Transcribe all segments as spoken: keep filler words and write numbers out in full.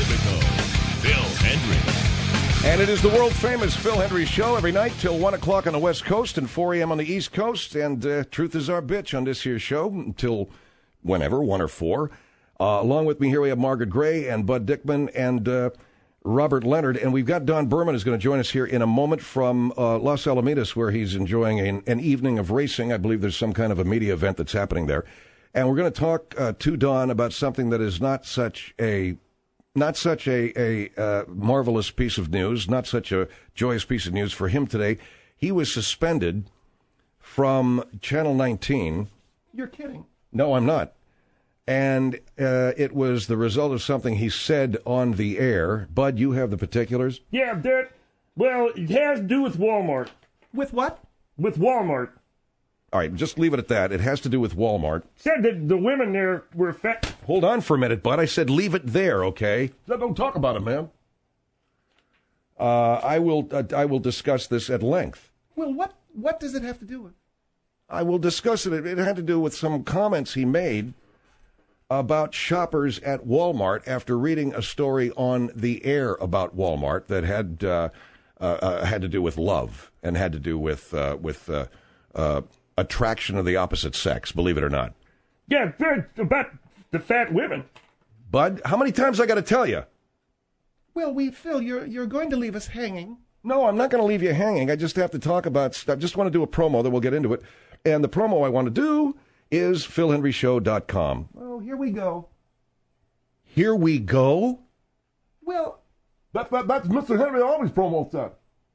typical Phil Hendrie. And it is the world-famous Phil Hendrie Show every night till one o'clock on the West Coast and four a.m. on the East Coast. And uh, truth is our bitch on this here show until whenever, one or four. Uh, along with me here we have Margaret Gray and Bud Dickman and uh, Robert Leonard. And we've got Don Berman is going to join us here in a moment from uh, Los Alamitos, where he's enjoying an, an evening of racing. I believe there's some kind of a media event that's happening there. And we're going to talk uh, to Don about something that is not such a not such a, a uh, marvelous piece of news, not such a joyous piece of news for him today. He was suspended from Channel nineteen. You're kidding. No, I'm not. And uh, it was the result of something he said on the air. Bud, you have the particulars? Yeah, that, well, it has to do with Walmart. With what? With Walmart. All right, just leave it at that. It has to do with Walmart. Said that the women there were fat. Hold on for a minute, Bud. I said leave it there, okay? Don't talk about it, man. Uh, I will. Uh, I will discuss this at length. Well, what what does it have to do with? I will discuss it. It had to do with some comments he made about shoppers at Walmart after reading a story on the air about Walmart that had uh, uh, uh, had to do with love and had to do with uh, with uh, uh, attraction of the opposite sex. Believe it or not. Yeah, about the fat women. Bud, how many times I got to tell you? Well, we Phil, you're you're going to leave us hanging. No, I'm not going to leave you hanging. I just have to talk about stuff. I just want to do a promo, then we'll get into it. And the promo I want to do is phil hendrie show dot com. Oh, here we go. Here we go? Well, that, that, that's Mister Henry always promotes that.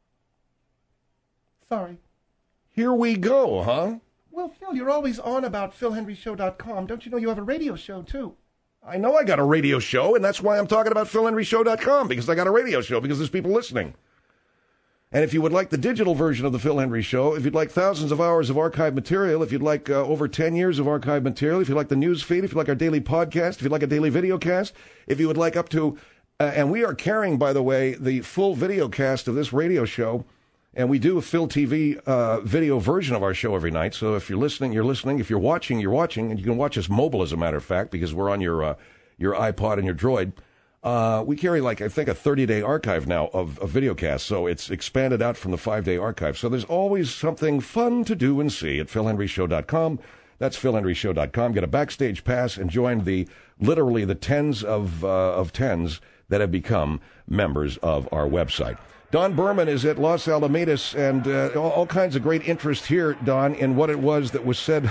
Sorry. Here we go, huh? Well, Phil, you're always on about phil hendrie show dot com. Don't you know you have a radio show, too? I know I got a radio show, and that's why I'm talking about phil hendrie show dot com, because I got a radio show, because there's people listening. And if you would like the digital version of the Phil Hendrie Show, if you'd like thousands of hours of archive material, if you'd like uh, over ten years of archive material, if you'd like the news feed, if you'd like our daily podcast, if you'd like a daily video cast, if you would like up to, uh, and we are carrying, by the way, the full video cast of this radio show, and we do a Phil T V uh, video version of our show every night. So if you're listening, you're listening. If you're watching, you're watching, and you can watch us mobile, as a matter of fact, because we're on your uh, your iPod and your Droid. Uh, we carry, like, I think, a thirty-day archive now of, of videocasts, so it's expanded out from the five-day archive. So there's always something fun to do and see at phil hendrie show dot com. That's phil hendrie show dot com. Get a backstage pass and join the, literally, the tens of, uh, of tens that have become members of our website. Don Berman is at Los Alamitos, and uh, all, all kinds of great interest here, Don, in what it was that was said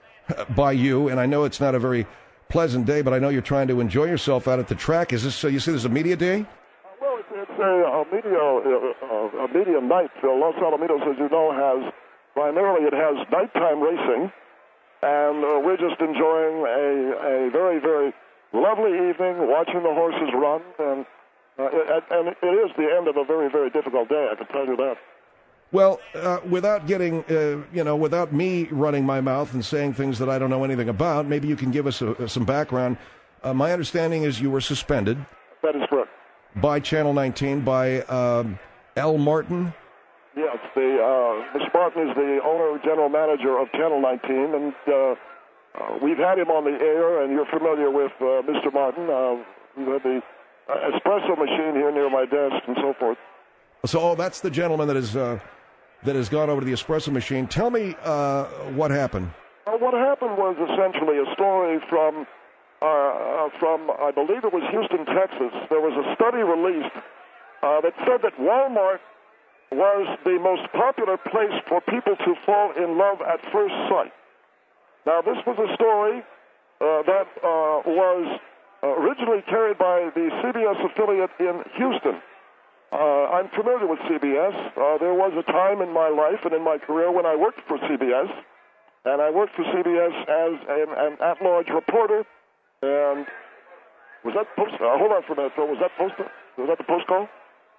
by you, and I know it's not a very pleasant day, but I know you're trying to enjoy yourself out at the track. Is this so? You say there's a media day? Uh, well, it's, it's a, a media uh, a media night. Uh, Los Alamitos, as you know, has primarily it has nighttime racing, and uh, we're just enjoying a, a very very lovely evening, watching the horses run, and uh, it, and it is the end of a very very difficult day. I can tell you that. Well, uh, without getting, uh, you know, without me running my mouth and saying things that I don't know anything about, maybe you can give us a, some background. Uh, my understanding is you were suspended. That is correct. By Channel nineteen, by um, L. Martin. Yes, the uh, Mister Martin is the owner, general manager of Channel nineteen, and uh, uh, we've had him on the air, and you're familiar with uh, Mister Martin. Uh, we have the uh, espresso machine here near my desk and so forth. So, oh, that's the gentleman that is. Uh, that has gone over to the espresso machine. Tell me uh, what happened. Uh, what happened was essentially a story from, uh, uh, from I believe it was Houston, Texas. There was a study released uh, that said that Walmart was the most popular place for people to fall in love at first sight. Now, this was a story uh, that uh, was originally carried by the C B S affiliate in Houston. Uh, I'm familiar with C B S. Uh, there was a time in my life and in my career when I worked for C B S, and I worked for C B S as an, an at-large reporter. And was that post? Uh, hold on for a minute, Phil. Was that post? Was that the post call?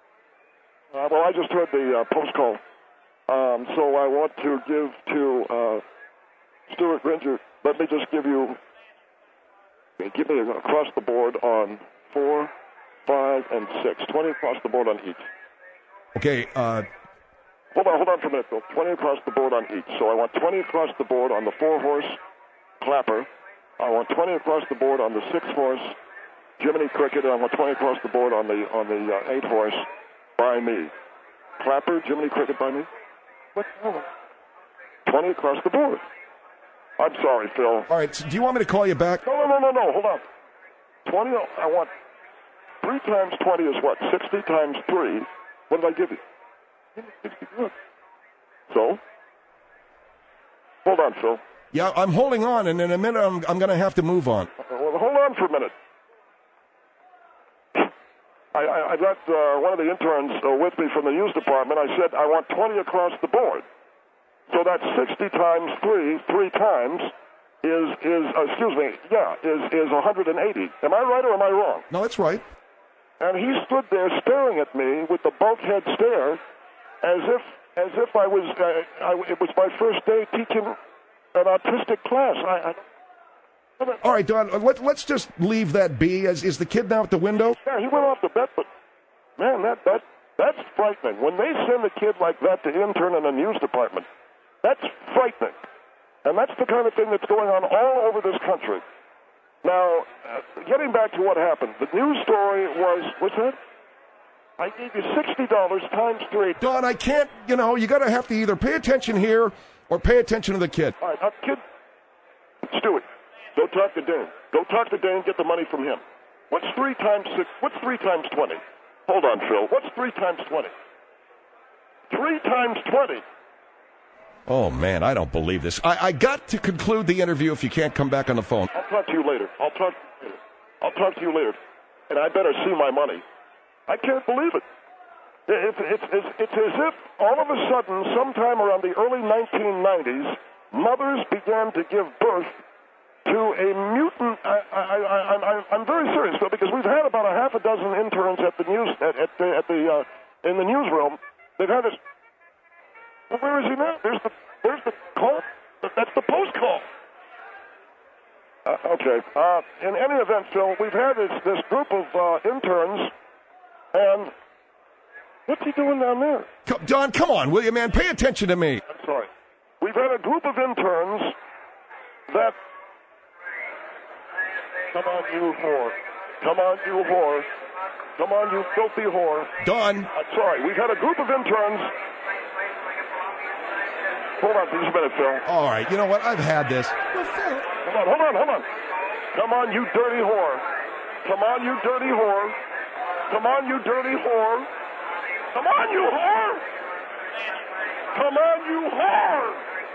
Uh, well, I just heard the uh, post call. Um, so I want to give to uh, Stuart Granger. Let me just give you, give me across the board on four. Five and six. Twenty across the board on each. Okay. Uh... Hold on, hold on for a minute, Bill. Twenty across the board on each. So I want twenty across the board on the four-horse Clapper. I want twenty across the board on the six-horse Jiminy Cricket, I want twenty across the board on the on the uh, eight horse by me. Clapper, Jiminy Cricket by me. What? twenty across the board. I'm sorry, Phil. All right, so do you want me to call you back? No, no, no, no, no. Hold on. twenty, I want three times twenty is what? sixty times three. What did I give you? sixty good. So? Hold on, Phil. Yeah, I'm holding on, and in a minute I'm, I'm going to have to move on. Well, hold on for a minute. I, I, I got uh, one of the interns uh, with me from the news department. I said, I want twenty across the board. So that's sixty times three, three times, is, is uh, excuse me, yeah, is, is one hundred eighty. Am I right or am I wrong? No, that's right. And he stood there staring at me with the bulkhead stare as if as if I was, uh, I, it was my first day teaching an autistic class. I, I, All right, Don, let, let's just leave that be. Is, is the kid now at the window? Yeah, he went off the bet, but, man, that, that that's frightening. When they send a kid like that to intern in a news department, that's frightening. And that's the kind of thing that's going on all over this country. Now, uh, getting back to what happened, the news story was, what's that? I gave you sixty dollars times three. Don, I can't, you know, you got to have to either pay attention here or pay attention to the kid. All right, now, kid, Stuart, go talk to Dane. Go talk to Dane, get the money from him. What's three times six? What's three times twenty? Hold on, Phil. What's three times twenty? Three times twenty. Oh, man, I don't believe this. I, I got to conclude the interview if you can't come back on the phone. I'll talk to you later. I'll talk to you later. I'll talk to you later. And I better see my money. I can't believe it. It's, it's, it's, it's as if all of a sudden, sometime around the early nineteen nineties, mothers began to give birth to a mutant. I, I, I, I, I'm very serious, Phil, because we've had about a half a dozen interns at the news at, at the, at the uh, in the newsroom. They've had this. Well, where is he now? There's the there's the call. That's the post call. Uh, okay. Uh, in any event, Phil, we've had this this group of uh, interns, and what's he doing down there? Don, come on, will you, man? Pay attention to me. I'm sorry. We've had a group of interns that. Come on, you whore. Come on, you whore. Come on, you filthy whore. Don. I'm sorry. We've had a group of interns. Hold on for just a minute, Phil. All right, you know what? I've had this. Well, Phil, Hold on, hold on, hold on. Come on, you dirty whore. Come on, you dirty whore. Come on, you dirty whore. Come on, you whore. Come on, you whore.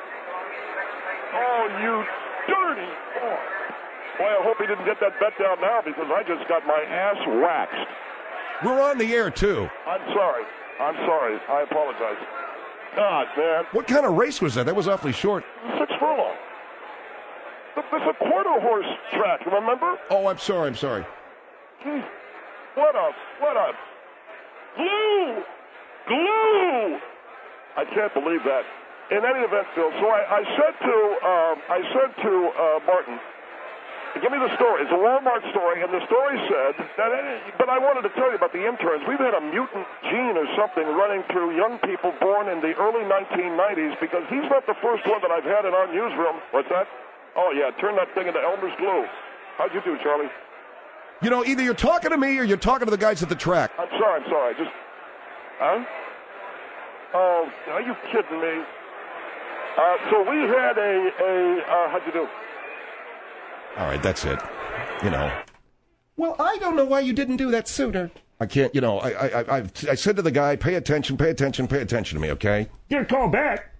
Oh, you dirty whore. Boy, I hope he didn't get that bet down now because I just got my ass waxed. We're on the air, too. I'm sorry. I'm sorry. I apologize. God, man. What kind of race was that? That was awfully short. Six furlong. There's a quarter horse track, remember? Oh, I'm sorry, I'm sorry. Gee, what a, what a glue, glue. I can't believe that. In any event, Phil, so I, I said to, um, I said to uh, Martin, give me the story. It's a Walmart story, and the story said that, but I wanted to tell you about the interns. We've had a mutant gene or something running through young people born in the early nineteen nineties because he's not the first one that I've had in our newsroom. What's that? Oh, yeah, turn that thing into Elmer's glue. How'd you do, Charlie? You know, either you're talking to me or you're talking to the guys at the track. I'm sorry, I'm sorry. I just, huh? Oh, are you kidding me? Uh, so we had a, a uh, how'd you do? All right, that's it. You know. well, I don't know why you didn't do that sooner. I can't, you know, I I, I, I said to the guy, pay attention, pay attention, pay attention to me, okay? Get a call back.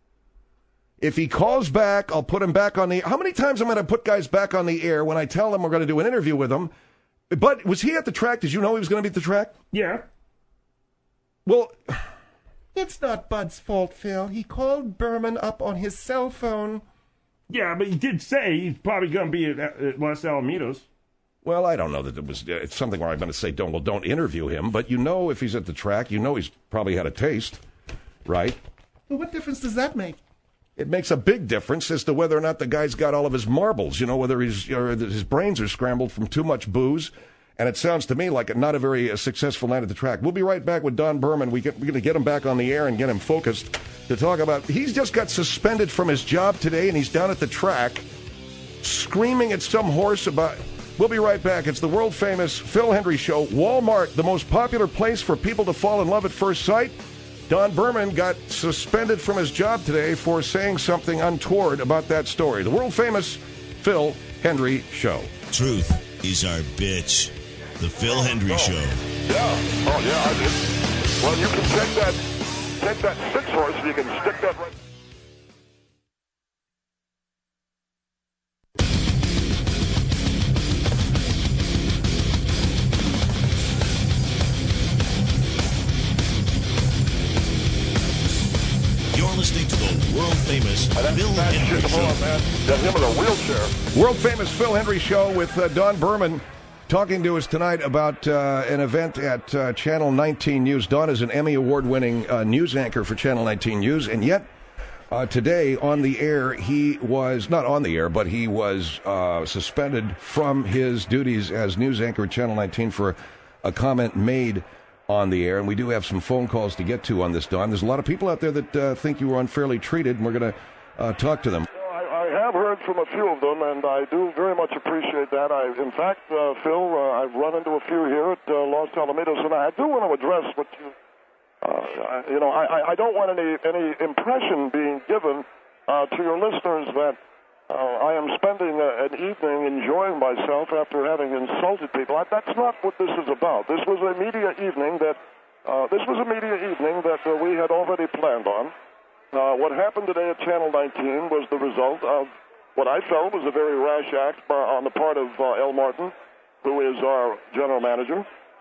If he calls back, I'll put him back on the... How many times am I going to put guys back on the air when I tell them we're going to do an interview with them? But was he at the track? Did you know he was going to be at the track? Yeah. Well... It's not Bud's fault, Phil. He called Berman up on his cell phone. Yeah, but he did say he's probably going to be at, at Los Alamitos. Well, I don't know that it was... It's something where I'm going to say, don't, well, don't interview him. But you know if he's at the track, you know he's probably had a taste, right? Well, what difference does that make? It makes a big difference as to whether or not the guy's got all of his marbles, you know, whether he's, or his brains are scrambled from too much booze. And it sounds to me like not a very uh, successful night at the track. We'll be right back with Don Berman. We get, we're going to get him back on the air and get him focused to talk about... He's just got suspended from his job today, and he's down at the track screaming at some horse about... We'll be right back. It's the world-famous Phil Hendrie Show. Walmart, the most popular place for people to fall in love at first sight. Don Berman got suspended from his job today for saying something untoward about that story. The world-famous Phil Hendrie Show. Truth is our bitch. The Phil Hendrie oh. Show. Yeah. Oh, yeah, I did. Well, you can take that, take that six horse and you can stick that right... Listening to the world-famous Phil Hendrie Show. Man. Got him in a wheelchair. World-famous Phil Hendrie Show with uh, Don Berman talking to us tonight about uh, an event at uh, Channel nineteen News. Don is an Emmy Award-winning uh, news anchor for Channel nineteen News, and yet uh, today on the air, he was, not on the air, but he was uh, suspended from his duties as news anchor at Channel nineteen for a comment made on the air, and we do have some phone calls to get to on this, Don. There's a lot of people out there that uh, think you were unfairly treated, and we're going to uh, talk to them. I, I have heard from a few of them, and I do very much appreciate that. I, in fact, uh, Phil, uh, I've run into a few here at uh, Los Alamitos, and I do want to address what you, uh, you know, I, I don't want any any impression being given uh, to your listeners that Uh, I am spending a, an evening enjoying myself after having insulted people. I, that's not what this is about. This was a media evening that uh, this was a media evening that uh, we had already planned on. Uh, what happened today at Channel nineteen was the result of what I felt was a very rash act by, on the part of uh, El Martin, who is our general manager.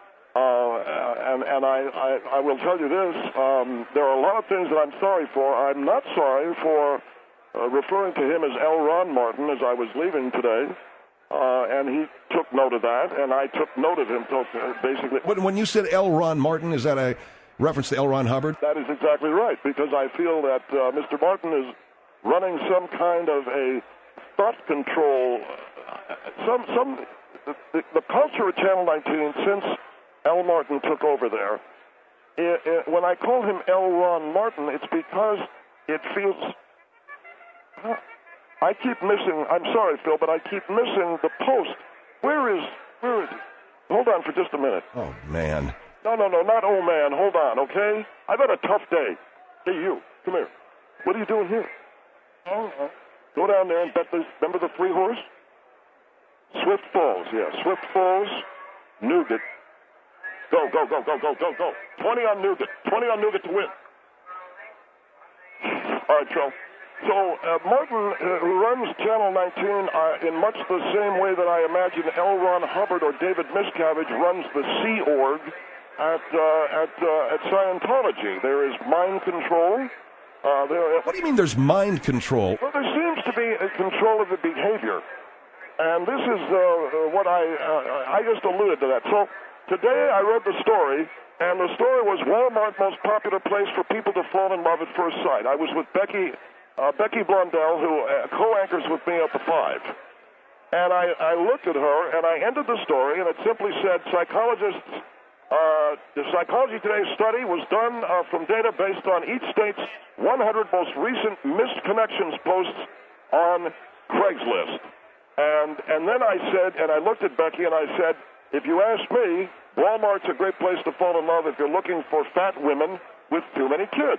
Uh, and and I, I, I will tell you this: um, there are a lot of things that I'm sorry for. I'm not sorry for Uh, referring to him as L. Ron Martin as I was leaving today, uh, and he took note of that, and I took note of him, took, uh, basically. When, when you said L. Ron Martin, is that a reference to L. Ron Hubbard? That is exactly right, because I feel that uh, Mister Martin is running some kind of a thought control, uh, some, some, the, the culture at Channel nineteen since L. Martin took over there, it, it, when I call him L. Ron Martin, it's because it feels... I keep missing, I'm sorry, Phil, but I keep missing the post. Where is, where is it? Hold on for just a minute. Oh, man. No, no, no, not oh, man. Hold on, okay? I've had a tough day. Hey, you, come here. What are you doing here? Oh, uh, go down there and bet this, remember the three horse? Swift Falls, yeah. Swift Falls, Nougat. Go, go, go, go, go, go, go. twenty on Nougat. twenty on Nougat to win. All right, Joe. So uh, Martin, uh, who runs Channel nineteen, uh, in much the same way that I imagine L. Ron Hubbard or David Miscavige runs the Sea Org at uh, at uh, at Scientology. There is mind control. Uh, there, what do you mean there's mind control? Well, there seems to be a control of the behavior. And this is uh, what I, uh, I just alluded to that. So today I read the story, and the story was Walmart most popular place for people to fall in love at first sight. I was with Becky... Uh, Becky Blundell, who uh, co-anchors with me at the Five. And I, I looked at her, and I ended the story, and it simply said, psychologists, uh, the Psychology Today study was done uh, from data based on each state's one hundred most recent missed connections posts on Craigslist. And, and then I said, and I looked at Becky, and I said, if you ask me, Walmart's a great place to fall in love if you're looking for fat women with too many kids.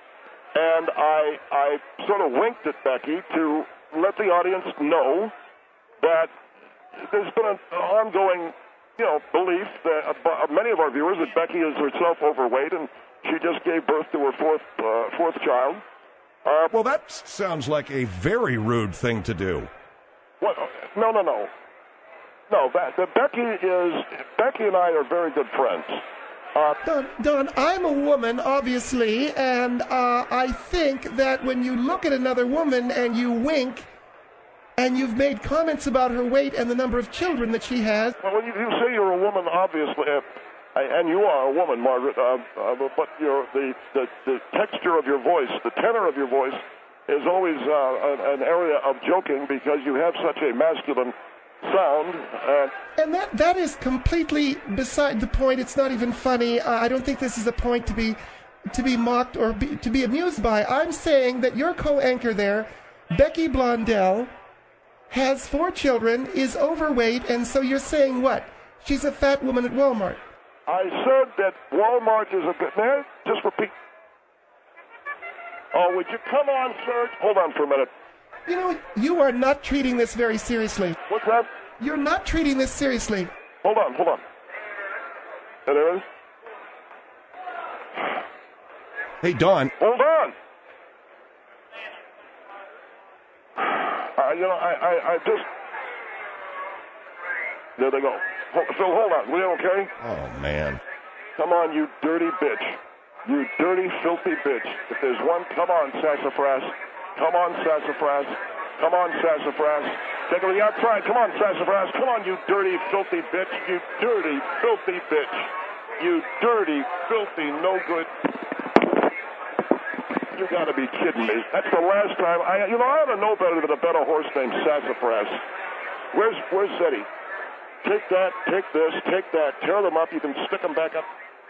And I, I sort of winked at Becky to let the audience know that there's been an ongoing, you know, belief that uh, many of our viewers that Becky is herself overweight, and she just gave birth to her fourth uh, fourth child. Uh, well, that sounds like a very rude thing to do. What? No, no, no, no. That, that Becky is Becky and I are very good friends. Uh, Don, Don, I'm a woman, obviously, and uh, I think that when you look at another woman and you wink, and you've made comments about her weight and the number of children that she has. Well, you, you say you're a woman, obviously, uh, and you are a woman, Margaret, uh, uh, but your, the, the, the texture of your voice, the tenor of your voice, is always uh, an, an area of joking because you have such a masculine sound. Uh, and that that is completely beside the point. It's not even funny. Uh, I don't think this is a point to be to be mocked or be, to be amused by. I'm saying that your co-anchor there, Becky Blondell, has four children, is overweight, and so you're saying what? She's a fat woman at Walmart. I said that Walmart is a good man. Just repeat. Oh, would you come on, sir? Hold on for a minute. You know, you are not treating this very seriously. What's that? You're not treating this seriously. Hold on, hold on. There it is. Hey, Don. Hold on. Uh, you know, I, I, I just... There they go. Hold, Phil, hold on. We okay? Oh, man. Come on, you dirty bitch. You dirty, filthy bitch. If there's one, come on, sassafras. Come on, sassafras. Come on, sassafras. Take it outside. Come on, sassafras. Come on, you dirty, filthy bitch. You dirty, filthy bitch. You dirty, filthy, no good. You gotta be kidding me. That's the last time I, you know, I ought to know better than a better horse named Sassafras. Where's, where's Zeddy? Take that, take this, take that, tear them up, you can stick them back up.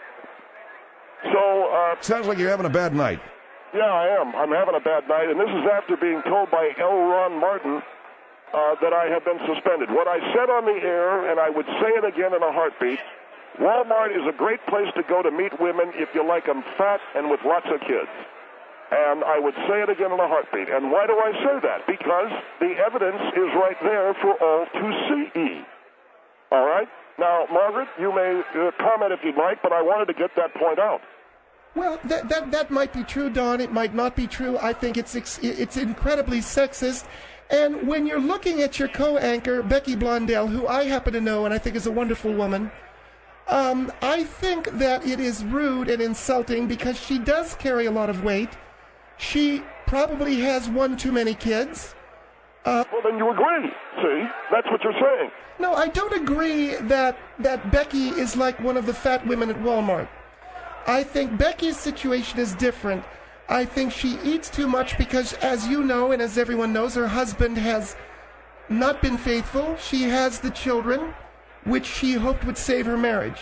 So, uh... Sounds like you're having a bad night. Yeah, I am. I'm having a bad night, and this is after being told by L. Ron Martin uh, that I have been suspended. What I said on the air, and I would say it again in a heartbeat, Walmart is a great place to go to meet women if you like them fat and with lots of kids. And I would say it again in a heartbeat. And why do I say that? Because the evidence is right there for all to see. All right? Now, Margaret, you may uh, comment if you'd like, but I wanted to get that point out. Well, that, that, that might be true, Don. It might not be true. I think it's, it's incredibly sexist. And when you're looking at your co-anchor, Becky Blondell, who I happen to know and I think is a wonderful woman, um, I think that it is rude and insulting because she does carry a lot of weight. She probably has one too many kids. Uh, well, then you agree. See? That's what you're saying. No, I don't agree that, that Becky is like one of the fat women at Walmart. I think Becky's situation is different. I think she eats too much because, as you know and as everyone knows, her husband has not been faithful. She has the children, which she hoped would save her marriage.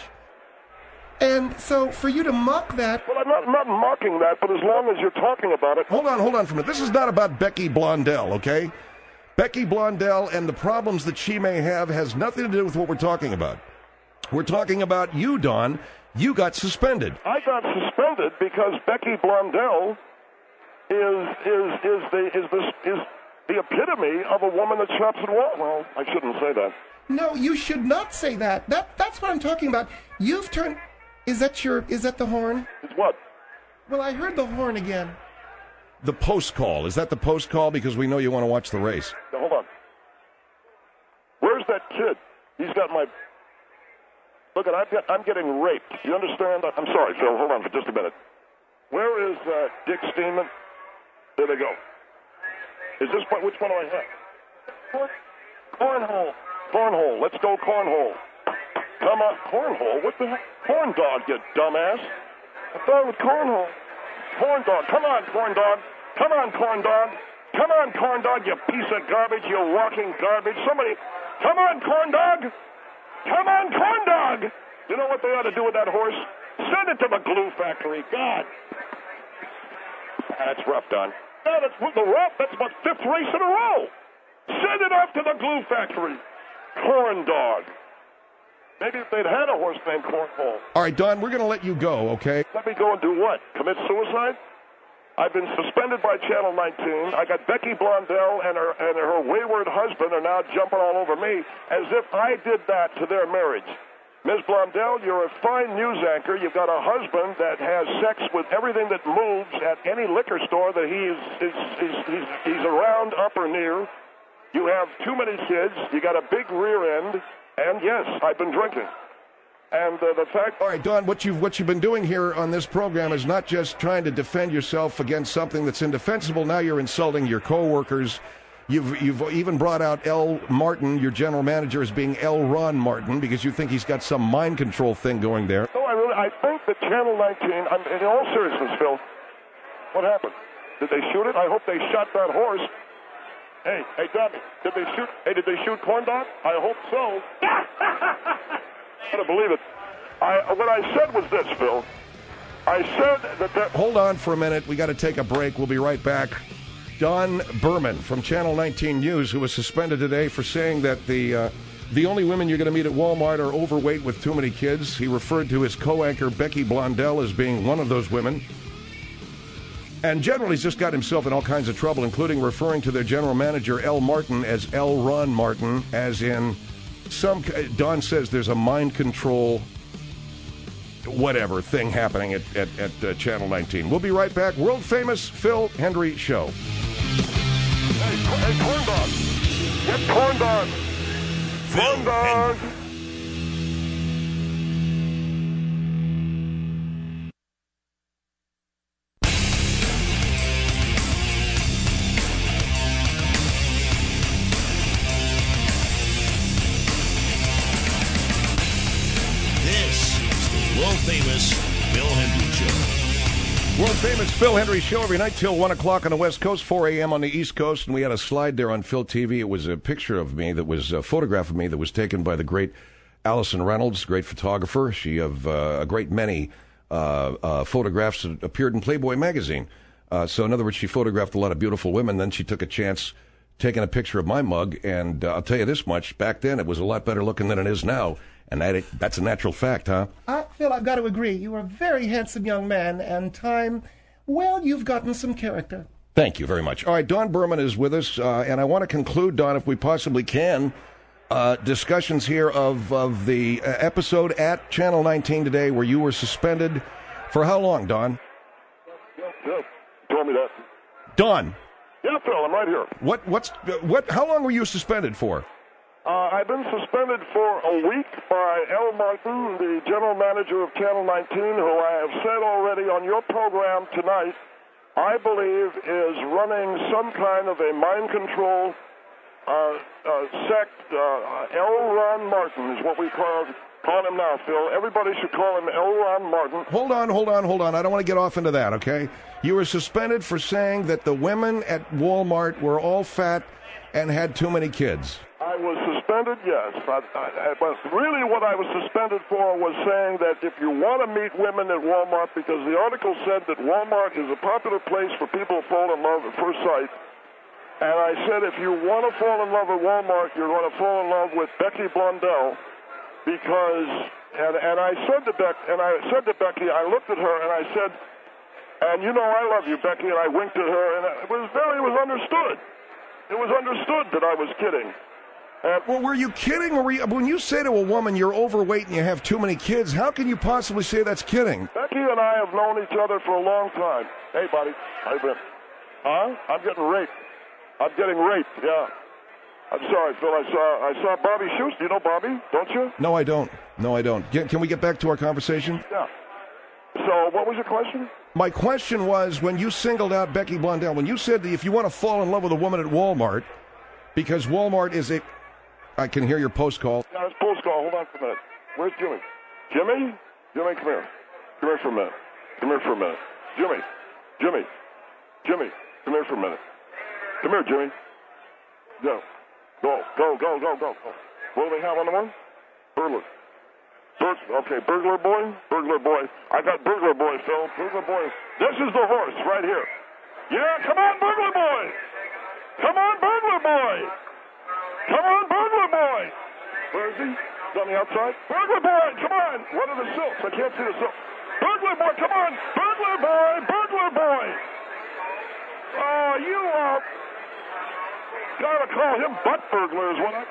And so for you to mock that... Well, I'm not, I'm not mocking that, but as long as you're talking about it... Hold on, hold on for a minute. This is not about Becky Blondell, okay? Becky Blondell and the problems that she may have has nothing to do with what we're talking about. We're talking about you, Don. You got suspended. I got suspended because Becky Blondell is is is the is the is the epitome of a woman that shops at Walmart. Well, I shouldn't say that. No, you should not say that. That that's what I'm talking about. You've turned... Is that your... Is that the horn? It's what? Well, I heard the horn again. The post call. Is that the post call? Because we know you want to watch the race. Now, hold on. Where's that kid? He's got my... Look, I'm, get, I'm getting raped. You understand? I'm sorry, Phil. Hold on for just a minute. Where is uh, Dick Steinman? There they go. Is this one? Which one do I have? Cornhole. Cornhole. Let's go cornhole. Come on, cornhole? What the heck? Corn dog, you dumbass. I thought it was cornhole. Corn dog. Come on, corn dog. Come on, corn dog. Come on, corn dog, you piece of garbage, you walking garbage. Somebody, come on, corn dog. Come on, corn dog. You know what they ought to do with that horse? Send it to the glue factory. God. That's rough, Don. No, that's the rough. That's about fifth race in a row. Send it off to the glue factory. Corn dog. Maybe if they'd had a horse named Cornhole. All right, Don, we're going to let you go, okay? Let me go and do what? Commit suicide? I've been suspended by Channel nineteen. I got Becky Blondell and her and her wayward husband are now jumping all over me as if I did that to their marriage. Miz Blondell, you're a fine news anchor. You've got a husband that has sex with everything that moves at any liquor store that he's, he's, he's, he's, he's around, up or near. You have too many kids. You got a big rear end. And yes, I've been drinking. And uh, the fact... All right, Don, what you've, what you've been doing here on this program is not just trying to defend yourself against something that's indefensible. Now you're insulting your coworkers. You've, you've even brought out L. Martin, your general manager, as being L. Ron Martin because you think he's got some mind control thing going there. No, I really... I think that Channel nineteen... I'm, in all seriousness, Phil, what happened? Did they shoot it? I hope they shot that horse. Hey, hey, Dummy, did they shoot? Hey, did they shoot Corn Dog? I hope so. I don't believe it. I, what I said was this, Phil. I said that... that Hold on for a minute. We got to take a break. We'll be right back. Don Berman from Channel nineteen News, who was suspended today for saying that the uh, the only women you're going to meet at Walmart are overweight with too many kids. He referred to his co-anchor Becky Blondell as being one of those women. And generally, he's just got himself in all kinds of trouble, including referring to their general manager, L. Martin, as L. Ron Martin, as in some... Don says there's a mind control, whatever, thing happening at, at, at uh, Channel nineteen. We'll be right back. World-famous Phil Hendrie Show. Hey, hey, corn dog. Get corn dog. Corn dog. This is the world-famous Phil Hendrie Show. World-famous Phil Hendrie Show every night till one o'clock on the West Coast, four a.m. on the East Coast, and we had a slide there on Phil T V. It was a picture of me that was a photograph of me that was taken by the great Allison Reynolds, great photographer. She of uh, a great many uh, uh, photographs that appeared in Playboy magazine. Uh, so in other words, she photographed a lot of beautiful women. Then she took a chance taking a picture of my mug, and uh, I'll tell you this much, back then it was a lot better looking than it is now. And that that's a natural fact, huh? Uh, Phil, I've got to agree. You are a very handsome young man, and time, well, you've gotten some character. Thank you very much. All right, Don Berman is with us, uh, and I want to conclude, Don, if we possibly can, uh, discussions here of, of the uh, episode at Channel nineteen today where you were suspended for how long, Don? Yeah, yeah. Told me that. Don. Yeah, Phil, I'm right here. What, what's, what, how long were you suspended for? Uh, I've been suspended for a week by L. Martin, the general manager of Channel nineteen, who I have said already on your program tonight, I believe is running some kind of a mind control uh, uh, sect. Uh, L. Ron Martin is what we call, call him now, Phil. Everybody should call him L. Ron Martin. Hold on, hold on, hold on. I don't want to get off into that, okay? You were suspended for saying that the women at Walmart were all fat and had too many kids. I was suspended, yes. But, I, but really what I was suspended for was saying that if you want to meet women at Walmart, because the article said that Walmart is a popular place for people who fall in love at first sight, and I said if you want to fall in love at Walmart, you're going to fall in love with Becky Blondell, because, and, and I said to Beck, and I said to Becky, I looked at her and I said, and you know I love you, Becky, and I winked at her, and it was very, it was understood. It was understood that I was kidding. Uh, well, were you kidding? Or were you, when you say to a woman you're overweight and you have too many kids, how can you possibly say that's kidding? Becky and I have known each other for a long time. Hey, buddy. How you been? Huh? I'm getting raped. I'm getting raped, yeah. I'm sorry, Phil. I saw I saw Bobby Schutz. Do you know Bobby? Don't you? No, I don't. No, I don't. Can, can we get back to our conversation? Yeah. So what was your question? My question was, when you singled out Becky Blondell, when you said that if you want to fall in love with a woman at Walmart, because Walmart is a... I can hear your post call. Yeah, it's post call. Hold on for a minute. Where's Jimmy? Jimmy? Jimmy, come here. Come here for a minute. Come here for a minute. Jimmy. Jimmy. Jimmy. Come here for a minute. Come here, Jimmy. Go. Go. Go, go, go, go. go. What do they have on the one? Burglar. Bur- okay, burglar boy? Burglar boy. I got burglar boy, Phil. Burglar boy. This is the horse right here. Yeah, come on, burglar boy. Come on, burglar boy. Come on, burglar boy! Where is he? He's on the outside? Burglar boy, come on! What are the silks? I can't see the silks. Burglar boy, come on! Burglar boy! Burglar boy! Oh, you are... Gotta call him butt burglar is what I...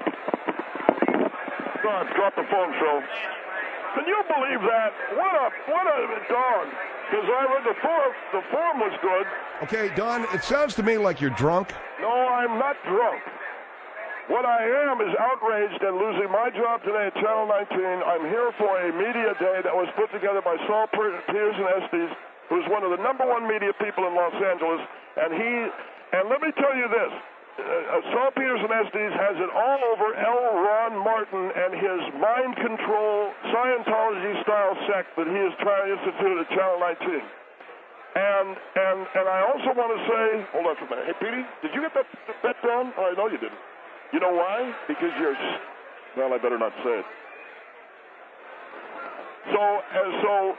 God, drop the phone, Phil. Can you believe that? What a, what a dog. Because I read the form, the form was good. Okay, Don, it sounds to me like you're drunk. No, I'm not drunk. What I am is outraged and losing my job today at Channel nineteen. I'm here for a media day that was put together by Saul Piers and Estes, who's one of the number one media people in Los Angeles. And he, and let me tell you this, uh, Saul Piers and Estes has it all over L. Ron Martin and his mind control Scientology-style sect that he is trying to institute at Channel nineteen. And and and I also want to say, hold on for a minute. Hey, Petey, did you get that bet down? Oh, I know you didn't. You know why? Because you're, well, I better not say it. So, and so,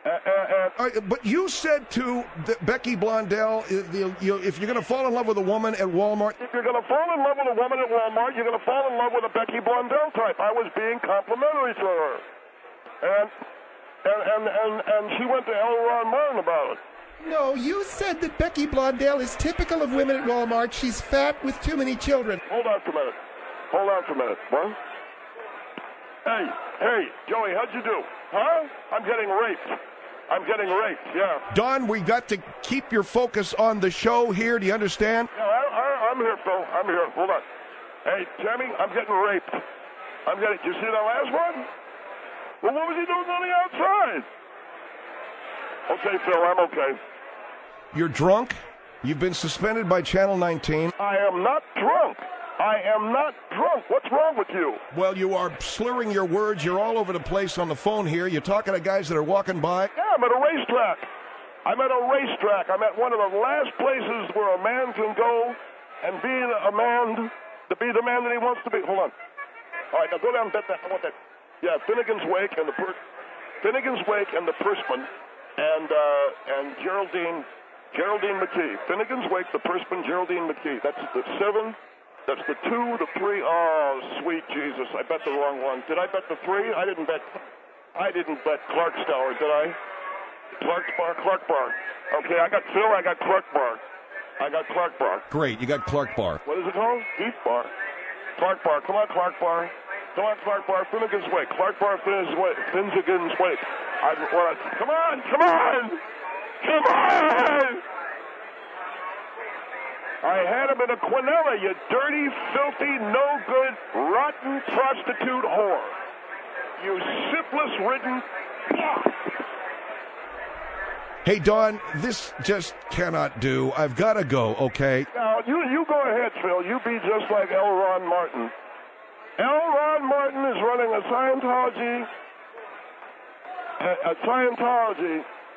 Uh, uh, uh, All right, but you said to the, Becky Blondell, uh, the, you, if you're going to fall in love with a woman at Walmart, if you're going to fall in love with a woman at Walmart, you're going to fall in love with a Becky Blondell type. I was being complimentary to her. And and, and, and, and she went to L. Ron Martin about it. No, you said that Becky Blondell is typical of women at Walmart. She's fat with too many children. Hold on for a minute. Hold on for a minute. What? Hey, hey, Joey, how'd you do? Huh? I'm getting raped. I'm getting raped, yeah. Don, we got to keep your focus on the show here. Do you understand? Yeah, I, I, I'm here, Phil. I'm here. Hold on. Hey, Tammy, I'm getting raped. I'm getting. Did you see that last one? Well, what was he doing on the outside? Okay, Phil, I'm okay. You're drunk. You've been suspended by Channel nineteen. I am not drunk. I am not drunk. What's wrong with you? Well, you are slurring your words. You're all over the place on the phone here. You're talking to guys that are walking by. Yeah, I'm at a racetrack. I'm at a racetrack. I'm at one of the last places where a man can go and be a man, to be the man that he wants to be. Hold on. All right, now go down and bet that. I want that. Yeah, Finnegan's Wake and the per- Finnegan's Wake and the Perspin and uh, and Geraldine Geraldine McKee. Finnegan's Wake, the Perspin, Geraldine McKee. That's the seven. That's the two, the three. Oh, sweet Jesus! I bet the wrong one. Did I bet the three? I didn't bet. I didn't bet Clark Stour, did I? Clark Bar, Clark Bar. Okay, I got Phil. I got Clark Bar. I got Clark Bar. Great, you got Clark Bar. What is it called? Heath Bar. Clark Bar. Come on, Clark Bar. Come on, Clark Bar. Finnegan's Wake. Clark Bar. Finnegan's Wake. Finnegan's Wake. I, well, I, come on! Come on! Come on! I had him in a quinella, you dirty, filthy, no-good, rotten prostitute whore. You syphilis-ridden... Hey, Don, this just cannot do. I've got to go, okay? Now, you, you go ahead, Phil. You be just like L. Ron Martin. L. Ron Martin is running a Scientology... A, a Scientology...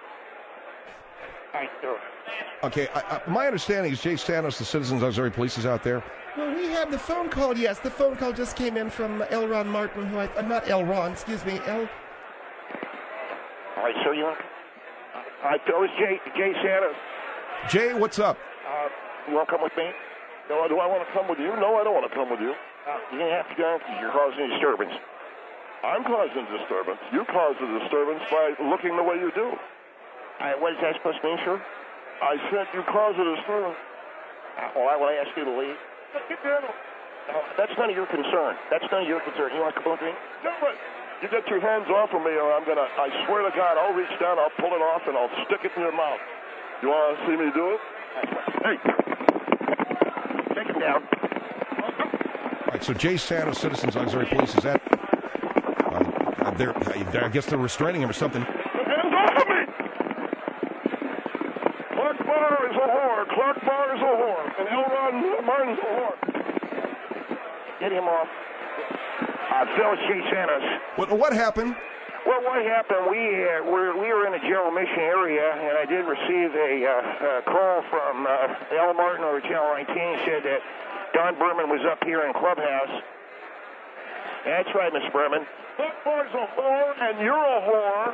I do. Okay, I, I, my understanding is Jay Stanos, the Citizens Auxiliary Police, is out there. Well, we have the phone call, yes. The phone call just came in from L. Ron Martin, who I... Uh, not L. Ron, excuse me, L... All right, so you... I thought it was Jay, Jay Stanos. Jay, what's up? Uh, you want to come with me? No, do I want to come with you? No, I don't want to come with you. Uh, you're going to have to go because you're causing a disturbance. I'm causing a disturbance. You cause a disturbance by looking the way you do. Uh, what is that supposed to mean, sir? I said you cause a disturbance. Uh, well, I will ask you to leave. Get down. No, that's none of your concern. That's none of your concern. You want to come with me? No, but you get your hands off of me, or I'm going to, I swear to God, I'll reach down, I'll pull it off, and I'll stick it in your mouth. You want to see me do it? Hey. Take it down. All right, so Jay Stanos, Citizens Auxiliary Police, is that... Uh, they're, I guess they're restraining him or something. Hands off of me! Clark Bar is a whore. Clark Bar is a whore. And L. Ron Martin's a whore. Get him off. Uh, Phil Jay Stanos. What, what happened? Well, what happened, we uh, were we were in the General Mission area, and I did receive a, uh, a call from uh, L. Martin over Channel nineteen, said that Don Berman was up here in Clubhouse. That's right, Miss Berman. Clark Bar's a whore, and you're a whore.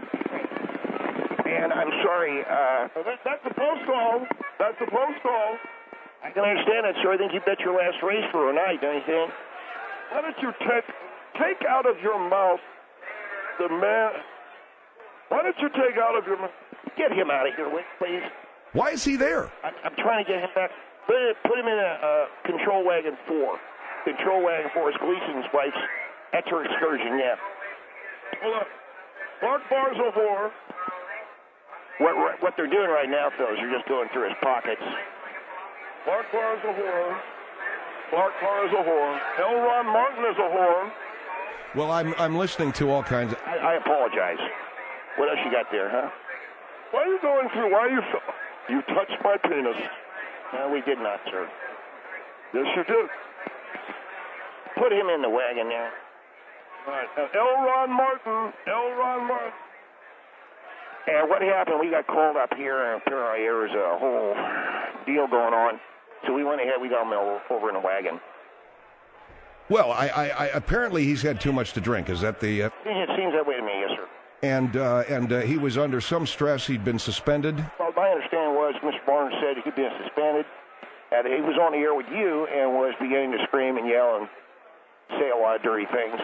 And I'm sorry. Uh, that, that's the post call. That's the post call. I can understand that, sir. I think you bet your last race for a night, don't you think? Why don't you take take out of your mouth the man? Why don't you take out of your mouth? Get him out of here, wait, please. Why is he there? I'm, I'm trying to get him back. Put, put him in a uh, control wagon four. Control wagon four is Gleason's wife's. That's her excursion, yeah. Hold on. Clark Bar's a whore. What, what they're doing right now, Phil, is you're just going through his pockets. Clark Bar's a whore. Clark Bar is a whore. L. Ron Martin is a whore. Well, I'm I'm listening to all kinds of... I, I apologize. What else you got there, huh? Why are you going through? Why are you... You touched my penis. No, we did not, sir. Yes, you did. Put him in the wagon there. All right. Now, L. Ron Martin. L. Ron Martin. And what happened, we got called up here, and apparently there was a whole deal going on. So we went ahead, we got him over in a wagon. Well, I, I, I apparently he's had too much to drink. Is that the... Uh... It seems that way to me, yes, sir. and uh, and uh, he was under some stress. He'd been suspended. Well, my understanding was Mister Barnes said he'd been suspended, and he was on the air with you and was beginning to scream and yell and say a lot of dirty things.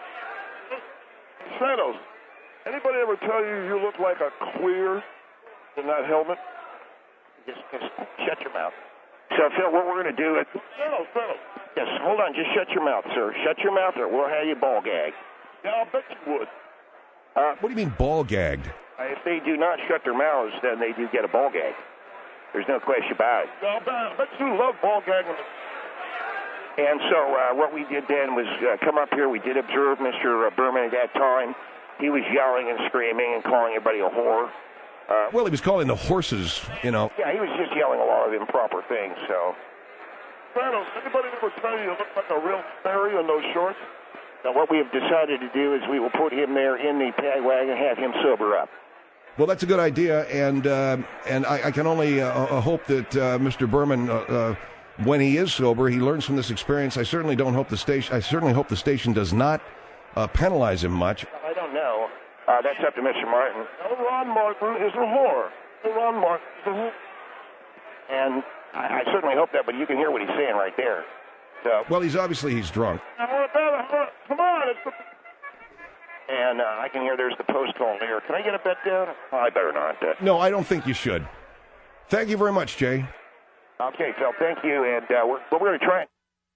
Santos, anybody ever tell you you look like a queer in that helmet? Just, just shut your mouth. So, Phil, what we're going to do is... Santos, Santos. Yes, hold on. Just shut your mouth, sir. Shut your mouth or we'll have you ball gagged. Yeah, I'll bet you would. Uh, What do you mean ball gagged? if they do not shut their mouths, then they do get a ball gag. There's no question about it. Yeah, I'll bet, I bet you love ball gagging. And so uh, what we did then was uh, come up here. We did observe Mister Berman at that time. He was yelling and screaming and calling everybody a whore. Uh, Well, he was calling the horses, you know. yeah, he was just yelling a lot of improper things. So Santos, anybody ever tell you you look like a real fairy in those shorts? now what we have decided to do is we will put him there in the paddy wagon and have him sober up. Well, that's a good idea, and uh, and I, I can only uh, uh, hope that uh, Mister Berman, uh, uh, when he is sober, he learns from this experience. I certainly don't hope the station. I certainly hope the station does not uh, penalize him much. I don't know. Uh, that's up to Mister Martin. No, Ron Martin is a whore. No, Ron Martin is a whore. And I, I certainly hope that, but you can hear what he's saying right there. So, Well, he's obviously he's drunk. I want to bet, come on, it's the... and uh, I can hear there's the post call there. Can I get a bet down? Oh, I better not. Uh, No, I don't think you should. Thank you very much, Jay. okay, Phil, thank you. And uh, we're, but we're going to try it.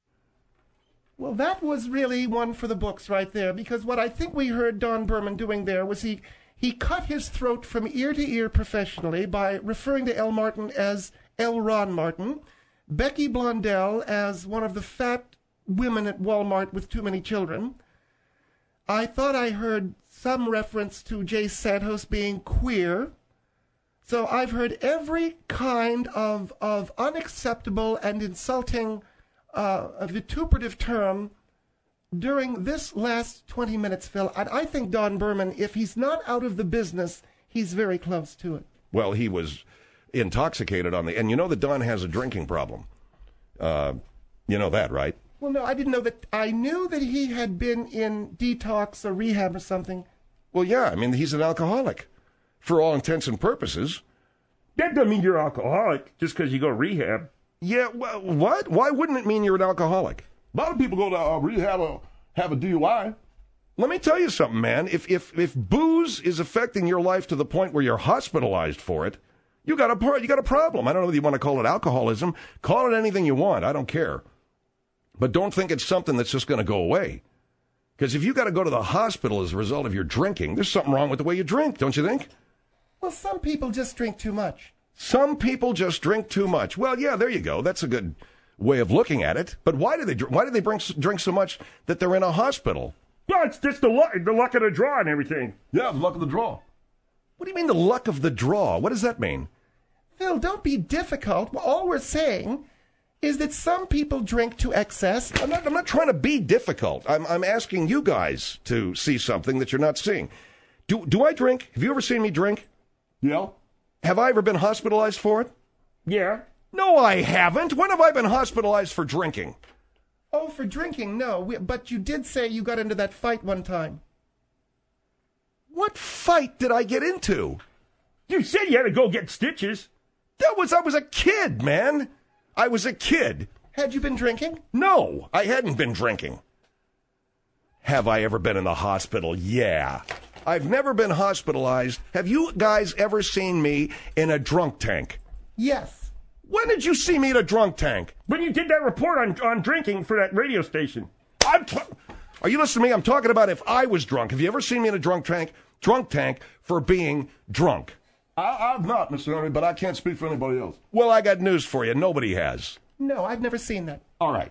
Well, that was really one for the books right there, because what I think we heard Don Berman doing there was he, he cut his throat from ear to ear professionally by referring to L. Martin as L. Ron Martin, Becky Blondell as one of the fat women at Walmart with too many children. I thought I heard some reference to Jay Santos being queer. So I've heard every kind of, of unacceptable and insulting uh, a vituperative term during this last twenty minutes, Phil. And I think Don Berman, if he's not out of the business, he's very close to it. Well, he was intoxicated on the, and you know that Don has a drinking problem. Uh, you know that, right? Well, no, I didn't know that. I knew that he had been in detox or rehab or something. Well, yeah, I mean, he's an alcoholic for all intents and purposes. That doesn't mean you're alcoholic just because you go to rehab. Yeah, well, what? Why wouldn't it mean you're an alcoholic? A lot of people go to uh, rehab or have a D U I. Let me tell you something, man. If if if booze is affecting your life to the point where you're hospitalized for it, you got a you got a problem. I don't know whether you want to call it alcoholism. Call it anything you want. I don't care. But don't think it's something that's just going to go away. Because if you got to go to the hospital as a result of your drinking, there's something wrong with the way you drink, don't you think? Well, some people just drink too much. Some people just drink too much. Well, yeah, there you go. That's a good way of looking at it. But why do they why do they drink, drink so much that they're in a hospital? Well, it's just the luck, the luck of the draw and everything. Yeah, the luck of the draw. What do you mean the luck of the draw? What does that mean? Phil, don't be difficult. All we're saying is that some people drink to excess. I'm not, I'm not trying to be difficult. I'm, I'm asking you guys to see something that you're not seeing. Do, do I drink? Have you ever seen me drink? Yeah. Have I ever been hospitalized for it? Yeah. No, I haven't. When have I been hospitalized for drinking? Oh, for drinking, no. We, but you did say you got into that fight one time. What fight did I get into? You said you had to go get stitches. That was, I was a kid, man. I was a kid. Had you been drinking? No, I hadn't been drinking. Have I ever been in the hospital? Yeah. I've never been hospitalized. Have you guys ever seen me in a drunk tank? Yes. When did you see me in a drunk tank? When you did that report on, on drinking for that radio station. I'm t- Are you listening to me? I'm talking about if I was drunk. Have you ever seen me in a drunk tank? Drunk tank for being drunk. I, I've not, Mister Ernie, but I can't speak for anybody else. Well, I got news for you. Nobody has. No, I've never seen that. All right.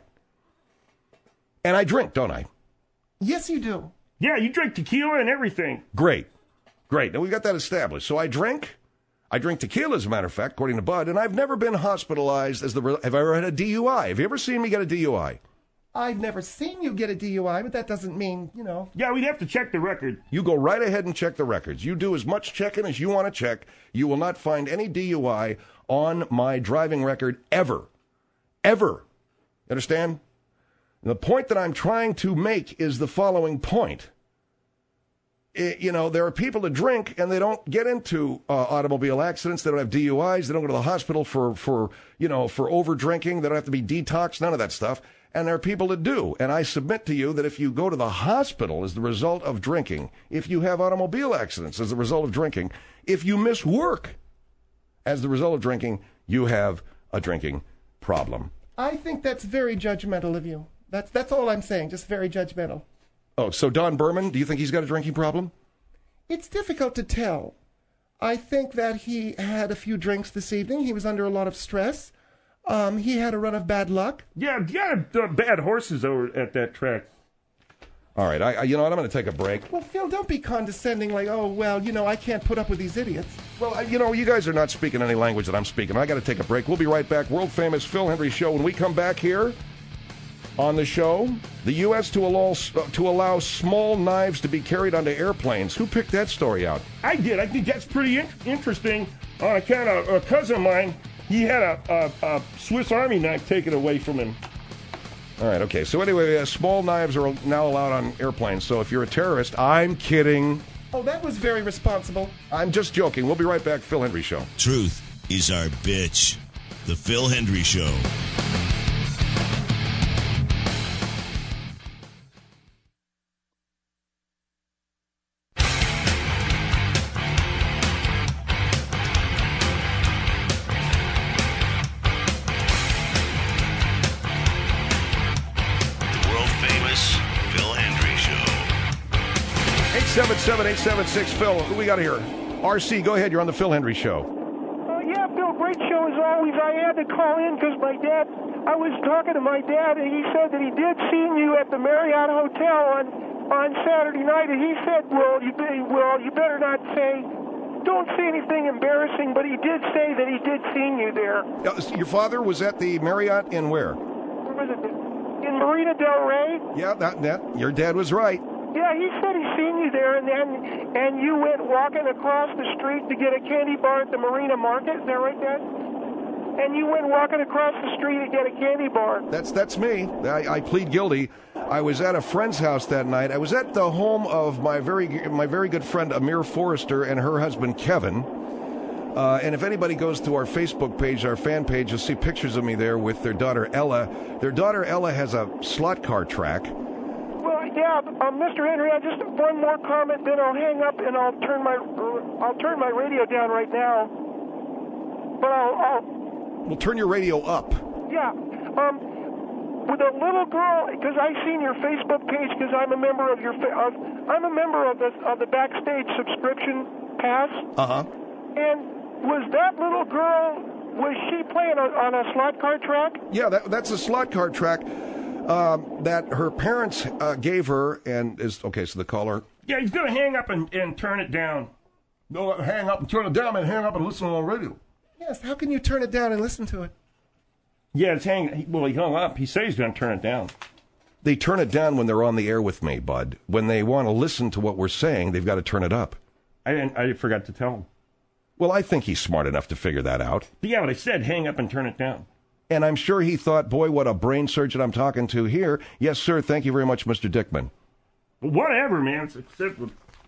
And I drink, don't I? Yes, you do. Yeah, you drink tequila and everything. Great. Great. Now we've got that established. So I drink. I drink tequila, as a matter of fact, according to Bud, and I've never been hospitalized as the. Have I ever had a D U I? Have you ever seen me get a D U I? I've never seen you get a D U I, but that doesn't mean, you know. Yeah, we'd have to check the record. You go right ahead and check the records. You do as much checking as you want to check. You will not find any D U I on my driving record ever. Ever. Understand? And the point that I'm trying to make is the following point. it, you know, there are people that drink and they don't get into uh, automobile accidents. They don't have D U Is. They don't go to the hospital for, for, you know, for over drinking. They don't have to be detoxed, none of that stuff. And there are people that do. And I submit to you that if you go to the hospital as the result of drinking, if you have automobile accidents as the result of drinking, if you miss work as the result of drinking, you have a drinking problem. I think that's very judgmental of you. That's that's all I'm saying, just very judgmental. Oh, so Don Berman, do you think he's got a drinking problem? It's difficult to tell. I think that he had a few drinks this evening. He was under a lot of stress. Um, he had a run of bad luck. Yeah, yeah, uh, bad horses over at that track. All right, I, I, you know what, I'm going to take a break. Well, Phil, don't be condescending like, oh, well, you know, I can't put up with these idiots. Well, I, you know, you guys are not speaking any language that I'm speaking. I got to take a break. We'll be right back. World-famous Phil Hendrie Show. When we come back here on the show, the U S to allow, to allow small knives to be carried onto airplanes. Who picked that story out? I did. I think that's pretty in- interesting on account of a cousin of mine. He had a, a, a Swiss Army knife taken away from him. All right, okay. So anyway, uh, small knives are now allowed on airplanes. So if you're a terrorist, I'm kidding. Oh, that was very responsible. I'm just joking. We'll be right back. Phil Hendrie Show. Truth is our bitch. The Phil Hendrie Show. seven seven eight seven six Phil. Who we got here? R C, go ahead. You're on the Phil Hendrie Show. Uh, yeah, Phil, great show as always. I had to call in because my dad, I was talking to my dad, and he said that he did see you at the Marriott Hotel on, on Saturday night, and he said, well, you, be, well, you better not say, don't say anything embarrassing, but he did say that he did see you there. Uh, your father was at the Marriott in where? Where was it? In Marina Del Rey? Yeah, that, that your dad was right. Yeah, he said he seen you there, and then and you went walking across the street to get a candy bar at the Marina Market. Is that right, Dad? And you went walking across the street to get a candy bar. That's that's me. I, I plead guilty. I was at a friend's house that night. I was at the home of my very my very good friend Amir Forrester and her husband Kevin. Uh, and if anybody goes to our Facebook page, our fan page, you'll see pictures of me there with their daughter Ella. Their daughter Ella has a slot car track. Yeah, um, Mister Henry, I just one more comment, then I'll hang up and I'll turn my I'll turn my radio down right now. But I'll, I'll Well, turn your radio up. Yeah, um, with a little girl, because I seen your Facebook page, because I'm a member of your of, I'm a member of the of the Backstage subscription pass. Uh huh. And was that little girl? Was she playing on, on a slot car track? Yeah, that, that's a slot car track. Um, that her parents uh, gave her, and is okay. So the caller. Yeah, he's gonna hang up and, and turn it down. No, hang up and turn it down, and hang up and listen on the radio. Yes, how can you turn it down and listen to it? Yeah, it's hanging. Well, he hung up. He said he's gonna turn it down. They turn it down when they're on the air with me, Bud. When they want to listen to what we're saying, they've got to turn it up. I didn't. I forgot to tell him. Well, I think he's smart enough to figure that out. But yeah, but I said hang up and turn it down. And I'm sure he thought, boy, what a brain surgeon I'm talking to here. Yes, sir. Thank you very much, Mister Dickman. Whatever, man. It's, it's,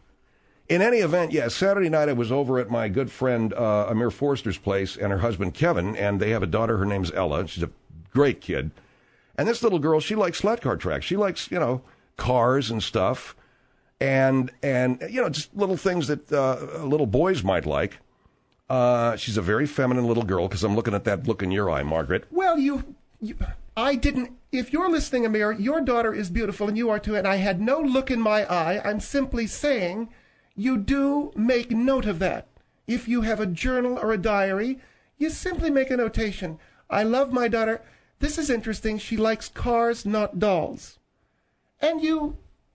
In any event, yes, Saturday night I was over at my good friend uh, Amir Forster's place and her husband Kevin, and they have a daughter. Her name's Ella. She's a great kid. And this little girl, she likes slot car tracks. She likes, you know, cars and stuff. And, and you know, just little things that uh, little boys might like. Uh, she's a very feminine little girl, because I'm looking at that look in your eye, Margaret. Well, you, you, I didn't, if you're listening, Amir, your daughter is beautiful, and you are too, and I had no look in my eye. I'm simply saying you do make note of that. If you have a journal or a diary, you simply make a notation. I love my daughter. This is interesting. She likes cars, not dolls. And you,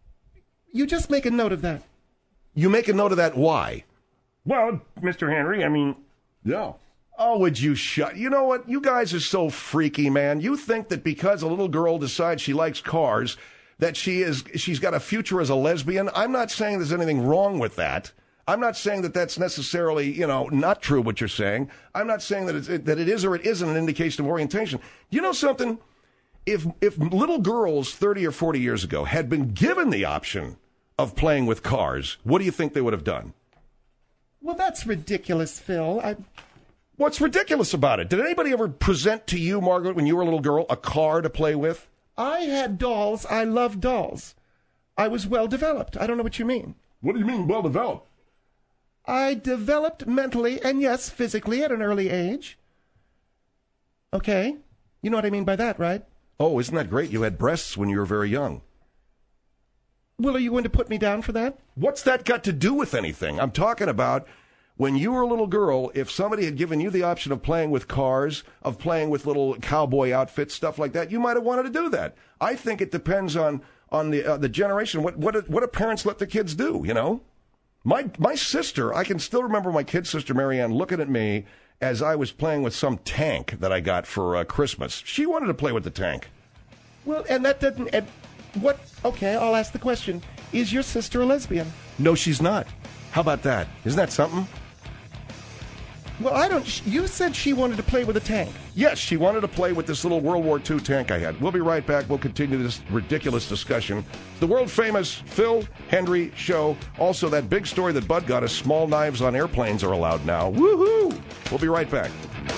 you just make a note of that. You make a note of that. Why? Well, Mister Henry, I mean, Yeah. Oh, would you shut? You know what? You guys are so freaky, man. You think that because a little girl decides she likes cars, that she is she's got a future as a lesbian. I'm not saying there's anything wrong with that. I'm not saying that that's necessarily, you know, not true what you're saying. I'm not saying that it's, that it is or it isn't an indication of orientation. You know something? If if little girls thirty or forty years ago had been given the option of playing with cars, what do you think they would have done? Well, that's ridiculous, Phil. I... What's ridiculous about it? Did anybody ever present to you, Margaret, when you were a little girl, a car to play with? I had dolls. I loved dolls. I was well developed. I don't know what you mean. What do you mean well developed? I developed mentally and, yes, physically at an early age. Okay. You know what I mean by that, right? Oh, isn't that great? You had breasts when you were very young. Well, are you going to put me down for that? What's that got to do with anything? I'm talking about when you were a little girl, if somebody had given you the option of playing with cars, of playing with little cowboy outfits, stuff like that, you might have wanted to do that. I think it depends on on the uh, the generation. What what what do parents let their kids do? You know, my my sister, I can still remember my kid sister Marianne looking at me as I was playing with some tank that I got for uh, Christmas. She wanted to play with the tank. Well, and that doesn't. And what? Okay, I'll ask the question: is your sister a lesbian? No, she's not. How about that? Isn't that something? Well, I don't... You said she wanted to play with a tank. Yes, she wanted to play with this little World War Two tank I had. We'll be right back. We'll continue this ridiculous discussion. The world-famous Phil Hendrie Show. Also, that big story that Bud got us, small knives on airplanes are allowed now. Woohoo! We'll be right back.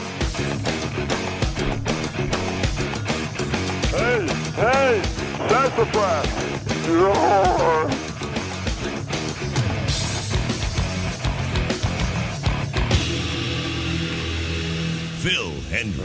Hey, hey, sassafras. Roar. Phil Hendrie.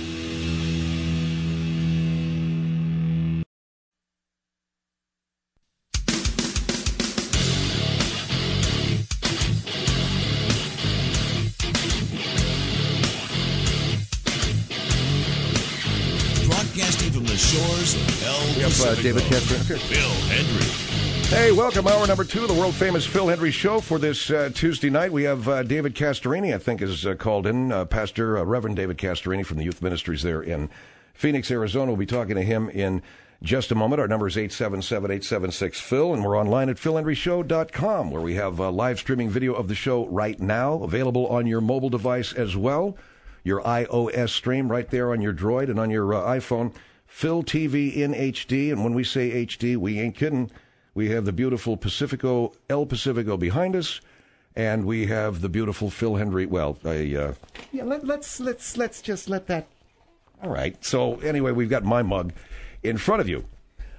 Broadcasting from the shores of El We have uh, David Castroni. Phil Hendrie. Hey, welcome. Hour number two of the world-famous Phil Hendrie Show for this uh, Tuesday night. We have uh, David Castorini, I think, is uh, called in. Uh, Pastor uh, Reverend David Castorini from the Youth Ministries there in Phoenix, Arizona. We'll be talking to him in just a moment. Our number is eight seven seven, eight seven six, Phil, and we're online at phil hendrie show dot com, where we have uh, live streaming video of the show right now, available on your mobile device as well. Your iOS stream right there on your Droid and on your uh, iPhone. Phil T V in H D, and when we say H D, we ain't kidding. We have the beautiful Pacifico, El Pacifico behind us, and we have the beautiful Phil Hendrie. Well, I, uh... yeah, let, let's let's let's just let that. All right. So anyway, we've got my mug in front of you.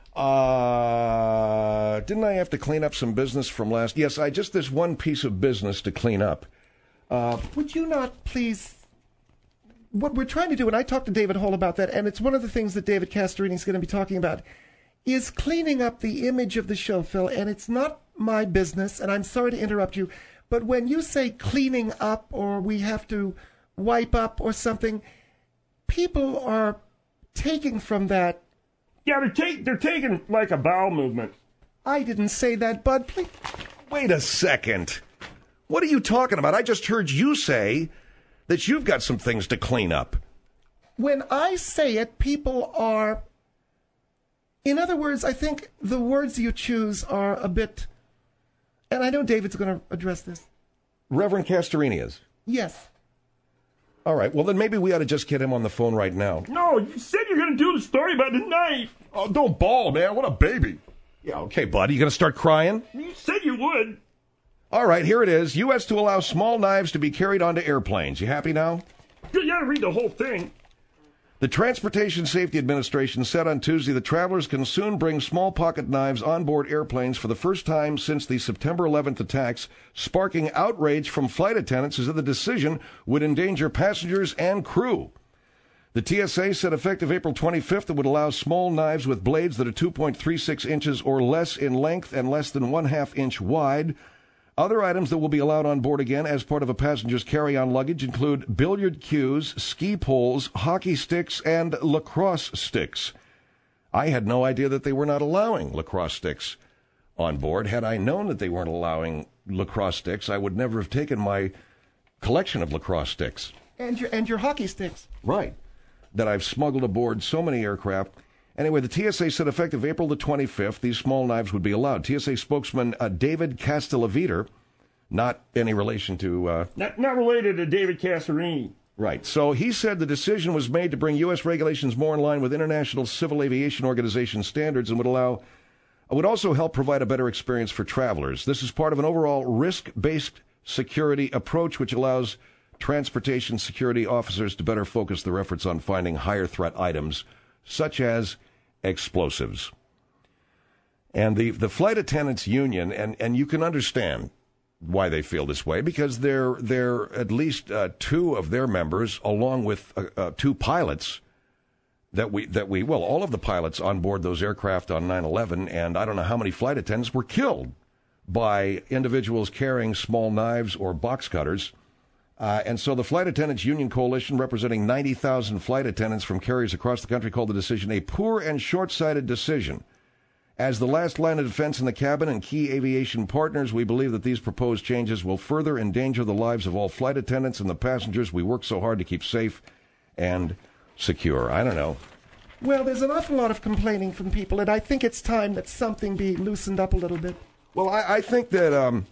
Uh, didn't I have to clean up some business from last? Yes, I just there's one piece of business to clean up. Uh, Would you not please? What we're trying to do, and I talked to David Hall about that, and it's one of the things that David Castorini is going to be talking about, is cleaning up the image of the show, Phil, and it's not my business, and I'm sorry to interrupt you, but when you say cleaning up or we have to wipe up or something, people are taking from that. Yeah, they're, take, they're taking like a bowel movement. I didn't say that, Bud. Please. Wait a second. What are you talking about? I just heard you say that you've got some things to clean up. When I say it, people are... In other words, I think the words you choose are a bit... And I know David's going to address this. Reverend Castorini is? Yes. All right, well, then maybe we ought to just get him on the phone right now. No, you said you're going to do the story about the knife. Oh, don't bawl, man. What a baby. Yeah, okay, bud. You going to start crying? You said you would. All right, here it is. U S to allow small knives to be carried onto airplanes. You happy now? You got to read the whole thing. The Transportation Safety Administration said on Tuesday that travelers can soon bring small pocket knives on board airplanes for the first time since the September eleventh attacks, sparking outrage from flight attendants as if the decision would endanger passengers and crew. The T S A said effective April twenty-fifth, it would allow small knives with blades that are two point three six inches or less in length and less than one half inch wide. Other items that will be allowed on board again as part of a passenger's carry-on luggage include billiard cues, ski poles, hockey sticks, and lacrosse sticks. I had no idea that they were not allowing lacrosse sticks on board. Had I known that they weren't allowing lacrosse sticks, I would never have taken my collection of lacrosse sticks. And your and your hockey sticks. Right. That I've smuggled aboard so many aircraft. Anyway, the T S A said effective April the twenty-fifth, these small knives would be allowed. T S A spokesman uh, David Castellaviter, not any relation to... Uh, not, not related to David Castorini. Right. So he said the decision was made to bring U S regulations more in line with International Civil Aviation Organization standards and would allow would also help provide a better experience for travelers. This is part of an overall risk-based security approach which allows transportation security officers to better focus their efforts on finding higher threat items, such as explosives. And the, the flight attendants union, and, and you can understand why they feel this way, because they're, they're at least uh, two of their members, along with uh, uh, two pilots, that we, that we, well, all of the pilots on board those aircraft on nine eleven, and I don't know how many flight attendants were killed by individuals carrying small knives or box cutters. Uh, and so the Flight Attendants Union Coalition, representing ninety thousand flight attendants from carriers across the country, called the decision a poor and short-sighted decision. As the last line of defense in the cabin and key aviation partners, we believe that these proposed changes will further endanger the lives of all flight attendants and the passengers we work so hard to keep safe and secure. I don't know. Well, there's an awful lot of complaining from people, and I think it's time that something be loosened up a little bit. Well, I, I think that, um,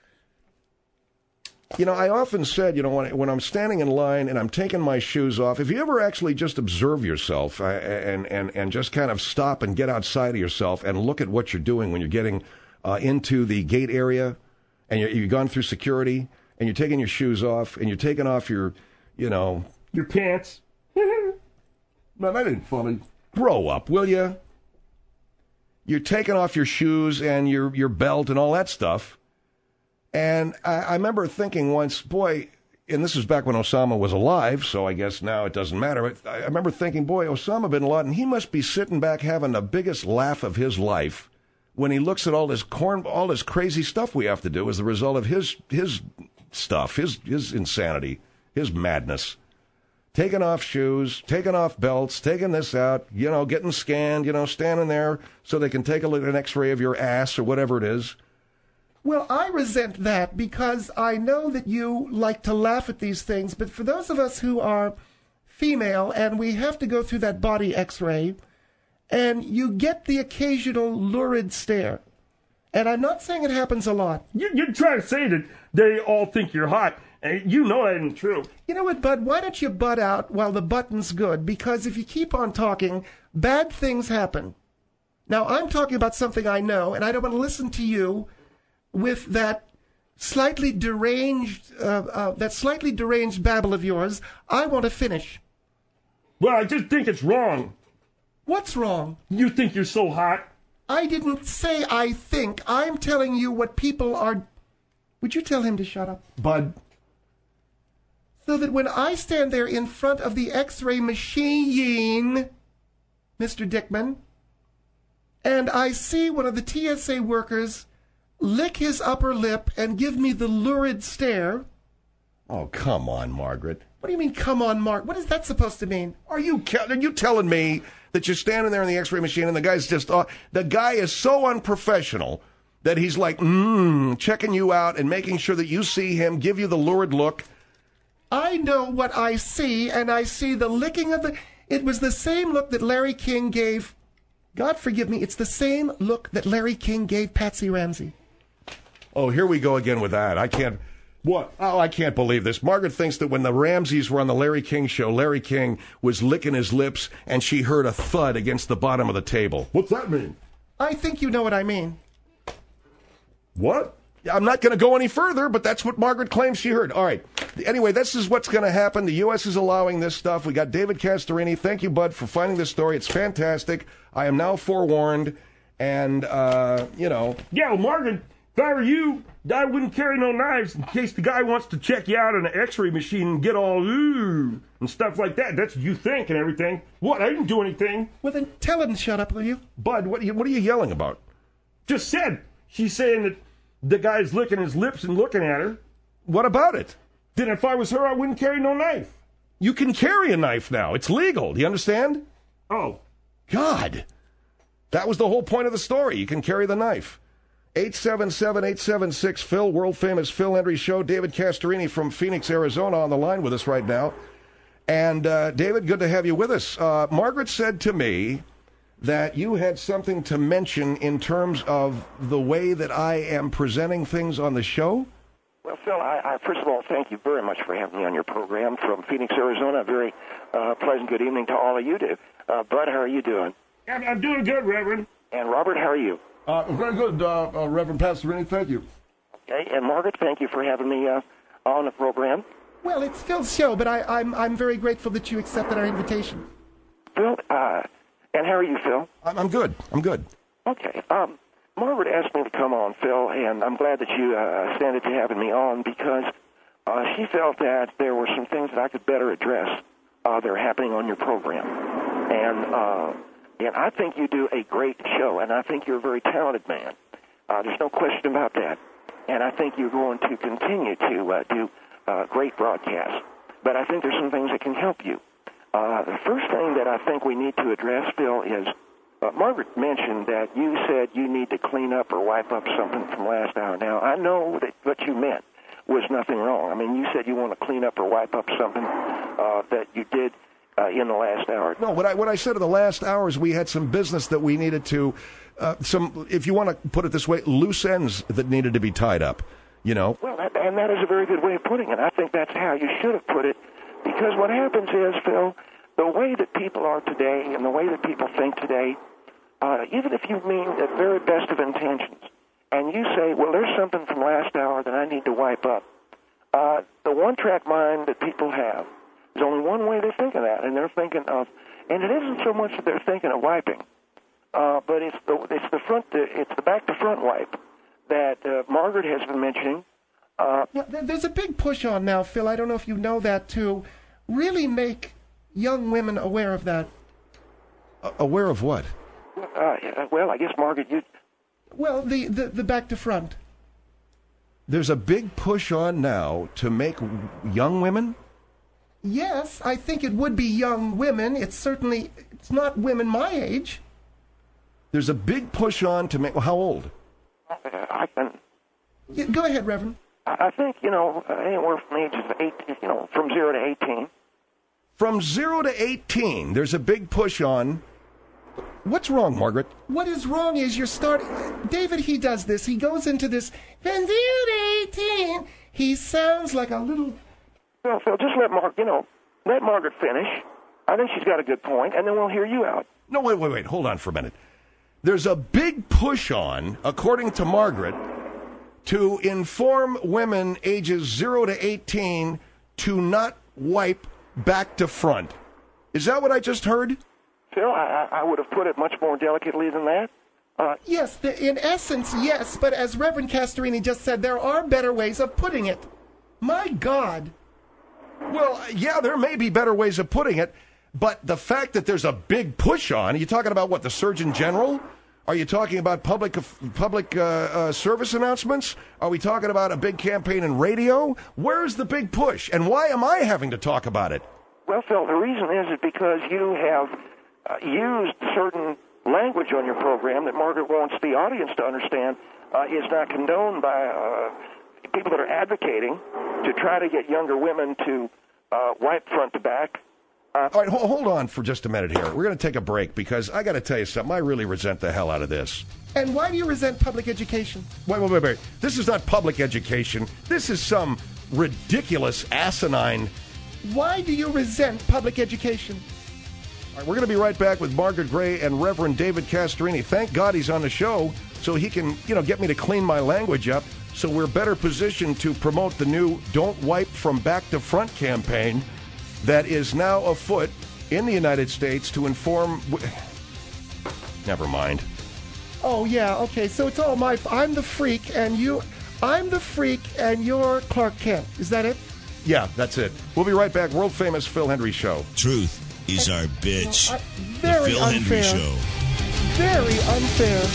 you know, I often said, you know, when, when I'm standing in line and I'm taking my shoes off, if you ever actually just observe yourself uh, and, and, and just kind of stop and get outside of yourself and look at what you're doing when you're getting uh, into the gate area and you're, you've gone through security and you're taking your shoes off and you're taking off your, you know... Your pants. Man, that ain't funny. Grow up, will you? You're taking off your shoes and your, your belt and all that stuff. And I, I remember thinking once, boy, and this is back when Osama was alive, so I guess now it doesn't matter. But I remember thinking, boy, Osama bin Laden, he must be sitting back having the biggest laugh of his life when he looks at all this corn, all this crazy stuff we have to do as the result of his his stuff, his his insanity, his madness. Taking off shoes, taking off belts, taking this out, you know, getting scanned, you know, standing there so they can take a look at an x-ray of your ass or whatever it is. Well, I resent that because I know that you like to laugh at these things, but for those of us who are female and we have to go through that body x-ray, and you get the occasional lurid stare, and I'm not saying it happens a lot. You, you're trying to say that they all think you're hot. And you know that isn't true. You know what, Bud? Why don't you butt out while the button's good? Because if you keep on talking, bad things happen. Now, I'm talking about something I know, and I don't want to listen to you with that slightly deranged, uh, uh, that slightly deranged babble of yours. I want to finish. Well, I just think it's wrong. What's wrong? You think you're so hot. I didn't say I think. I'm telling you what people are... Would you tell him to shut up? Bud... So that when I stand there in front of the x-ray machine, Mister Dickman, and I see one of the T S A workers lick his upper lip and give me the lurid stare... Oh, come on, Margaret. What do you mean, come on, Mark? What is that supposed to mean? Are you are you telling me that you're standing there in the x-ray machine and the guy's just... Uh, the guy is so unprofessional that he's like, mmm, checking you out and making sure that you see him, give you the lurid look... I know what I see, and I see the licking of the... It was the same look that Larry King gave... God forgive me, it's the same look that Larry King gave Patsy Ramsey. Oh, here we go again with that. I can't... What? Oh, I can't believe this. Margaret thinks that when the Ramseys were on the Larry King show, Larry King was licking his lips, and she heard a thud against the bottom of the table. What's that mean? I think you know what I mean. What? I'm not going to go any further, but that's what Margaret claims she heard. All right. Anyway, this is what's going to happen. The U S is allowing this stuff. We got David Castorini. Thank you, Bud, for finding this story. It's fantastic. I am now forewarned. And, uh, you know. Yeah, well, Margaret, if I were you, I wouldn't carry no knives in case the guy wants to check you out in an x-ray machine and get all ooh and stuff like that. That's what you think and everything. What? I didn't do anything. Well, then tell him to shut up, will you? Bud, what are you, what are you yelling about? Just said. She's saying that the guy's licking his lips and looking at her. What about it? Then if I was her, I wouldn't carry no knife. You can carry a knife now. It's legal. Do you understand? Oh. God. That was the whole point of the story. You can carry the knife. eight seven seven, eight seven six, Phil, world-famous Phil Hendrie Show. David Castorini from Phoenix, Arizona on the line with us right now. And, uh, David, good to have you with us. Uh, Margaret said to me that you had something to mention in terms of the way that I am presenting things on the show? Well, Phil, I, I first of all, thank you very much for having me on your program from Phoenix, Arizona. A very uh, pleasant good evening to all of you. Do. Uh, Bud, how are you doing? I'm, I'm doing good, Reverend. And Robert, how are you? Uh, very good, uh, uh, Reverend Pastorini. Thank you. Okay, and Margaret, thank you for having me uh, on the program. Well, it's Phil's show, but I, I'm I'm very grateful that you accepted our invitation. Phil, uh, and how are you, Phil? I'm, I'm good. I'm good. Okay. Um, Margaret asked me to come on, Phil, and I'm glad that you uh, assented to having me on because uh, she felt that there were some things that I could better address uh, that are happening on your program. And, uh, and I think you do a great show, and I think you're a very talented man. Uh, there's no question about that. And I think you're going to continue to uh, do uh, great broadcasts. But I think there's some things that can help you. Uh, the first thing that I think we need to address, Phil, is uh, Margaret mentioned that you said you need to clean up or wipe up something from last hour. Now, I know that what you meant was nothing wrong. I mean, you said you want to clean up or wipe up something uh, that you did uh, in the last hour. No, what I what I said in the last hours, we had some business that we needed to, uh, some, if you want to put it this way, loose ends that needed to be tied up, you know. Well, that, and that is a very good way of putting it. I think that's how you should have put it, because what happens is, Phil, the way that people are today and the way that people think today, uh, even if you mean the very best of intentions, and you say, well, there's something from last hour that I need to wipe up, uh, the one-track mind that people have, there's only one way they think of that, and they're thinking of, and it isn't so much that they're thinking of wiping, uh, but it's the it's the front, it's the back-to-front wipe that uh, Margaret has been mentioning. Uh, Yeah, there- there's a big push on now, Phil. I don't know if you know that, to really make young women aware of that. Uh, aware of what? uh, well, I guess, Margaret, you... Well, the, the, the back to front. There's a big push on now to make young women? Yes, I think it would be young women. It's certainly, it's not women my age. There's a big push on to make, well, how old? Uh, I can... Yeah, go ahead, Reverend. I think, you know, anywhere from the ages of eighteen, you know, from zero to eighteen. From zero to eighteen, there's a big push on. What's wrong, Margaret? What is wrong is you're starting... David, he does this. He goes into this, from zero to eighteen. He sounds like a little... Well, Phil, just let Mark, you know, let Margaret finish. I think she's got a good point, and then we'll hear you out. No, wait, wait, wait. Hold on for a minute. There's a big push on, according to Margaret, to inform women ages zero to eighteen to not wipe back to front. Is that what I just heard? Phil, I, I would have put it much more delicately than that. Uh, Yes, the, in essence, yes, but as Reverend Castorini just said, there are better ways of putting it. My God. Well, yeah, there may be better ways of putting it, but the fact that there's a big push on, are you talking about what, the Surgeon General? Are you talking about public public uh, uh, service announcements? Are we talking about a big campaign in radio? Where's the big push, and why am I having to talk about it? well, Phil, the reason is is because you have uh, used certain language on your program that Margaret wants the audience to understand uh, is not condoned by uh, people that are advocating to try to get younger women to uh, wipe front to back. Uh, All right, ho- hold on for just a minute here. We're going to take a break because I got to tell you something. I really resent the hell out of this. And why do you resent public education? Wait, wait, wait, wait. This is not public education. This is some ridiculous, asinine... Why do you resent public education? All right, we're going to be right back with Margaret Gray and Reverend David Castorini. Thank God he's on the show so he can, you know, get me to clean my language up so we're better positioned to promote the new Don't Wipe from Back to Front campaign that is now afoot in the United States to inform... Never mind. Oh, yeah, okay, so it's all my... I'm the freak, and you... I'm the freak, and you're Clark Kent. Is that it? Yeah, that's it. We'll be right back. World-famous Phil Hendry Show. Truth is our bitch. I- The very Phil Hendry unfair. Show. Very unfair.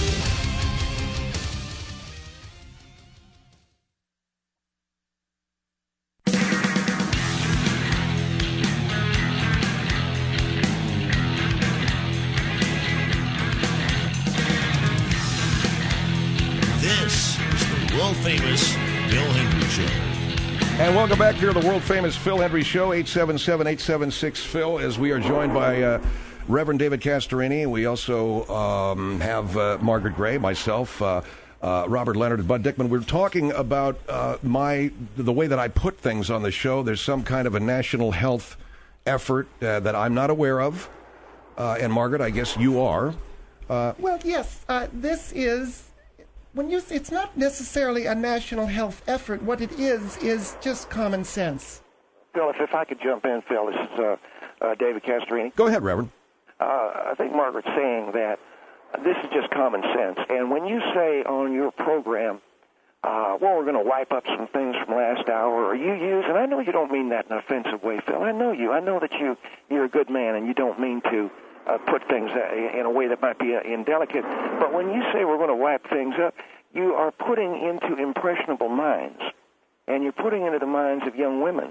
This is the world-famous Phil Hendry Show. And welcome back here to the world-famous Phil Hendry Show, eight seven seven, eight seven six, Phil, as we are joined by uh, Reverend David Castorini. We also um, have uh, Margaret Gray, myself, uh, uh, Robert Leonard, and Bud Dickman. We're talking about uh, my the way that I put things on the show. There's some kind of a national health effort uh, that I'm not aware of. Uh, and Margaret, I guess you are. Uh, Well, yes, uh, this is, when you, it's not necessarily a national health effort. What it is, is just common sense. Phil, if, if I could jump in, Phil, this is uh, uh, David Castrini. go ahead, Reverend. Uh, I think Margaret's saying that this is just common sense. And when you say on your program, uh, well, we're going to wipe up some things from last hour, or you use, and I know you don't mean that in an offensive way, Phil. I know you. I know that you, you're a good man, and you don't mean to uh, put things in a way that might be uh, indelicate. But when you say we're going to wipe things up, you are putting into impressionable minds, and you're putting into the minds of young women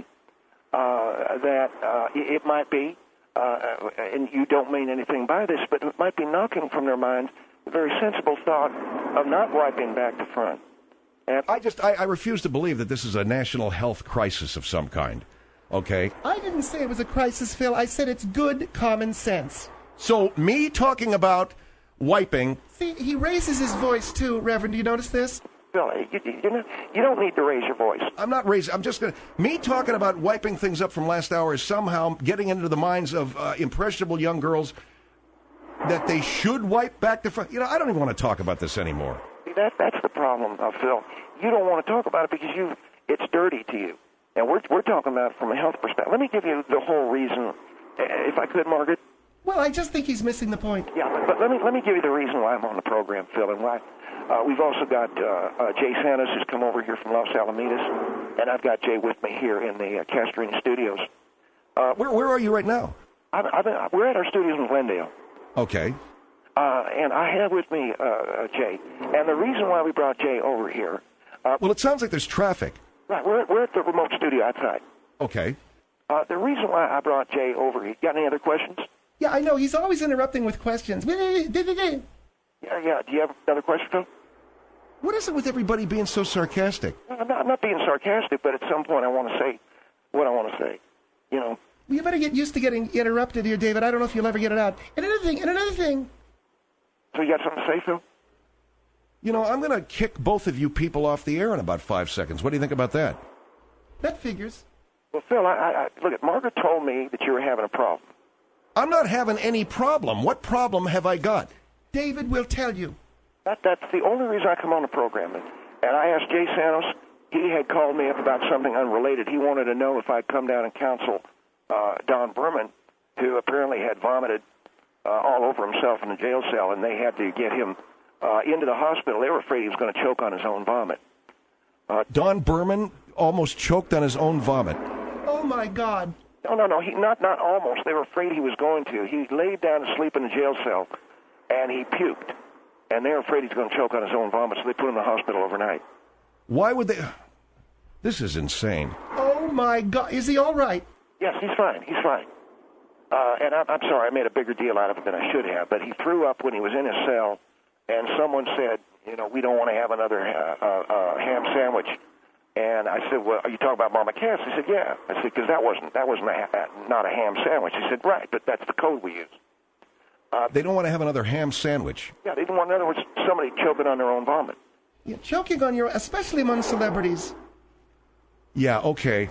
uh, that uh, it might be, uh, and you don't mean anything by this, but it might be knocking from their minds the very sensible thought of not wiping back to front. And I just, I, I refuse to believe that this is a national health crisis of some kind. Okay? I didn't say it was a crisis, Phil. I said it's good common sense. So, me talking about wiping. See, he raises his voice too, Reverend. Do you notice this? Phil, you, you, know, you don't need to raise your voice. I'm not raising, I'm just going to. Me talking about wiping things up from last hour is somehow getting into the minds of uh, impressionable young girls that they should wipe back to front. You know, I don't even want to talk about this anymore. See, that, that's the problem, uh, Phil. You don't want to talk about it because you it's dirty to you. And we're, we're talking about it from a health perspective. Let me give you the whole reason, if I could, Margaret. Well, I just think he's missing the point. Yeah, but, but let me let me give you the reason why I'm on the program, Phil, and why. Uh, we've also got uh, uh, Jay Santos, who's come over here from Los Alamitos, and I've got Jay with me here in the uh, Castrini Studios. Uh, where where are you right now? I've, I've been, we're at our studios in Glendale. Okay. Uh, and I have with me uh, uh, Jay. And the reason why we brought Jay over here... Uh, well, it sounds like there's traffic. Right, we're, we're at the remote studio outside. Okay. Uh, the reason why I brought Jay over here... Got any other questions? Yeah, I know. He's always interrupting with questions. Yeah, yeah. Do you have another question, Phil? What is it with everybody being so sarcastic? Well, I'm, not, I'm not being sarcastic, but at some point I want to say what I want to say. You know? Well, you better get used to getting interrupted here, David. I don't know if you'll ever get it out. And another thing, and another thing... So you got something to say, Phil? You know, I'm going to kick both of you people off the air in about five seconds. What do you think about that? That figures. Well, Phil, I, I, look, at Margaret told me that you were having a problem. I'm not having any problem. What problem have I got? David will tell you. That, that's the only reason I come on the program. And, and I asked Jay Santos. He had called me up about something unrelated. He wanted to know if I'd come down and counsel uh, Don Berman, who apparently had vomited Uh, all over himself in the jail cell, and they had to get him uh, into the hospital. They were afraid he was going to choke on his own vomit. Uh, Don Berman almost choked on his own vomit. Oh, my God. No, no, no, he not not almost. They were afraid he was going to. He laid down to sleep in the jail cell, and he puked. And they were afraid he was going to choke on his own vomit, so they put him in the hospital overnight. Why would they... This is insane. Oh, my God. Is he all right? Yes, he's fine. He's fine. Uh, and I'm, I'm sorry, I made a bigger deal out of it than I should have, but he threw up when he was in his cell, and someone said, you know, we don't want to have another uh, uh, uh, ham sandwich. And I said, well, are you talking about Mama Cass? He said, yeah. I said, because that wasn't, that wasn't a, not a ham sandwich. He said, right, but that's the code we use. Uh, they don't want to have another ham sandwich. Yeah, they didn't want, in other words, somebody choking on their own vomit. Yeah, choking on your, especially among celebrities. Yeah, okay.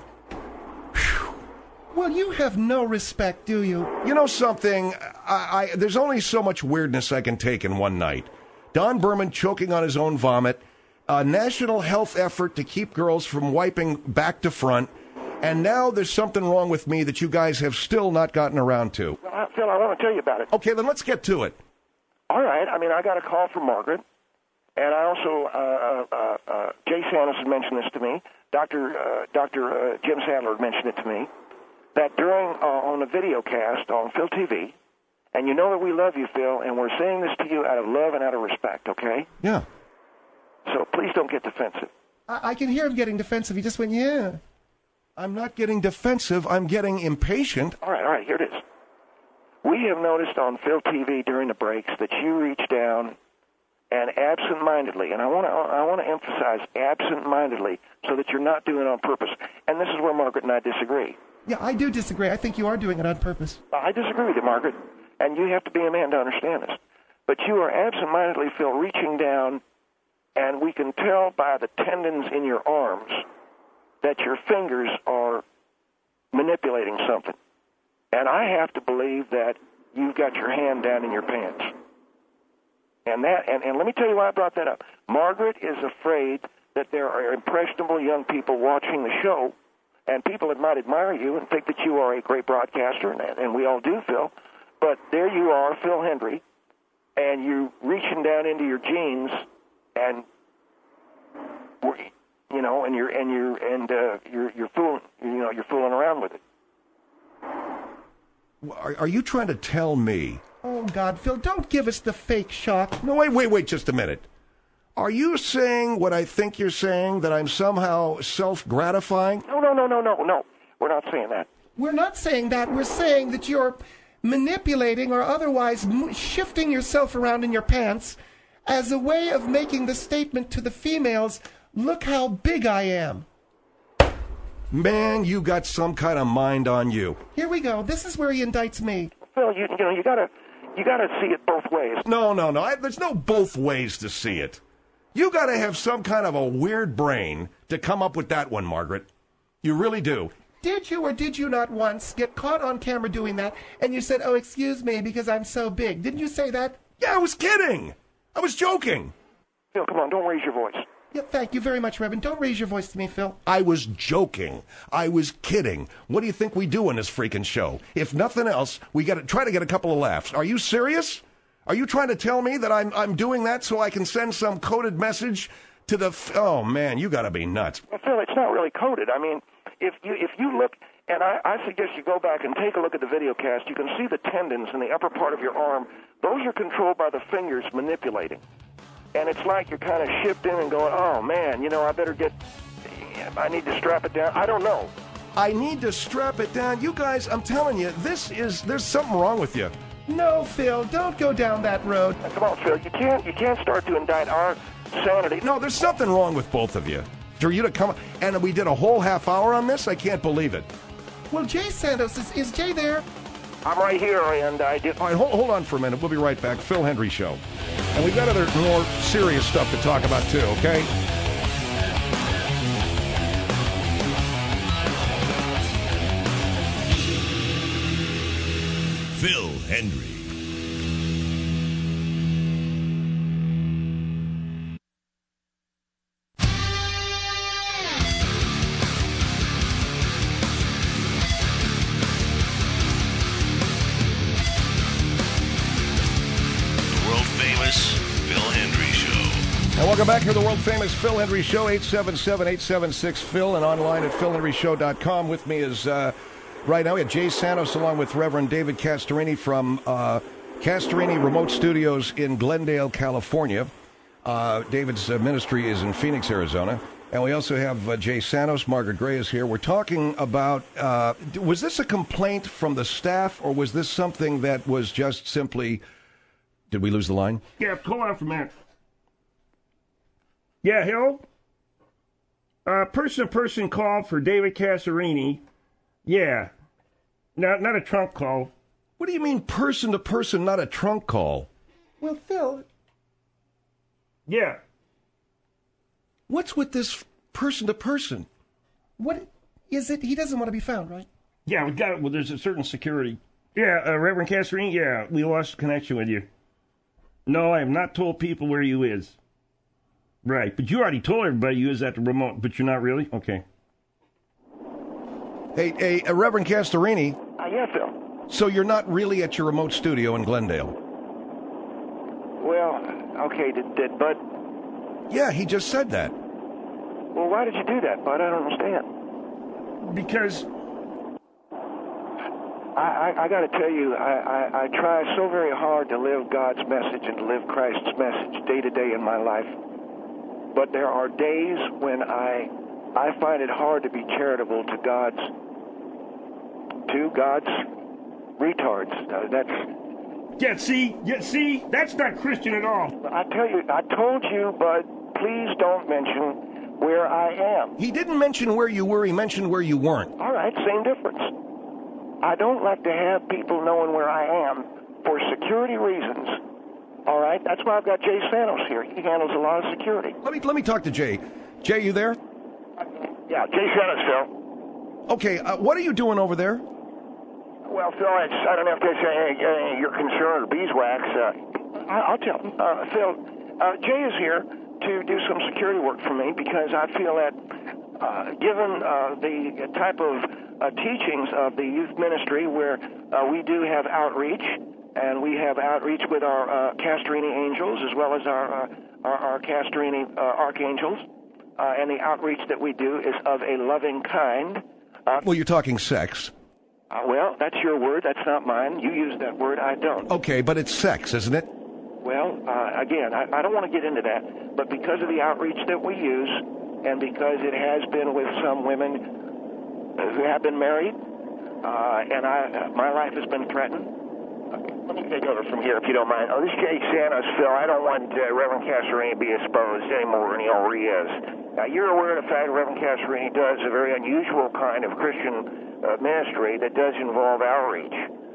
Well, you have no respect, do you? You know something? I, I, there's only so much weirdness I can take in one night. Don Berman choking on his own vomit, a national health effort to keep girls from wiping back to front, and now there's something wrong with me that you guys have still not gotten around to. Well, Phil, I want to tell you about it. Okay, then let's get to it. All right. I mean, I got a call from Margaret, and I also, uh, uh, uh, Jay Santos had mentioned this to me. Doctor Uh, Doctor Uh, Jim Sadler had mentioned it to me. That during, uh, on a video cast on Phil T V, and you know that we love you, Phil, and we're saying this to you out of love and out of respect, okay? Yeah. So please don't get defensive. I, I can hear him getting defensive. He just went, yeah. I'm not getting defensive. I'm getting impatient. All right, all right, here it is. We have noticed on Phil T V during the breaks that you reach down and absent-mindedly, and I want to I want to emphasize absent-mindedly so that you're not doing it on purpose. And this is where Margaret and I disagree. Yeah, I do disagree. I think you are doing it on purpose. I disagree with you, Margaret, and you have to be a man to understand this. But you are absent-mindedly, Phil, reaching down, and we can tell by the tendons in your arms that your fingers are manipulating something. And I have to believe that you've got your hand down in your pants. And that, and, and let me tell you why I brought that up. Margaret is afraid that there are impressionable young people watching the show, and people that might admire you and think that you are a great broadcaster, and, and we all do, Phil. But there you are, Phil Hendrie, and you're reaching down into your jeans, and you know, and you're and you're and uh, you're you're fooling, you know, you're fooling around with it. Are, are you trying to tell me? Oh, God, Phil, don't give us the fake shock. No, wait, wait, wait, just a minute. Are you saying what I think you're saying, that I'm somehow self-gratifying? No, no, no, no, no, no. We're not saying that. We're not saying that. We're saying that you're manipulating or otherwise m- shifting yourself around in your pants as a way of making the statement to the females, look how big I am. Man, you got some kind of mind on you. Here we go. This is where he indicts me. Phil, you, you know, you gotta, you gotta see it both ways. No, no, no. I, there's no both ways to see it. You got to have some kind of a weird brain to come up with that one, Margaret. You really do. Did you or did you not once get caught on camera doing that, and you said, oh, excuse me, because I'm so big? Didn't you say that? Yeah, I was kidding. I was joking. Phil, come on, don't raise your voice. Yeah, thank you very much, Reverend. Don't raise your voice to me, Phil. I was joking. I was kidding. What do you think we do in this freaking show? If nothing else, we got to try to get a couple of laughs. Are you serious? Are you trying to tell me that I'm I'm doing that so I can send some coded message to the... F- oh, man, you got to be nuts. Well, Phil, it's not really coded. I mean, if you if you look, and I, I suggest you go back and take a look at the video cast, you can see the tendons in the upper part of your arm. Those are controlled by the fingers manipulating. And it's like you're kind of shipped in and going, oh, man, you know, I better get... I need to strap it down. I don't know. I need to strap it down. You guys, I'm telling you, this is... There's something wrong with you. No, Phil, don't go down that road. Now, come on, Phil, you can't you can't start to indict our sanity. No, there's something wrong with both of you. For you to come... And we did a whole half hour on this? I can't believe it. Well, Jay Santos, is, is Jay there? I'm right here, and I did... All right, hold, hold on for a minute. We'll be right back. Phil Hendrie Show. And we've got other more serious stuff to talk about, too, okay? Phil Hendrie. And welcome back to the world-famous Phil Hendrie Show, eight seven seven, eight seven six, Phil, and online at phil hendrie show dot com. With me is, uh, right now, we have Jay Santos along with Reverend David Castorini from uh, Castorini Remote Studios in Glendale, California. Uh, David's uh, ministry is in Phoenix, Arizona. And we also have uh, Jay Santos. Margaret Gray is here. We're talking about, uh, was this a complaint from the staff, or was this something that was just simply, did we lose the line? Yeah, hold on for a minute. Yeah, hello? Uh, person-to-person call for David Castorini. Yeah. Not, not a trunk call. What do you mean person-to-person, not a trunk call? Well, Phil... Yeah. What's with this person-to-person? What is it? He doesn't want to be found, right? Yeah, we got it. Well, there's a certain security. Yeah, uh, Reverend Castorini, yeah, we lost connection with you. No, I have not told people where you is. Right, but you already told everybody you was at the remote, but you're not really? Okay. Hey, hey, uh, Reverend Castorini. Uh, yeah, Phil. So you're not really at your remote studio in Glendale? Well, okay, did, did Bud... Yeah, he just said that. Well, why did you do that, Bud? I don't understand. Because... I, I, I got to tell you, I, I, I try so very hard to live God's message and to live Christ's message day to day in my life. But there are days when I I find it hard to be charitable to God's to God's retards. Uh, that's yeah. See, yeah. See, that's not Christian at all. I tell you, I told you, but please don't mention where I am. He didn't mention where you were. He mentioned where you weren't. All right, same difference. I don't like to have people knowing where I am for security reasons. All right, that's why I've got Jay Santos here. He handles a lot of security. Let me let me talk to Jay. Jay, you there? Yeah, Jay Santos, Phil. Okay, uh, what are you doing over there? Well, Phil, it's, I don't know if that's uh, uh, your concern or beeswax. Uh, I, I'll tell him. Uh, Phil, uh, Jay is here to do some security work for me because I feel that uh, given uh, the type of uh, teachings of the youth ministry where uh, we do have outreach, and we have outreach with our uh, Castrini angels as well as our, uh, our, our Castrini uh, archangels, uh, and the outreach that we do is of a loving kind. Uh, Well, you're talking sex. Uh, well, that's your word. That's not mine. You use that word. I don't. Okay, but it's sex, isn't it? Well, uh, again, I, I don't want to get into that, but because of the outreach that we use, and because it has been with some women who have been married, uh, and I, uh, my life has been threatened. Okay, let me take over from here, if you don't mind. Oh, this is Jay Santos, Phil. I don't want uh, Reverend Casarini to be exposed any more than he already is. Now, you're aware of the fact that Reverend Casarini does a very unusual kind of Christian uh, ministry that does involve outreach.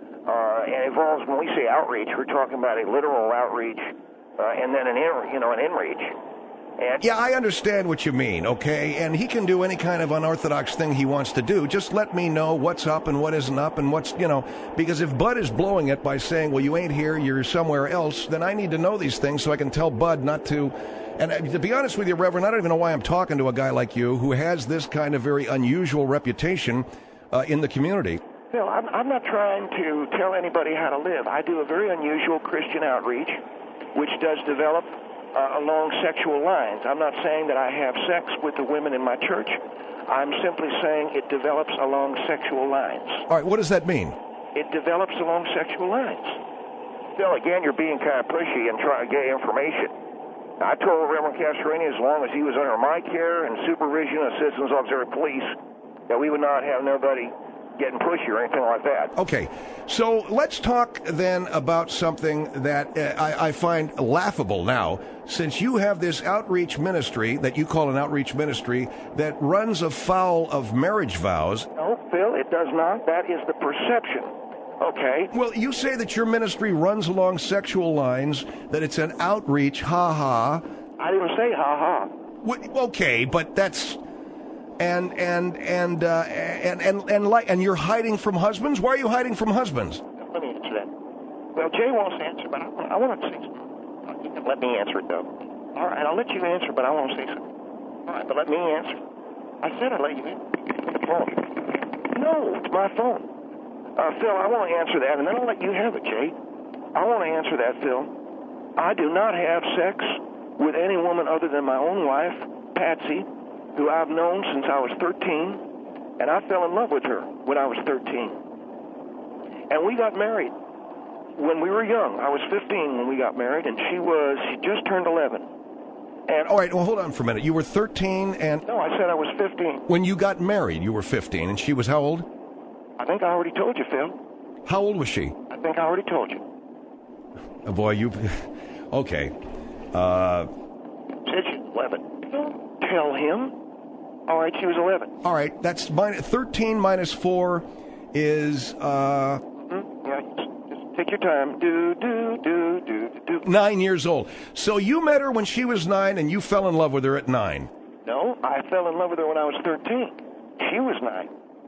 Uh, and involves, when we say outreach, we're talking about a literal outreach uh, and then an in, you know, an inreach. And Yeah, I understand what you mean, okay? And he can do any kind of unorthodox thing he wants to do. Just let me know what's up and what isn't up and what's, you know, because if Bud is blowing it by saying, well, you ain't here, you're somewhere else, then I need to know these things so I can tell Bud not to. And uh, to be honest with you, Reverend, I don't even know why I'm talking to a guy like you who has this kind of very unusual reputation uh, in the community. Phil, I'm, I'm not trying to tell anybody how to live. I do a very unusual Christian outreach, which does develop uh, along sexual lines. I'm not saying that I have sex with the women in my church. I'm simply saying it develops along sexual lines. All right, what does that mean? It develops along sexual lines. Phil, again, you're being kind of pushy and trying to get information. I told Reverend Casarini as long as he was under my care and supervision of Citizens Auxiliary Police that we would not have nobody getting pushy or anything like that. Okay, so let's talk then about something that uh, I, I find laughable now. Since you have this outreach ministry that you call an outreach ministry that runs afoul of marriage vows. No, Phil, it does not. That is the perception. Okay. Well, you say that your ministry runs along sexual lines, that it's an outreach, ha-ha. I didn't say ha-ha. Well, okay, but that's... And and and uh, and and and like and you're hiding from husbands. Why are you hiding from husbands? Let me answer that. Well, Jay wants to answer, but I want, I want to say something. You can let me answer it though. All right, I'll let you answer, but I want to say something. All right, but let me answer. I said I'd let you answer. The phone. No, it's my phone. Uh, Phil, I want to answer that, and then I'll let you have it, Jay. I want to answer that, Phil. I do not have sex with any woman other than my own wife, Patsy, who I've known since I was thirteen, and I fell in love with her when I was thirteen. And we got married when we were young. I was fifteen when we got married, and she was, she just turned eleven. And all right, well, hold on for a minute. You were thirteen and... No, I said I was fifteen. When you got married, you were fifteen, and she was how old? I think I already told you, Phil. How old was she? I think I already told you. Oh, boy, you... Okay. Uh... Said she's eleven. Don't tell him. All right, she was eleven. All right, that's minus, thirteen minus four is, uh... Mm-hmm. Yeah, just, just take your time. Do, do, do, do, do. Nine years old. So you met her when she was nine, and you fell in love with her at nine. No, I fell in love with her when I was thirteen. She was nine.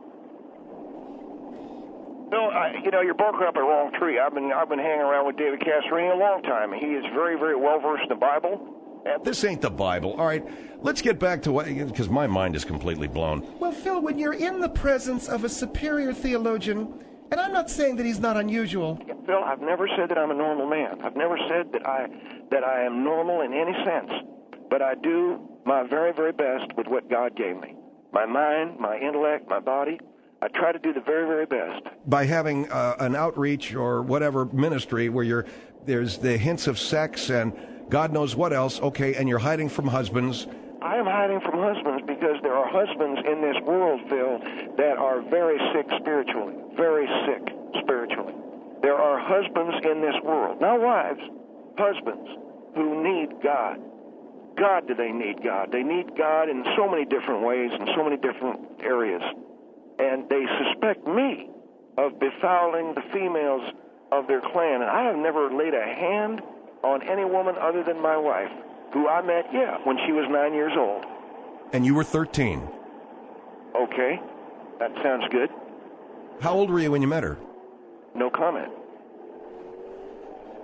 No, I, you know, you're barking up a wrong tree. I've been, I've been hanging around with David Casarini a long time. He is very, very well versed in the Bible. This ain't the Bible. All right, let's get back to what, because my mind is completely blown. Well, Phil, when you're in the presence of a superior theologian, and I'm not saying that he's not unusual. Yeah, Phil, I've never said that I'm a normal man. I've never said that I that I am normal in any sense. But I do my very, very best with what God gave me. My mind, my intellect, my body. I try to do the very, very best. By having uh, an outreach or whatever ministry where you're there's the hints of sex and God knows what else, okay, and you're hiding from husbands. I am hiding from husbands because there are husbands in this world, Phil, that are very sick spiritually, very sick spiritually. There are husbands in this world, not wives, husbands who need God. God, do they need God? They need God in so many different ways, in so many different areas. And they suspect me of befouling the females of their clan. And I have never laid a hand on any woman other than my wife, who I met, yeah, when she was nine years old. And you were thirteen. Okay, that sounds good. How old were you when you met her? No comment.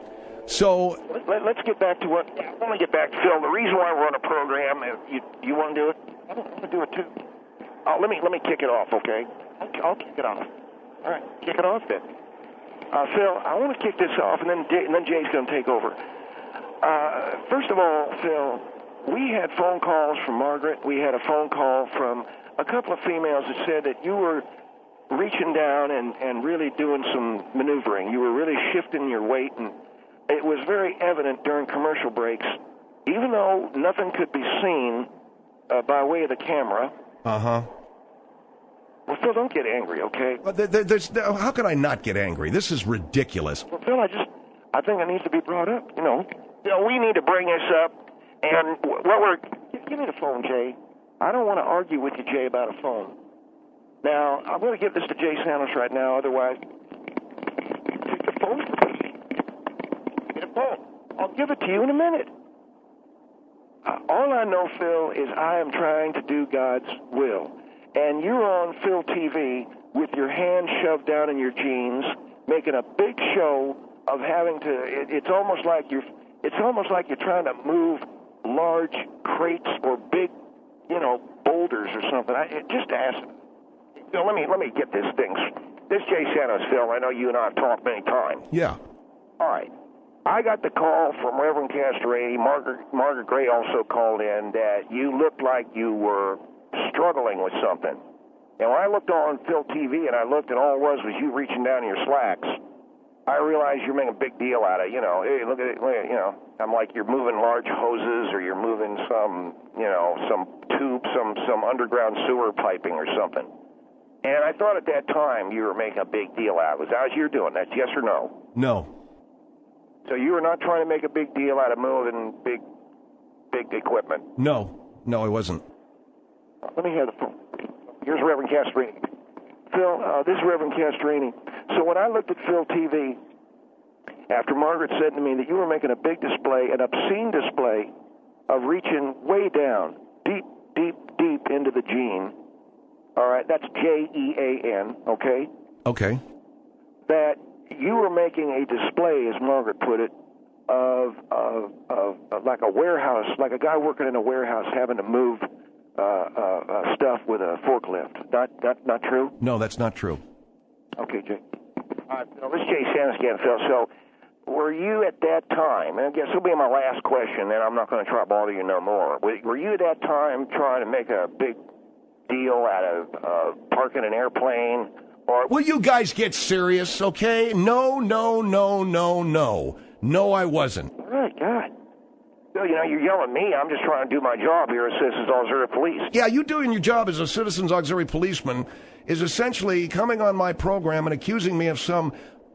So Let, let, let's get back to what. I want to get back to Phil. The reason why we're on a program, uh, you you want to do it? I want to do it too. Uh, let me let me kick it off, okay? I'll, I'll kick it off. All right, kick it off then. Uh, Phil, I want to kick this off, and then Jay, and then Jay's going to take over. Uh, first of all, Phil, we had phone calls from Margaret. We had a phone call from a couple of females that said that you were reaching down and, and really doing some maneuvering. You were really shifting your weight, and it was very evident during commercial breaks, even though nothing could be seen uh, by way of the camera. Uh-huh. Well, Phil, don't get angry, okay? But there, there, there's, there, how can I not get angry? This is ridiculous. Well, Phil, I just, I think it needs to be brought up, you know. You know, we need to bring this up, and what we're, give me the phone, Jay. I don't want to argue with you, Jay, about a phone. Now, I'm going to give this to Jay Santos right now, otherwise, take the phone. Get a phone. I'll give it to you in a minute. Uh, all I know, Phil, is I am trying to do God's will. And you're on Phil T V with your hand shoved down in your jeans, making a big show of having to, it, it's almost like you're, it's almost like you're trying to move large crates or big, you know, boulders or something. I, it, just ask, you know, let me, let me get this thing. This Jay Santos, Phil, I know you and I have talked many times. Yeah. All right. I got the call from Reverend Castorini. Margaret, Margaret Gray also called in that you looked like you were struggling with something. And when I looked on Phil T V and I looked and all it was was you reaching down in your slacks, I realized you're making a big deal out of, you know, hey, look at it, look at it, you know, I'm like you're moving large hoses or you're moving some, you know, some tube, some, some underground sewer piping or something. And I thought at that time you were making a big deal out of it. Was that what you're doing? That's yes or no? No. So you were not trying to make a big deal out of moving big, big equipment? No. No, I wasn't. Let me hear the phone. Here's Reverend Castorini. Phil, uh, this is Reverend Castorini. So when I looked at Phil T V, after Margaret said to me that you were making a big display, an obscene display of reaching way down, deep, deep, deep into the gene, all right, that's J E A N, okay? Okay. That you were making a display, as Margaret put it, of, of, of, of like a warehouse, like a guy working in a warehouse having to move uh, uh, uh, stuff with a forklift. Not, not, not true? No, that's not true. Okay, Jay. All right, Phil, this is Jay Santos again, Phil. So, were you at that time, and I guess it'll be my last question, then I'm not going to try to bother you no more. Were you at that time trying to make a big deal out of uh, parking an airplane? Or Will you guys get serious, okay? No, no, no, no, no. No, I wasn't. All right, God. Phil, you know, you're yelling at me. I'm just trying to do my job here as Citizens Auxiliary Police. Yeah, you doing your job as a Citizens Auxiliary Policeman is essentially coming on my program and accusing me of some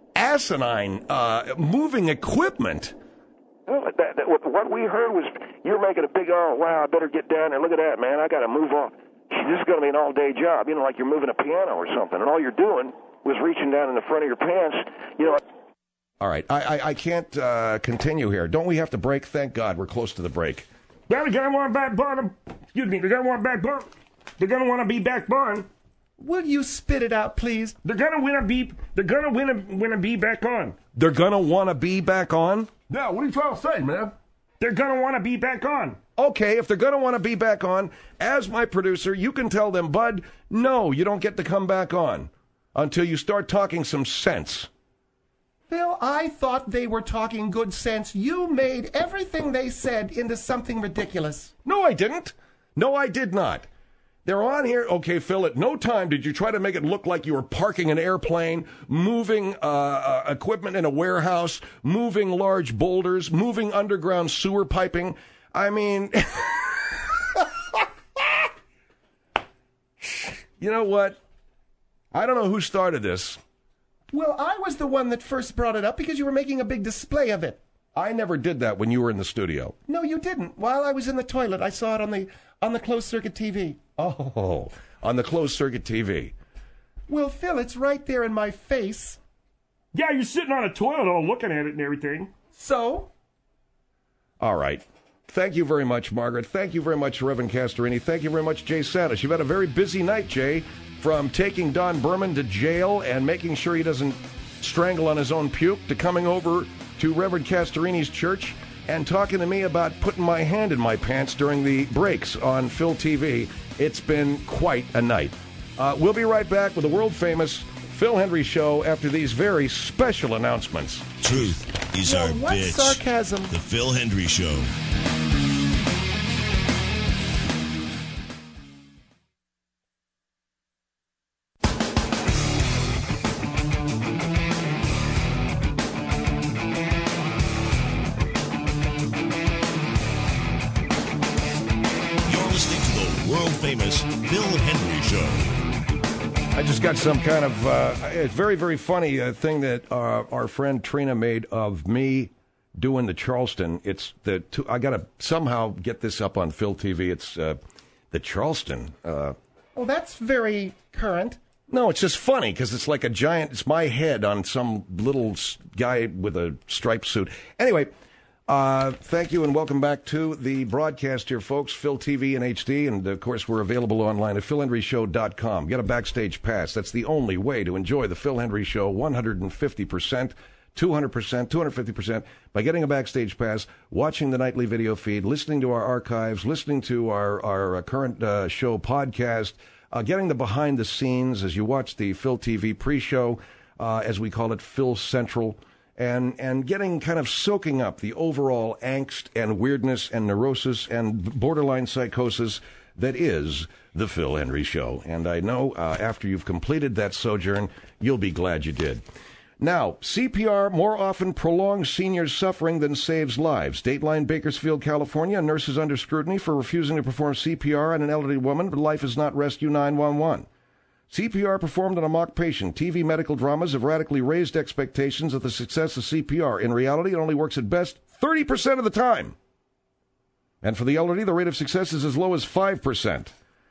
asinine uh, moving equipment. Well, that, that, what we heard was you're making a big, oh, wow, I better get down there. Look at that, man. I got to move on. This is going to be an all-day job, you know, like you're moving a piano or something, and all you're doing was reaching down in the front of your pants, you know. All right, I, I, I can't uh, continue here. Don't we have to break? Thank God we're close to the break. Well, they're going to want back bottom. Excuse me, they're going to want back bottom. They're going to want to be back on. Will you spit it out, please? They're going to win a be. They're going to win a win a be back on. They're going to want to be back on? Yeah, what are you trying to say, man? They're going to want to be back on. Okay, if they're going to want to be back on, as my producer, you can tell them, Bud, no, you don't get to come back on until you start talking some sense. Phil, I thought they were talking good sense. You made everything they said into something ridiculous. No, I didn't. No, I did not. They're on here. Okay, Phil, at no time did you try to make it look like you were parking an airplane, moving uh, uh, equipment in a warehouse, moving large boulders, moving underground sewer piping. I mean, you know what? I don't know who started this. Well, I was the one that first brought it up because you were making a big display of it. I never did that when you were in the studio. No, you didn't. While I was in the toilet, I saw it on the on the closed-circuit T V. Oh, on the closed-circuit T V. Well, Phil, it's right there in my face. Yeah, you're sitting on a toilet all looking at it and everything. So? All right. Thank you very much, Margaret. Thank you very much, Reverend Castorini. Thank you very much, Jay Santos. You've had a very busy night, Jay, from taking Don Berman to jail and making sure he doesn't strangle on his own puke to coming over to Reverend Castorini's church and talking to me about putting my hand in my pants during the breaks on Phil T V. It's been quite a night. Uh, we'll be right back with the world-famous Phil Hendrie Show after these very special announcements. Truth is Well, our what bitch. sarcasm? The Phil Hendrie Show. You're listening to the world-famous Phil Hendrie Show. I just got some kind of uh, it's very, very funny uh, thing that uh, our friend Trina made of me doing the Charleston. It's the two, I got to somehow get this up on Phil T V. It's uh, the Charleston. Uh, Well, that's very current. no, it's just funny because it's like a giant. It's my head on some little s- guy with a striped suit. Anyway. Uh, thank you and welcome back to the broadcast here, folks. Phil T V in H D, and of course we're available online at phil hendrie show dot com. Get a backstage pass. That's the only way to enjoy the Phil Hendrie Show one hundred fifty percent, two hundred percent, two hundred fifty percent by getting a backstage pass, watching the nightly video feed, listening to our archives, listening to our, our uh, current uh, show podcast, uh, getting the behind the scenes as you watch the Phil T V pre-show, uh, as we call it, Phil Central. And and getting kind of soaking up the overall angst and weirdness and neurosis and borderline psychosis that is the Phil Hendrie Show. And I know uh, after you've completed that sojourn, you'll be glad you did. Now, C P R more often prolongs seniors' suffering than saves lives. Dateline Bakersfield, California. A nurse is under scrutiny for refusing to perform C P R on an elderly woman, but life is not rescue nine one one. C P R performed on a mock patient. T V medical dramas have radically raised expectations of the success of C P R. In reality, it only works at best thirty percent of the time. And for the elderly, the rate of success is as low as five percent.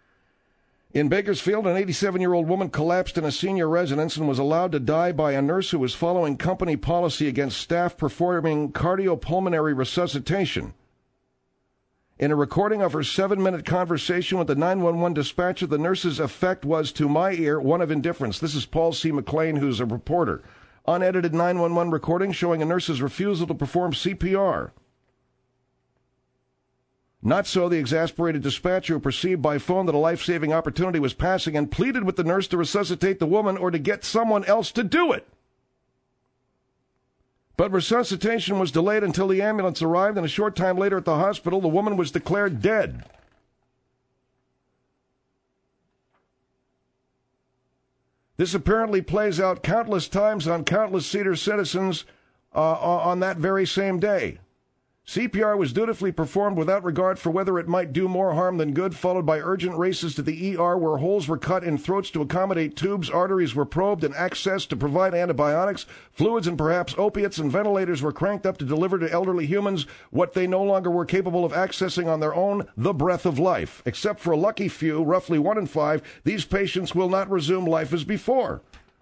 In Bakersfield, an eighty-seven-year-old woman collapsed in a senior residence and was allowed to die by a nurse who was following company policy against staff performing cardiopulmonary resuscitation. In a recording of her seven-minute conversation with the nine one one dispatcher, the nurse's effect was, to my ear, one of indifference. This is Paul C. McLean, who's a reporter. Unedited nine one one recording showing a nurse's refusal to perform C P R. Not so the exasperated dispatcher, who perceived by phone that a life-saving opportunity was passing and pleaded with the nurse to resuscitate the woman or to get someone else to do it. But resuscitation was delayed until the ambulance arrived, and a short time later at the hospital, the woman was declared dead. This apparently plays out countless times on countless Cedar citizens uh, on that very same day. C P R was dutifully performed without regard for whether it might do more harm than good, followed by urgent races to the E R where holes were cut in throats to accommodate tubes, arteries were probed and accessed to provide antibiotics, fluids and perhaps opiates, and ventilators were cranked up to deliver to elderly humans what they no longer were capable of accessing on their own, the breath of life. Except for a lucky few, roughly one in five, these patients will not resume life as before.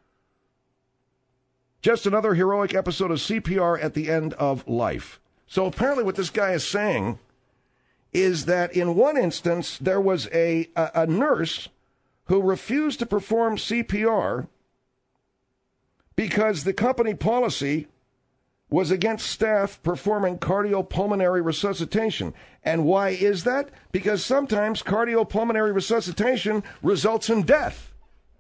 Just another heroic episode of C P R at the end of life. So apparently what this guy is saying is that in one instance there was a, a, a nurse who refused to perform C P R because the company policy was against staff performing cardiopulmonary resuscitation. And why is that? Because sometimes cardiopulmonary resuscitation results in death.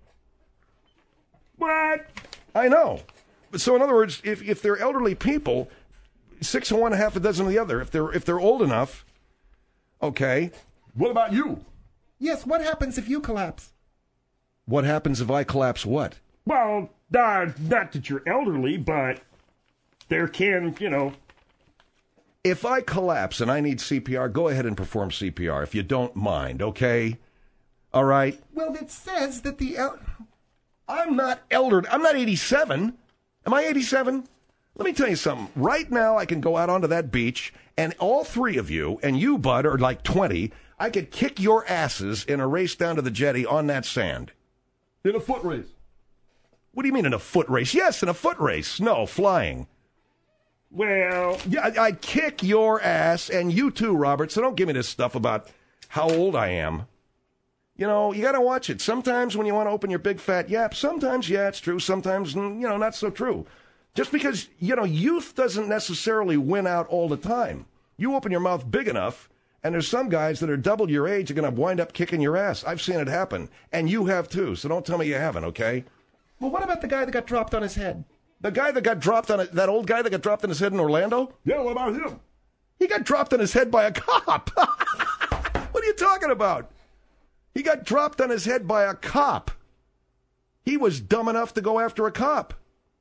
What? I know. So in other words, if, if they're elderly people, six of one, half a dozen of the other. If they're if they're old enough, okay. What about you? Yes, what happens if you collapse? What happens if I collapse what? Well, uh, not that you're elderly, but there can, you know. If I collapse and I need C P R, go ahead and perform C P R if you don't mind, okay? All right? Well, it says that the... El- I'm not elderly. I'm not eighty-seven. Am I eighty-seven? Let me tell you something. Right now, I can go out onto that beach, and all three of you, and you, Bud, are like twenty, I could kick your asses in a race down to the jetty on that sand. In a foot race. What do you mean in a foot race? Yes, in a foot race. No, flying. Well, Yeah, I- I'd kick your ass, and you too, Robert, so don't give me this stuff about how old I am. You know, you got to watch it. Sometimes when you want to open your big fat yap, sometimes, yeah, it's true. Sometimes, you know, not so true. Just because, you know, youth doesn't necessarily win out all the time. You open your mouth big enough, and there's some guys that are double your age are going to wind up kicking your ass. I've seen it happen, and you have too, so don't tell me you haven't, okay? Well, what about the guy that got dropped on his head? The guy that got dropped on it, that old guy that got dropped on his head in Orlando? Yeah, what about him? He got dropped on his head by a cop. What are you talking about? He got dropped on his head by a cop. He was dumb enough to go after a cop.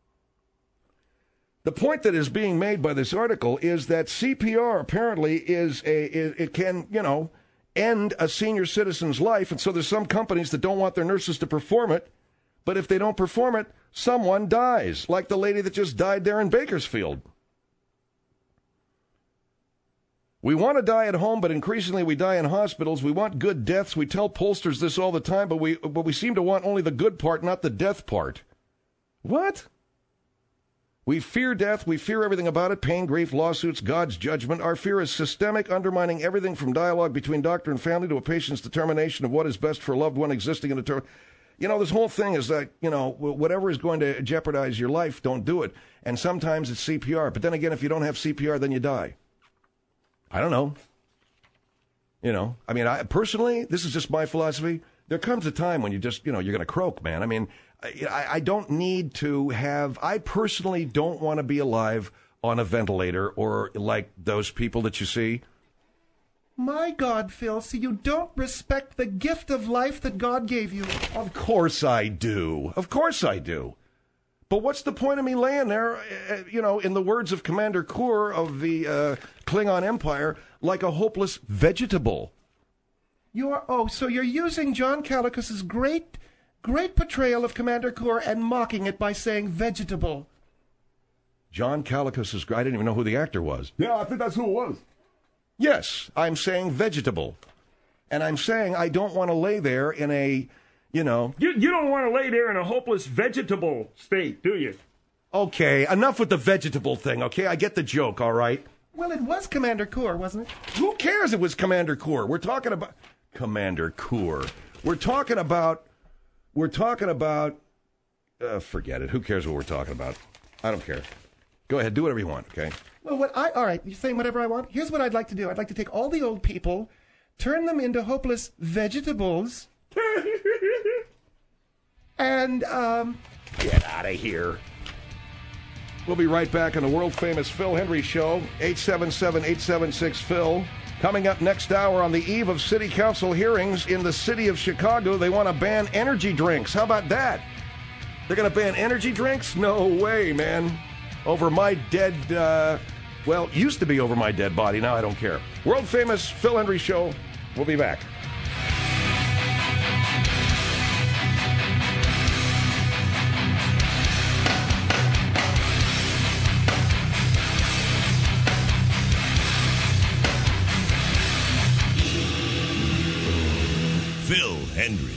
The point that is being made by this article is that C P R apparently is a, is, it can, you know, end a senior citizen's life. And so there's some companies that don't want their nurses to perform it. But if they don't perform it, someone dies, like the lady that just died there in Bakersfield. We want to die at home, but increasingly we die in hospitals. We want good deaths. We tell pollsters this all the time, but we but we seem to want only the good part, not the death part. What? We fear death. We fear everything about it. Pain, grief, lawsuits, God's judgment. Our fear is systemic, undermining everything from dialogue between doctor and family to a patient's determination of what is best for a loved one existing in a term. You know, this whole thing is that, you know, whatever is going to jeopardize your life, don't do it. And sometimes it's C P R. But then again, if you don't have C P R, then you die. I don't know. You know, I mean, I personally, this is just my philosophy. There comes a time when you just, you know, you're going to croak, man. I mean, I, I don't need to have, I personally don't want to be alive on a ventilator or like those people that you see. My God, Phil, so you don't respect the gift of life that God gave you. Of course I do. Of course I do. But what's the point of me laying there, uh, you know, in the words of Commander Kur of the uh, Klingon Empire, like a hopeless vegetable? You're, oh, so you're using John Callicus's great, great portrayal of Commander Kur and mocking it by saying vegetable. John Callicus is great. I didn't even know who the actor was. Yeah, I think that's who it was. Yes, I'm saying vegetable. And I'm saying I don't want to lay there in a, you know... You, you don't want to lay there in a hopeless vegetable state, do you? Okay, enough with the vegetable thing, okay? I get the joke, all right? Well, it was Commander Kur, wasn't it? Who cares it was Commander Kur? We're talking about... Commander Kur. We're talking about... We're talking about... Uh, forget it. Who cares what we're talking about? I don't care. Go ahead, do whatever you want, okay? Well, what I all right, you're saying whatever I want. Here's what I'd like to do. I'd like to take all the old people, turn them into hopeless vegetables, and um, get out of here. We'll be right back on the world-famous Phil Hendrie Show, eight seven seven, eight seven six, Phil. Coming up next hour on the eve of city council hearings in the city of Chicago, they want to ban energy drinks. How about that? They're going to ban energy drinks? No way, man. Over my dead, uh, well, used to be over my dead body. Now I don't care. World-famous Phil Hendrie Show. We'll be back. Phil Hendrie.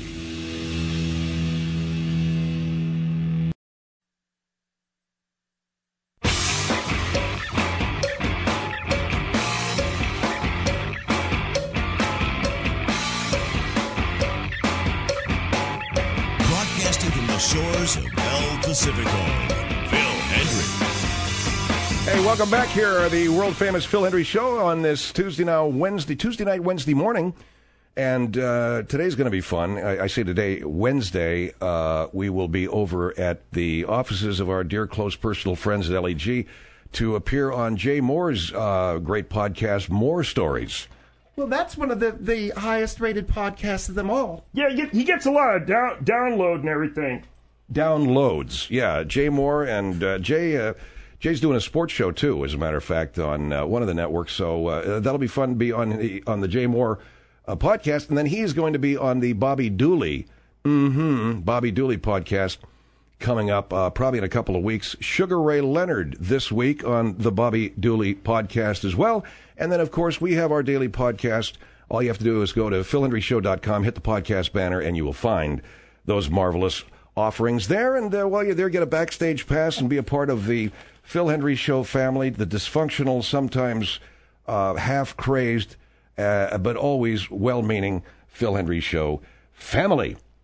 Broadcasting from the shores of El Pacifico, Phil Hendrie. Hey, welcome back here, the world-famous Phil Hendrie Show on this Tuesday now, Wednesday, Tuesday night, Wednesday morning. And uh, today's going to be fun. I, I say today, Wednesday, uh, we will be over at the offices of our dear, close, personal friends at L E G to appear on Jay Moore's uh, great podcast, More Stories. Well, that's one of the, the highest-rated podcasts of them all. Yeah, he, get, he gets a lot of down, download and everything. Downloads, yeah. Jay Moore and uh, Jay... Uh, Jay's doing a sports show, too, as a matter of fact, on uh, one of the networks. So uh, that'll be fun to be on the, on the Jay Moore uh, podcast. And then he's going to be on the Bobby Dooley, mm-hmm, Bobby Dooley podcast coming up uh, probably in a couple of weeks. Sugar Ray Leonard this week on the Bobby Dooley podcast as well. And then, of course, we have our daily podcast. All you have to do is go to phil hendrie show dot com, hit the podcast banner, and you will find those marvelous offerings there. And uh, while you're there, get a backstage pass and be a part of the Phil Hendrie Show family, the dysfunctional, sometimes uh, half-crazed, uh, but always well-meaning Phil Hendrie Show family.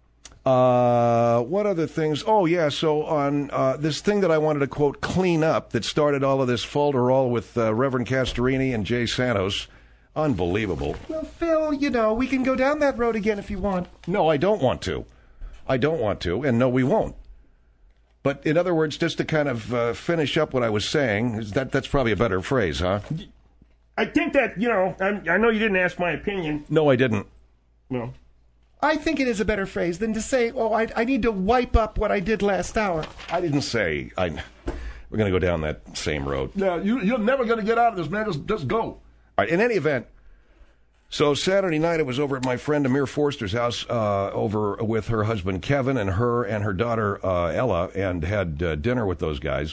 Uh, what other things? Oh, yeah, so on uh, this thing that I wanted to, quote, clean up that started all of this falderall with uh, Reverend Castorini and Jay Santos. Unbelievable. Well, Phil, you know, we can go down that road again if you want. No, I don't want to. I don't want to, and no, we won't. But in other words, just to kind of uh, finish up what I was saying, is that that's probably a better phrase, huh? I think that, you know, I, I know you didn't ask my opinion. No, I didn't. No. I think it is a better phrase than to say, oh, I, I need to wipe up what I did last hour. I didn't say. I. We're going to go down that same road. Yeah, you, you're never going to get out of this, man. Just, just go. All right, in any event, so Saturday night I was over at my friend Amir Forster's house uh, over with her husband Kevin and her and her daughter uh, Ella, and had uh, dinner with those guys.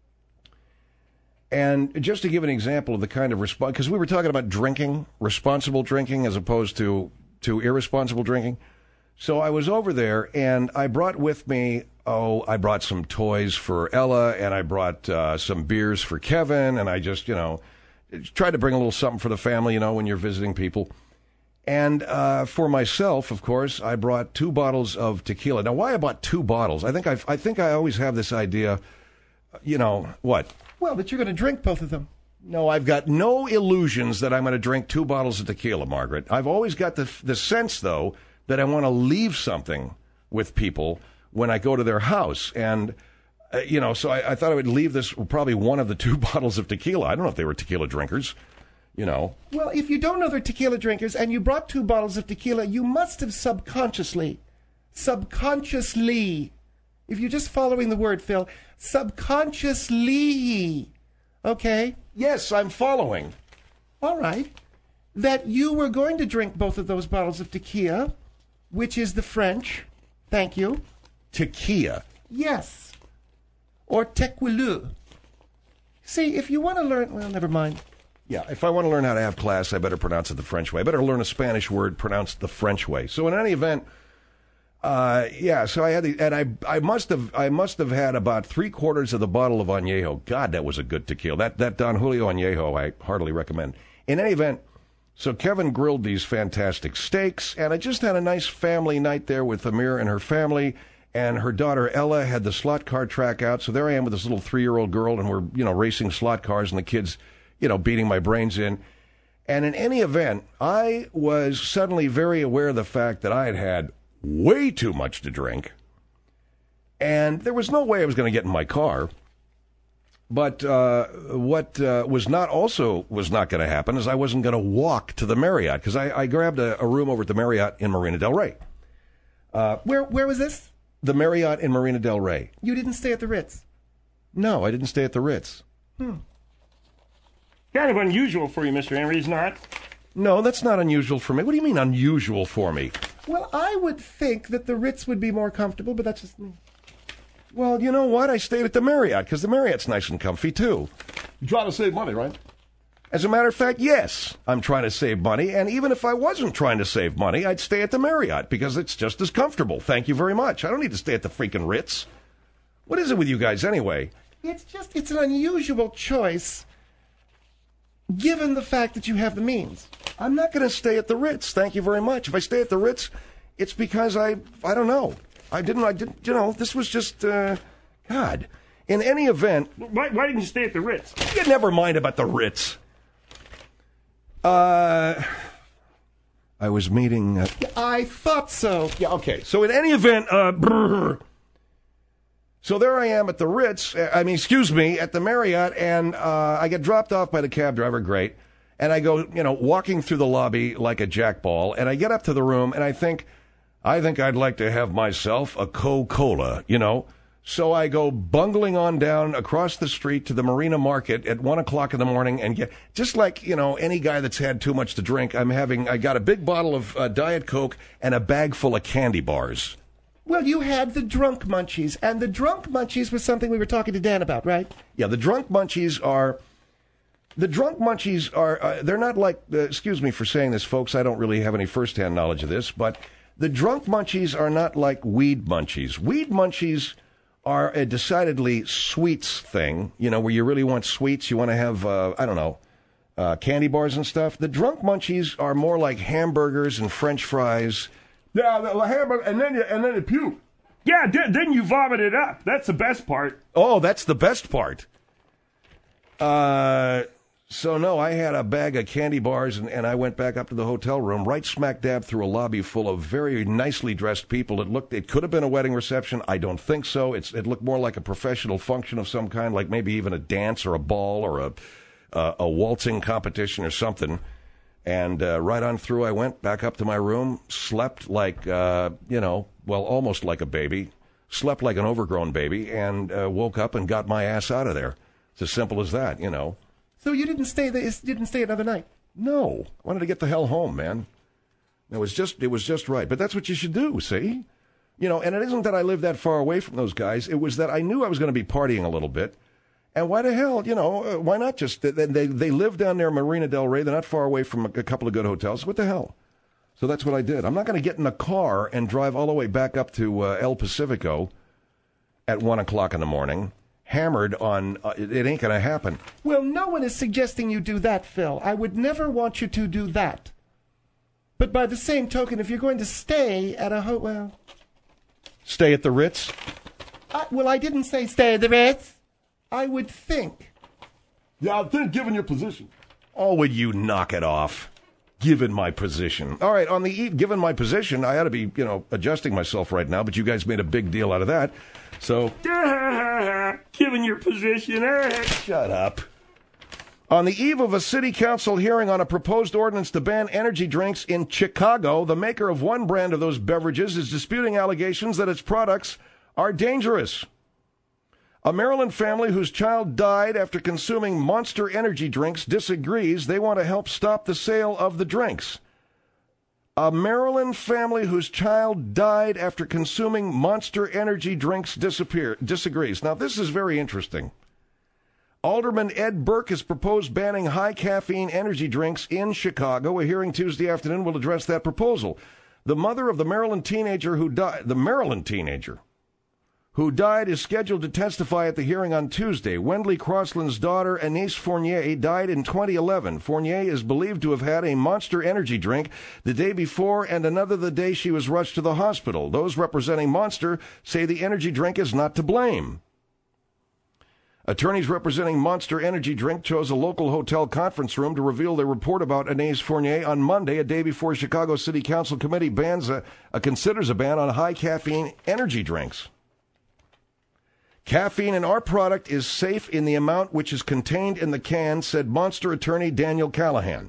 And just to give an example of the kind of response, because we were talking about drinking, responsible drinking as opposed to, to irresponsible drinking. So I was over there, and I brought with me, oh, I brought some toys for Ella, and I brought uh, some beers for Kevin, and I just, you know, tried to bring a little something for the family, you know, when you're visiting people. And uh, for myself, of course, I brought two bottles of tequila. Now, why I bought two bottles? I think I've, I think I always have this idea, you know, what? Well, that you're going to drink both of them. No, I've got no illusions that I'm going to drink two bottles of tequila, Margaret. I've always got the the sense, though, that I want to leave something with people when I go to their house. And, uh, you know, so I, I thought I would leave this, probably one of the two bottles of tequila. I don't know if they were tequila drinkers, you know. Well, if you don't know they're tequila drinkers and you brought two bottles of tequila, you must have subconsciously, subconsciously, if you're just following the word, Phil, subconsciously, okay? Yes, I'm following. All right. That you were going to drink both of those bottles of tequila, which is the French. Thank you. Tequila. Yes. Or tequila. See, if you want to learn, well, never mind. Yeah, if I want to learn how to have class, I better pronounce it the French way. I better learn a Spanish word pronounced the French way. So in any event, uh, yeah, so I had the, and I, I must have, I must have had about three quarters of the bottle of Añejo. God, that was a good tequila. That, that Don Julio Añejo, I heartily recommend. In any event, so Kevin grilled these fantastic steaks, and I just had a nice family night there with Amir and her family, and her daughter Ella had the slot car track out. So there I am with this little three-year-old girl, and we're, you know, racing slot cars, and the kids, you know, beating my brains in. And in any event, I was suddenly very aware of the fact that I had had way too much to drink, and there was no way I was going to get in my car. But uh, what uh, was not also was not going to happen is I wasn't going to walk to the Marriott, because I, I grabbed a, a room over at the Marriott in Marina Del Rey. Uh, where where was this? The Marriott in Marina Del Rey. You didn't stay at the Ritz? No, I didn't stay at the Ritz. Hmm. Kind of unusual for you, Mister Henry, is not? No, that's not unusual for me. What do you mean unusual for me? Well, I would think that the Ritz would be more comfortable, but that's just me. Well, you know what? I stayed at the Marriott, because the Marriott's nice and comfy, too. You try to save money, right? As a matter of fact, yes, I'm trying to save money, and even if I wasn't trying to save money, I'd stay at the Marriott, because it's just as comfortable. Thank you very much. I don't need to stay at the freaking Ritz. What is it with you guys, anyway? It's just, it's an unusual choice, given the fact that you have the means. I'm not going to stay at the Ritz, thank you very much. If I stay at the Ritz, it's because I, I don't know. I didn't, I didn't, you know, this was just, uh, God. In any event... Why, why didn't you stay at the Ritz? You never mind about the Ritz. Uh, I was meeting... Uh, I thought so. Yeah, okay. So in any event, uh, brr, so there I am at the Ritz, I mean, excuse me, at the Marriott, and uh, I get dropped off by the cab driver, great, and I go, you know, walking through the lobby like a jackball, and I get up to the room, and I think... I think I'd like to have myself a Coca-Cola, you know. So I go bungling on down across the street to the Marina Market at one o'clock in the morning and get, just like, you know, any guy that's had too much to drink, I'm having, I got a big bottle of uh, Diet Coke and a bag full of candy bars. Well, you had the drunk munchies, and the drunk munchies was something we were talking to Dan about, right? Yeah, the drunk munchies are... The drunk munchies are, uh, they're not like, uh, excuse me for saying this, folks, I don't really have any first-hand knowledge of this, but... The drunk munchies are not like weed munchies. Weed munchies are a decidedly sweets thing, you know, where you really want sweets. You want to have, uh, I don't know, uh, candy bars and stuff. The drunk munchies are more like hamburgers and French fries, Yeah, the hamburger, and then you, and then you puke. Yeah, then, then you vomit it up. That's the best part. Oh, that's the best part. Uh, so, no, I had a bag of candy bars, and, and I went back up to the hotel room, right smack dab through a lobby full of very nicely dressed people. It looked, it could have been a wedding reception. I don't think so. It's, it looked more like a professional function of some kind, like maybe even a dance or a ball or a, uh, a waltzing competition or something. And uh, right on through, I went back up to my room, slept like, uh, you know, well, almost like a baby, slept like an overgrown baby, and uh, woke up and got my ass out of there. It's as simple as that, you know. So you didn't stay there, didn't stay another night? No. I wanted to get the hell home, man. It was just, it was just right. But that's what you should do, see? You know, and it isn't that I lived that far away from those guys. It was that I knew I was going to be partying a little bit. And why the hell, you know, uh, why not just, they, they they live down there in Marina Del Rey. They're not far away from a, a couple of good hotels. What the hell? So that's what I did. I'm not going to get in a car and drive all the way back up to uh, El Pacifico at one o'clock in the morning, hammered on, uh, it, it ain't going to happen. Well, no one is suggesting you do that, Phil. I would never want you to do that. But by the same token, if you're going to stay at a hotel... Well, stay at the Ritz? I, well, I didn't say stay at the Ritz. I would think. Yeah, I think given your position. Oh, would you knock it off? Given my position. All right, on the eve, given my position, I ought to be, you know, adjusting myself right now, but you guys made a big deal out of that. So, given your position, eh? Shut up. On the eve of a city council hearing on a proposed ordinance to ban energy drinks in Chicago, the maker of one brand of those beverages is disputing allegations that its products are dangerous. A Maryland family whose child died after consuming Monster energy drinks disagrees. They want to help stop the sale of the drinks. A Maryland family whose child died after consuming Monster energy drinks disappear, disagrees. Now, this is very interesting. Alderman Ed Burke has proposed banning high-caffeine energy drinks in Chicago. A hearing Tuesday afternoon will address that proposal. The mother of the Maryland teenager who died, the Maryland teenager, who died is scheduled to testify at the hearing on Tuesday. Wendley Crossland's daughter, Anise Fournier, died in twenty eleven. Fournier is believed to have had a Monster energy drink the day before and another the day she was rushed to the hospital. Those representing Monster say the energy drink is not to blame. Attorneys representing Monster energy drink chose a local hotel conference room to reveal their report about Anise Fournier on Monday, a day before Chicago City Council committee bans a, a considers a ban on high-caffeine energy drinks. Caffeine in our product is safe in the amount which is contained in the can, said Monster attorney Daniel Callahan.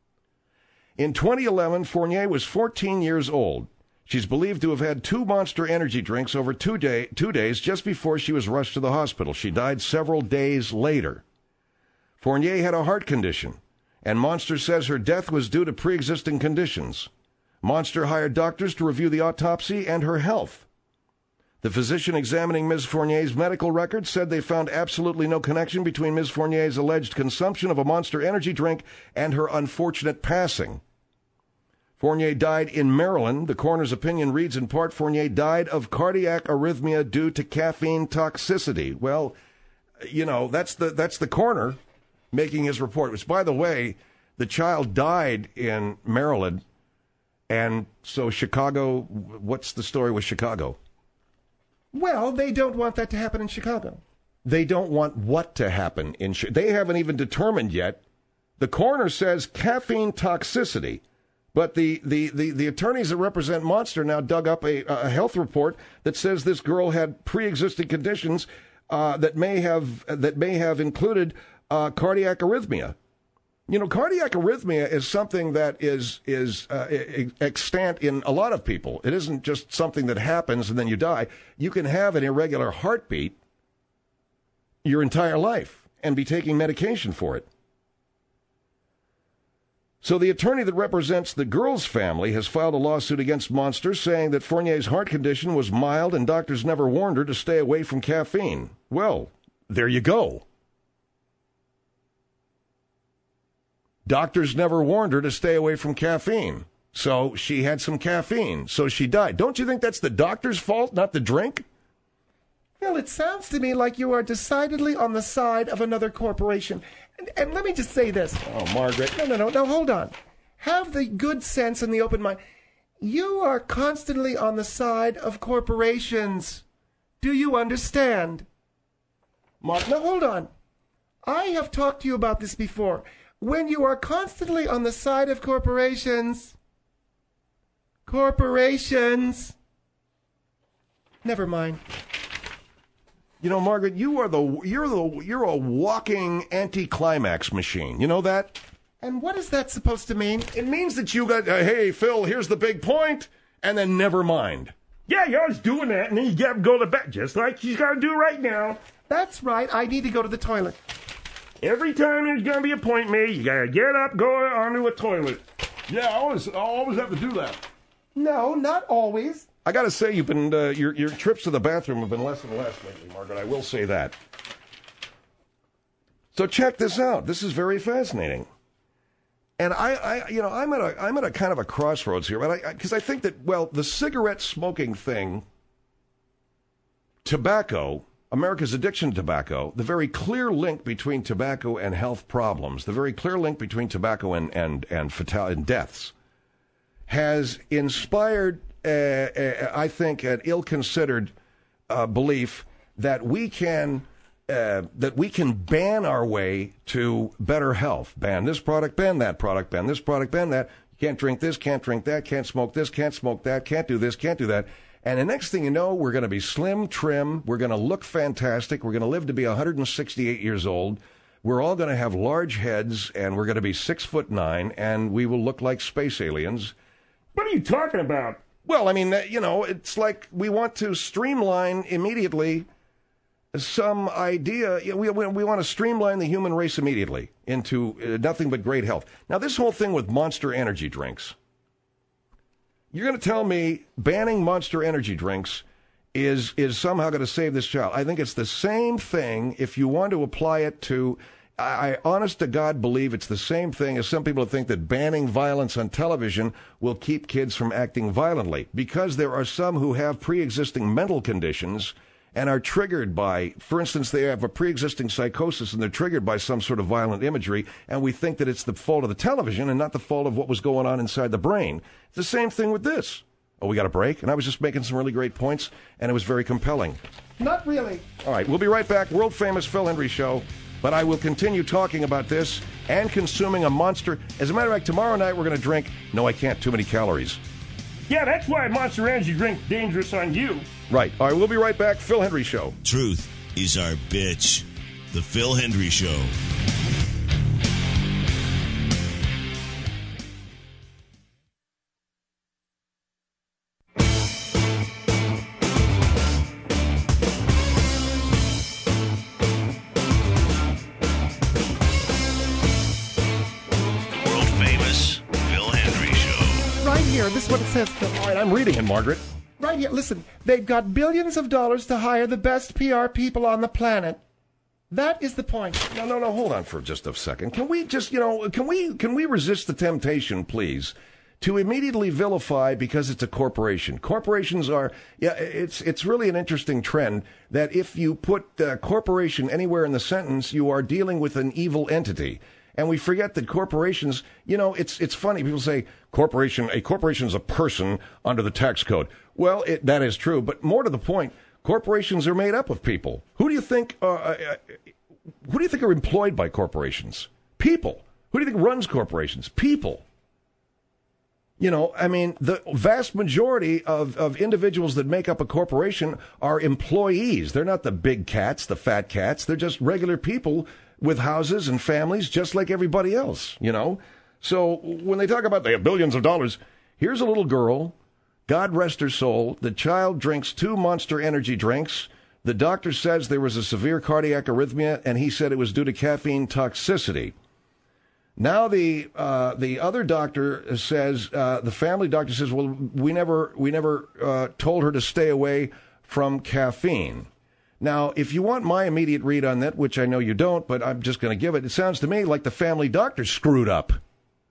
In twenty eleven, Fournier was fourteen years old. She's believed to have had two Monster energy drinks over two, day, two days just before she was rushed to the hospital. She died several days later. Fournier had a heart condition, and Monster says her death was due to pre-existing conditions. Monster hired doctors to review the autopsy and her health. The physician examining Miz Fournier's medical records said they found absolutely no connection between Miz Fournier's alleged consumption of a Monster energy drink and her unfortunate passing. Fournier died in Maryland. The coroner's opinion reads in part, Fournier died of cardiac arrhythmia due to caffeine toxicity. Well, you know, that's the that's the coroner making his report, which, by the way, the child died in Maryland. And so Chicago, what's the story with Chicago? Well, they don't want that to happen in Chicago. They don't want what to happen in Chicago? They haven't even determined yet. The coroner says caffeine toxicity, but the, the, the, the attorneys that represent Monster now dug up a, a health report that says this girl had pre-existing conditions uh, that may have that may have included uh, cardiac arrhythmia. You know, cardiac arrhythmia is something that is is uh, extant in a lot of people. It isn't just something that happens and then you die. You can have an irregular heartbeat your entire life and be taking medication for it. So the attorney that represents the girl's family has filed a lawsuit against Monster, saying that Fournier's heart condition was mild and doctors never warned her to stay away from caffeine. Well, there you go. Doctors never warned her to stay away from caffeine. So she had some caffeine. So she died. Don't you think that's the doctor's fault, not the drink? Well, it sounds to me like you are decidedly on the side of another corporation. And, and let me just say this. Oh, Margaret. No, no, no, no, hold on. Have the good sense and the open mind. You are constantly on the side of corporations. Do you understand? Mark, now hold on. I have talked to you about this before. When you are constantly on the side of corporations... Corporations... Never mind. You know, Margaret, you are the you're the you're a walking anticlimax machine. You know that? And what is that supposed to mean? It means that you got, uh, hey, Phil, here's the big point, and then never mind. Yeah, you're always doing that, and then you got to go to bed, just like she's got to do right now. That's right. I need to go to the toilet. Every time there's going to be a point made, you got to get up, go onto a toilet. Yeah, I always, I always have to do that. No, not always. I got to say, you've been uh, your your trips to the bathroom have been less and less lately, Margaret. I will say that. So check this out. This is very fascinating. And I, I, you know, I'm at a, I'm at a kind of a crossroads here, but I, because I, I think that, well, the cigarette smoking thing, tobacco, America's addiction to tobacco, the very clear link between tobacco and health problems, the very clear link between tobacco and and and fatal and deaths, has inspired, uh, uh, I think, an ill-considered uh, belief that we can. Uh, that we can ban our way to better health. Ban this product, ban that product, ban this product, ban that. You can't drink this, can't drink that, can't smoke this, can't smoke that, can't do this, can't do that. And the next thing you know, we're going to be slim, trim, we're going to look fantastic, we're going to live to be one hundred sixty-eight years old, we're all going to have large heads, and we're going to be six foot nine, and we will look like space aliens. What are you talking about? Well, I mean, you know, it's like we want to streamline immediately some idea. We, we, we want to streamline the human race immediately into uh, nothing but great health. Now, this whole thing with Monster energy drinks, you're going to tell me banning Monster energy drinks is is somehow going to save this child. I think it's the same thing if you want to apply it to, I, I honest to God believe it's the same thing as some people think that banning violence on television will keep kids from acting violently, because there are some who have pre-existing mental conditions and are triggered by, for instance, they have a pre-existing psychosis and they're triggered by some sort of violent imagery, and we think that it's the fault of the television and not the fault of what was going on inside the brain. It's the same thing with this. Oh, we got a break? And I was just making some really great points, and it was very compelling. Not really. All right, we'll be right back. World-famous Phil Hendrie Show. But I will continue talking about this and consuming a Monster. As a matter of fact, tomorrow night we're going to drink, no, I can't, too many calories. Yeah, that's why Monster Energy drink dangerous on you. Right. All right, we'll be right back. Phil Hendrie Show. Truth is our bitch. The Phil Hendrie Show. World famous Phil Hendrie Show. Right here. This is what it says, Phil. All right, I'm reading it, Margaret. Right here, listen, they've got billions of dollars to hire the best P R people on the planet. That is the point. No, no, no, hold on for just a second. Can we just, you know, can we can we resist the temptation, please, to immediately vilify because it's a corporation? Corporations are, yeah, it's it's really an interesting trend that if you put uh, corporation anywhere in the sentence, you are dealing with an evil entity. And we forget that corporations, you know, it's it's funny. People say corporation, a corporation is a person under the tax code. Well, it, that is true. But more to the point, corporations are made up of people. Who do you think, uh, uh, who do you think are employed by corporations? People. Who do you think runs corporations? People. You know, I mean, the vast majority of, of individuals that make up a corporation are employees. They're not the big cats, the fat cats. They're just regular people with houses and families just like everybody else, you know? So when they talk about they have billions of dollars, here's a little girl, God rest her soul. The child drinks two Monster energy drinks. The doctor says there was a severe cardiac arrhythmia, and he said it was due to caffeine toxicity. Now the uh, the other doctor says, uh, the family doctor says, well, we never we never uh, told her to stay away from caffeine. Now, if you want my immediate read on that, which I know you don't, but I'm just going to give it, it sounds to me like the family doctor screwed up.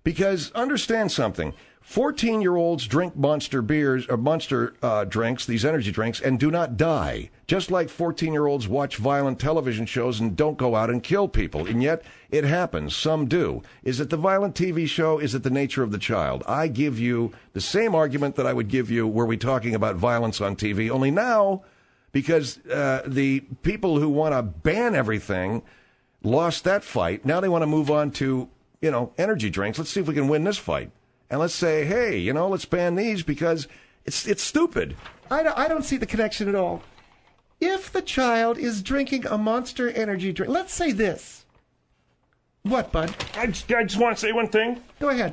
Because understand something. fourteen-year-olds drink Monster beers or Monster uh, drinks, these energy drinks, and do not die. Just like fourteen-year-olds watch violent television shows and don't go out and kill people. And yet, it happens. Some do. Is it the violent T V show? Is it the nature of the child? I give you the same argument that I would give you were we talking about violence on T V. Only now, because uh, the people who want to ban everything lost that fight. Now they want to move on to, you know, energy drinks. Let's see if we can win this fight. And let's say, hey, you know, let's ban these because it's it's stupid. I don't, I don't see the connection at all. If the child is drinking a Monster energy drink, let's say this. What, Bud? I just, I just want to say one thing. Go ahead.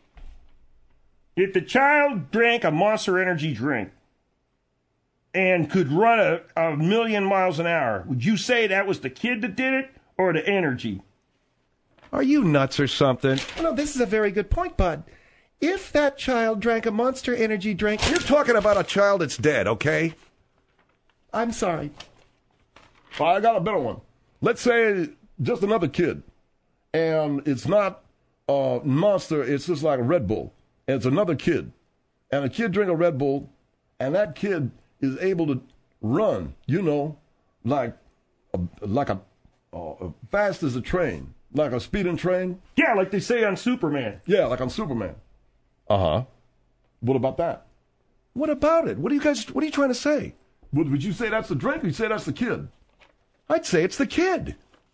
If the child drank a Monster energy drink and could run a, a million miles an hour, would you say that was the kid that did it or the energy? Are you nuts or something? Oh, no, this is a very good point, Bud. If that child drank a Monster energy drink... You're talking about a child that's dead, okay? I'm sorry. Well, I got a better one. Let's say just another kid, and it's not a Monster, it's just like a Red Bull. And it's another kid, and a kid drink a Red Bull, and that kid is able to run, you know, like a, like a uh, fast as a train, like a speeding train. Yeah, like they say on Superman. Yeah, like on Superman. Uh-huh. What about that? What about it? What are you guys, what are you trying to say? Would, would you say that's the drink, or you say that's the kid? I'd say it's the kid.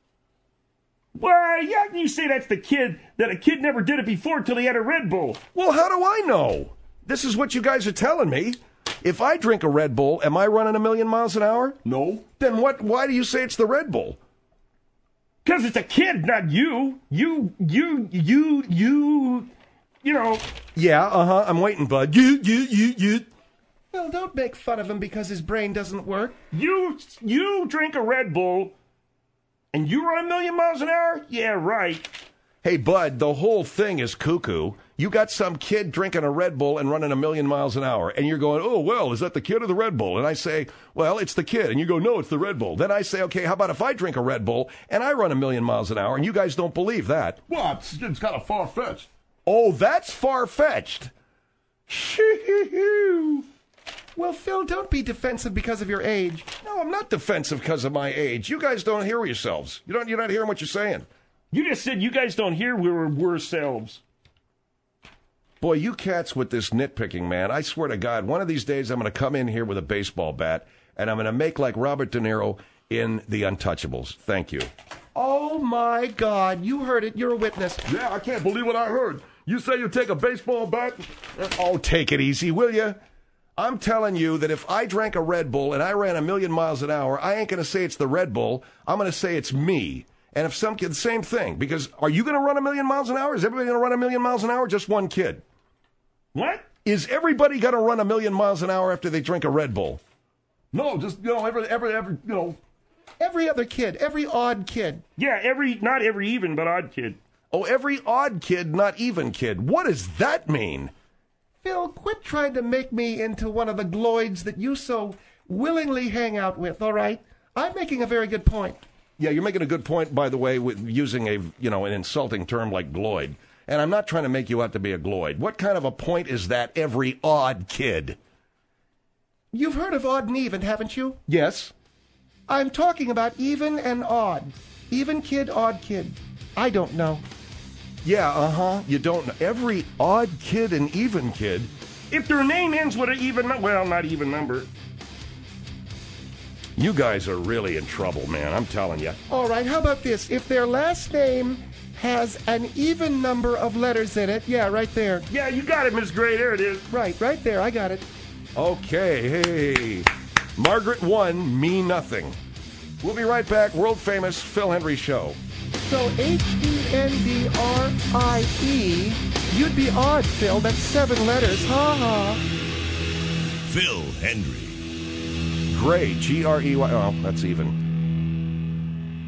Well, yeah, you say that's the kid, that a kid never did it before till he had a Red Bull. Well, how do I know? This is what you guys are telling me. If I drink a Red Bull, am I running a million miles an hour? No. Then what? Why do you say it's the Red Bull? Because it's a kid, not you. You, you, you, you, you know. Yeah, uh-huh, I'm waiting, bud. You, you, you, you. Well, don't make fun of him because his brain doesn't work. You, you drink a Red Bull, and you run a million miles an hour? Yeah, right. Hey, bud, the whole thing is cuckoo. You got some kid drinking a Red Bull and running a million miles an hour, and you're going, oh, well, is that the kid or the Red Bull? And I say, well, it's the kid. And you go, no, it's the Red Bull. Then I say, okay, how about if I drink a Red Bull and I run a million miles an hour, and you guys don't believe that? Well, it's, it's kind of far-fetched. Oh, that's far-fetched. Shoo-hoo-hoo. Well, Phil, don't be defensive because of your age. No, I'm not defensive because of my age. You guys don't hear yourselves. You don't, you're not hearing what you're saying. You just said you guys don't hear we were worse selves. Boy, you cats with this nitpicking, man. I swear to God, one of these days I'm going to come in here with a baseball bat, and I'm going to make like Robert De Niro in The Untouchables. Thank you. Oh, my God. You heard it. You're a witness. Yeah, I can't believe what I heard. You say you take a baseball bat? Oh, take it easy, will you? I'm telling you that if I drank a Red Bull and I ran a million miles an hour, I ain't going to say it's the Red Bull. I'm going to say it's me. And if some kid, the same thing. Because are you going to run a million miles an hour? Is everybody going to run a million miles an hour? Just one kid. What? Is everybody going to run a million miles an hour after they drink a Red Bull? No, just, you know, every, every, every, you know. Every other kid. Every odd kid. Yeah, every, not every even, but odd kid. Oh, every odd kid, not even kid. What does that mean? Phil, quit trying to make me into one of the gloids that you so willingly hang out with, all right? I'm making a very good point. Yeah, you're making a good point, by the way, with using a, you know, an insulting term like gloid. And I'm not trying to make you out to be a gloid. What kind of a point is that, every odd kid? You've heard of odd and even, haven't you? Yes. I'm talking about even and odd. Even kid, odd kid. I don't know. Yeah, uh-huh. You don't know. Every odd kid and even kid. If their name ends with an even, well, not even number. You guys are really in trouble, man. I'm telling you. All right, how about this? If their last name has an even number of letters in it, yeah, right there. Yeah, you got it, Miss Gray. There it is. Right, right there. I got it. Okay, hey. Margaret won, me nothing. We'll be right back. World famous Phil Hendrie Show. So H E N D R I E, you'd be odd, Phil. That's seven letters. Ha ha. Phil Hendrie. Gray, G R E Y. Oh, that's even.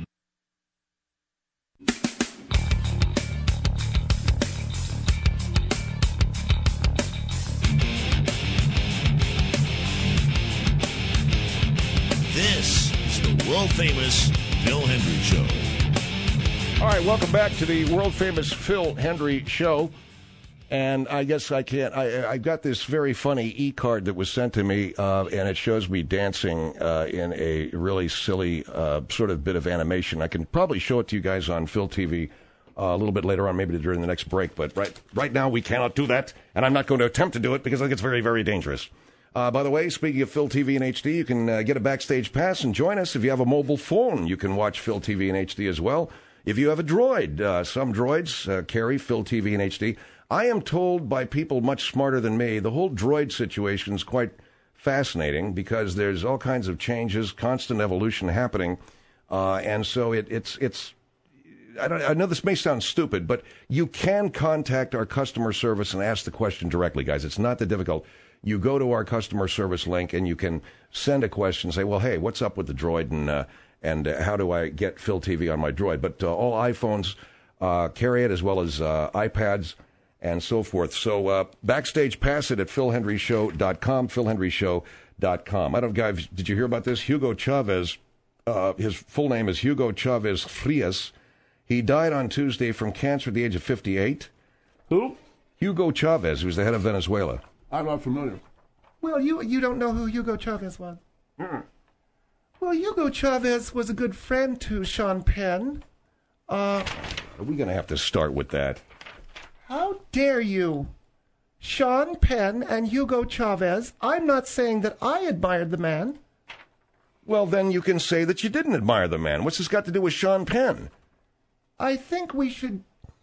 This is the world famous Phil Hendrie Show. All right, welcome back to the world-famous Phil Hendry Show. And I guess I can't, I, I got this very funny e-card that was sent to me, uh, and it shows me dancing uh, in a really silly uh, sort of bit of animation. I can probably show it to you guys on Phil T V uh, a little bit later on, maybe during the next break. But right, right now we cannot do that, and I'm not going to attempt to do it because I think it's very, very dangerous. Uh, by the way, speaking of Phil T V in H D, you can uh, get a backstage pass and join us. If you have a mobile phone, you can watch Phil T V in H D as well. If you have a droid, uh, some droids uh, carry Phil T V in H D. I am told by people much smarter than me, the whole droid situation is quite fascinating because there's all kinds of changes, constant evolution happening, uh, and so it, it's it's. I, don't, I know this may sound stupid, but you can contact our customer service and ask the question directly, guys. It's not that difficult. You go to our customer service link and you can send a question, say, well, hey, what's up with the droid, and uh, and uh, how do I get Phil T V on my droid? But uh, all iPhones uh, carry it, as well as uh, iPads and so forth. So uh, backstage pass it at phil hendry show dot com, phil hendry show dot com. I don't know, guys, did you hear about this? Hugo Chavez, uh, his full name is Hugo Chavez Frias. He died on Tuesday from cancer at the age of fifty-eight. Who? Hugo Chavez, who was the head of Venezuela. I'm not familiar. Well, you you don't know who Hugo Chavez was? Mm-mm. Well, Hugo Chavez was a good friend to Sean Penn. Uh, Are we going to have to start with that? How dare you? Sean Penn and Hugo Chavez. I'm not saying that I admired the man. Well, then you can say that you didn't admire the man. What's this got to do with Sean Penn? I think we should...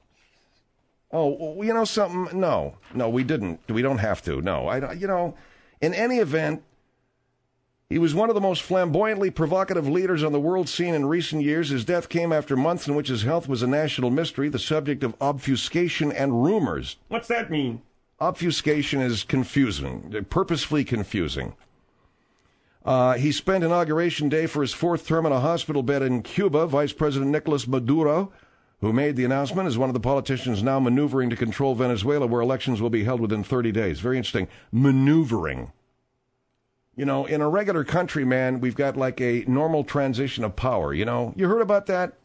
Oh, you know something? No. No, we didn't. We don't have to. No. I, you know, in any event, he was one of the most flamboyantly provocative leaders on the world scene in recent years. His death came after months in which his health was a national mystery, the subject of obfuscation and rumors. What's that mean? Obfuscation is confusing, purposefully confusing. Uh, he spent Inauguration Day for his fourth term in a hospital bed in Cuba. Vice President Nicolas Maduro, who made the announcement, is one of the politicians now maneuvering to control Venezuela, where elections will be held within thirty days. Very interesting. Maneuvering. You know, in a regular country, man, we've got like a normal transition of power. You know, you heard about that?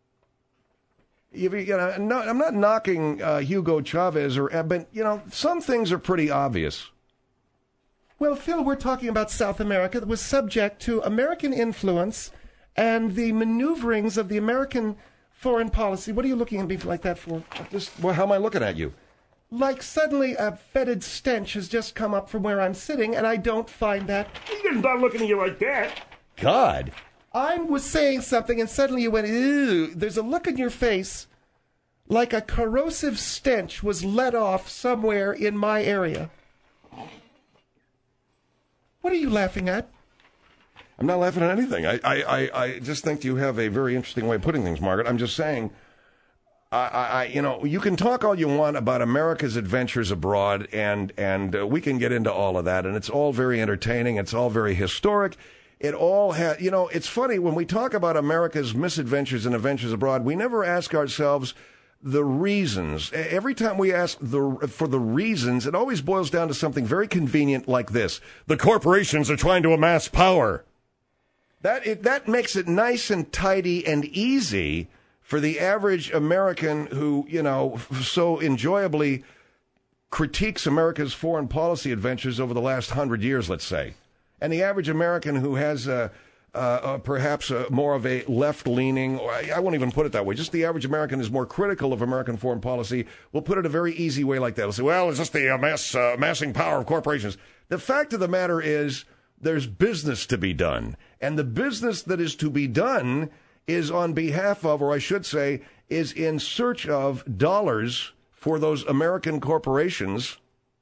You, you know, no, I'm not knocking uh, Hugo Chavez, or, but, you know, some things are pretty obvious. Well, Phil, we're talking about South America that was subject to American influence and the maneuverings of the American foreign policy. What are you looking at me like that for? Just, well, how am I looking at you? Like suddenly a fetid stench has just come up from where I'm sitting, and I don't find that... You didn't start looking at you like that. God. I was saying something, and suddenly you went, ew. There's a look in your face like a corrosive stench was let off somewhere in my area. What are you laughing at? I'm not laughing at anything. I, I, I, I just think you have a very interesting way of putting things, Margaret. I'm just saying... I, I, you know, you can talk all you want about America's adventures abroad, and and uh, we can get into all of that, and it's all very entertaining. It's all very historic. It all has, you know, it's funny when we talk about America's misadventures and adventures abroad, we never ask ourselves the reasons. Every time we ask the for the reasons, it always boils down to something very convenient like this: the corporations are trying to amass power. That it, that makes it nice and tidy and easy for the average American who, you know, so enjoyably critiques America's foreign policy adventures over the last hundred years, let's say. And the average American who has uh, uh, uh, perhaps uh, more of a left-leaning, or I, I won't even put it that way, just the average American is more critical of American foreign policy, will put it a very easy way like that. They'll say, well, it's just the amass, uh, amassing power of corporations. The fact of the matter is there's business to be done. And the business that is to be done is on behalf of, or I should say, is in search of dollars for those American corporations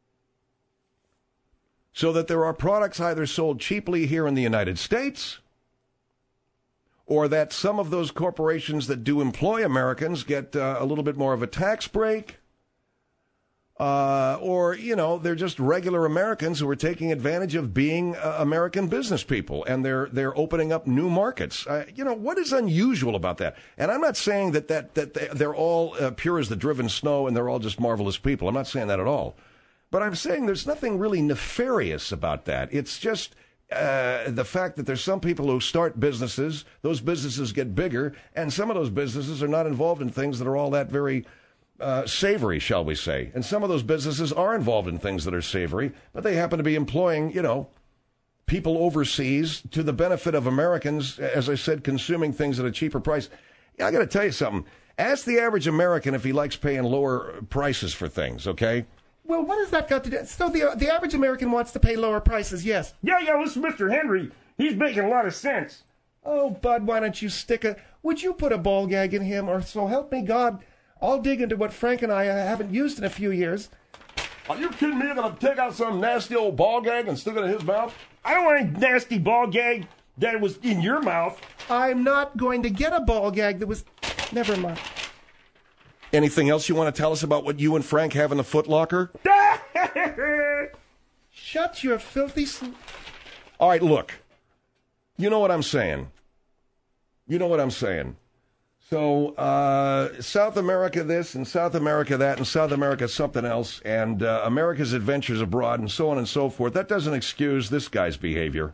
so that there are products either sold cheaply here in the United States or that some of those corporations that do employ Americans get uh, a little bit more of a tax break. Uh, or, you know, they're just regular Americans who are taking advantage of being uh, American business people, and they're they're opening up new markets. Uh, you know, what is unusual about that? And I'm not saying that, that, that they're all uh, pure as the driven snow and they're all just marvelous people. I'm not saying that at all. But I'm saying there's nothing really nefarious about that. It's just uh, the fact that there's some people who start businesses, those businesses get bigger, and some of those businesses are not involved in things that are all that very uh, savory, shall we say. And some of those businesses are involved in things that are savory, but they happen to be employing, you know, people overseas to the benefit of Americans, as I said, consuming things at a cheaper price. I got to tell you something. Ask the average American if he likes paying lower prices for things, okay? Well, what has that got to do? So the the average American wants to pay lower prices, yes. Yeah, yeah, listen, Mister Henry, he's making a lot of sense. Oh, Bud, why don't you stick a... Would you put a ball gag in him, or so help me God, I'll dig into what Frank and I haven't used in a few years. Are you kidding me? You're going to take out some nasty old ball gag and stick it in his mouth? I don't want any nasty ball gag that was in your mouth. I'm not going to get a ball gag that was... Never mind. Anything else you want to tell us about what you and Frank have in the Foot Locker? Shut your filthy... Sl- All right, look. You know what I'm saying. You know what I'm saying. So, uh, South America this, and South America that, and South America something else, and uh, America's adventures abroad, and so on and so forth. That doesn't excuse this guy's behavior.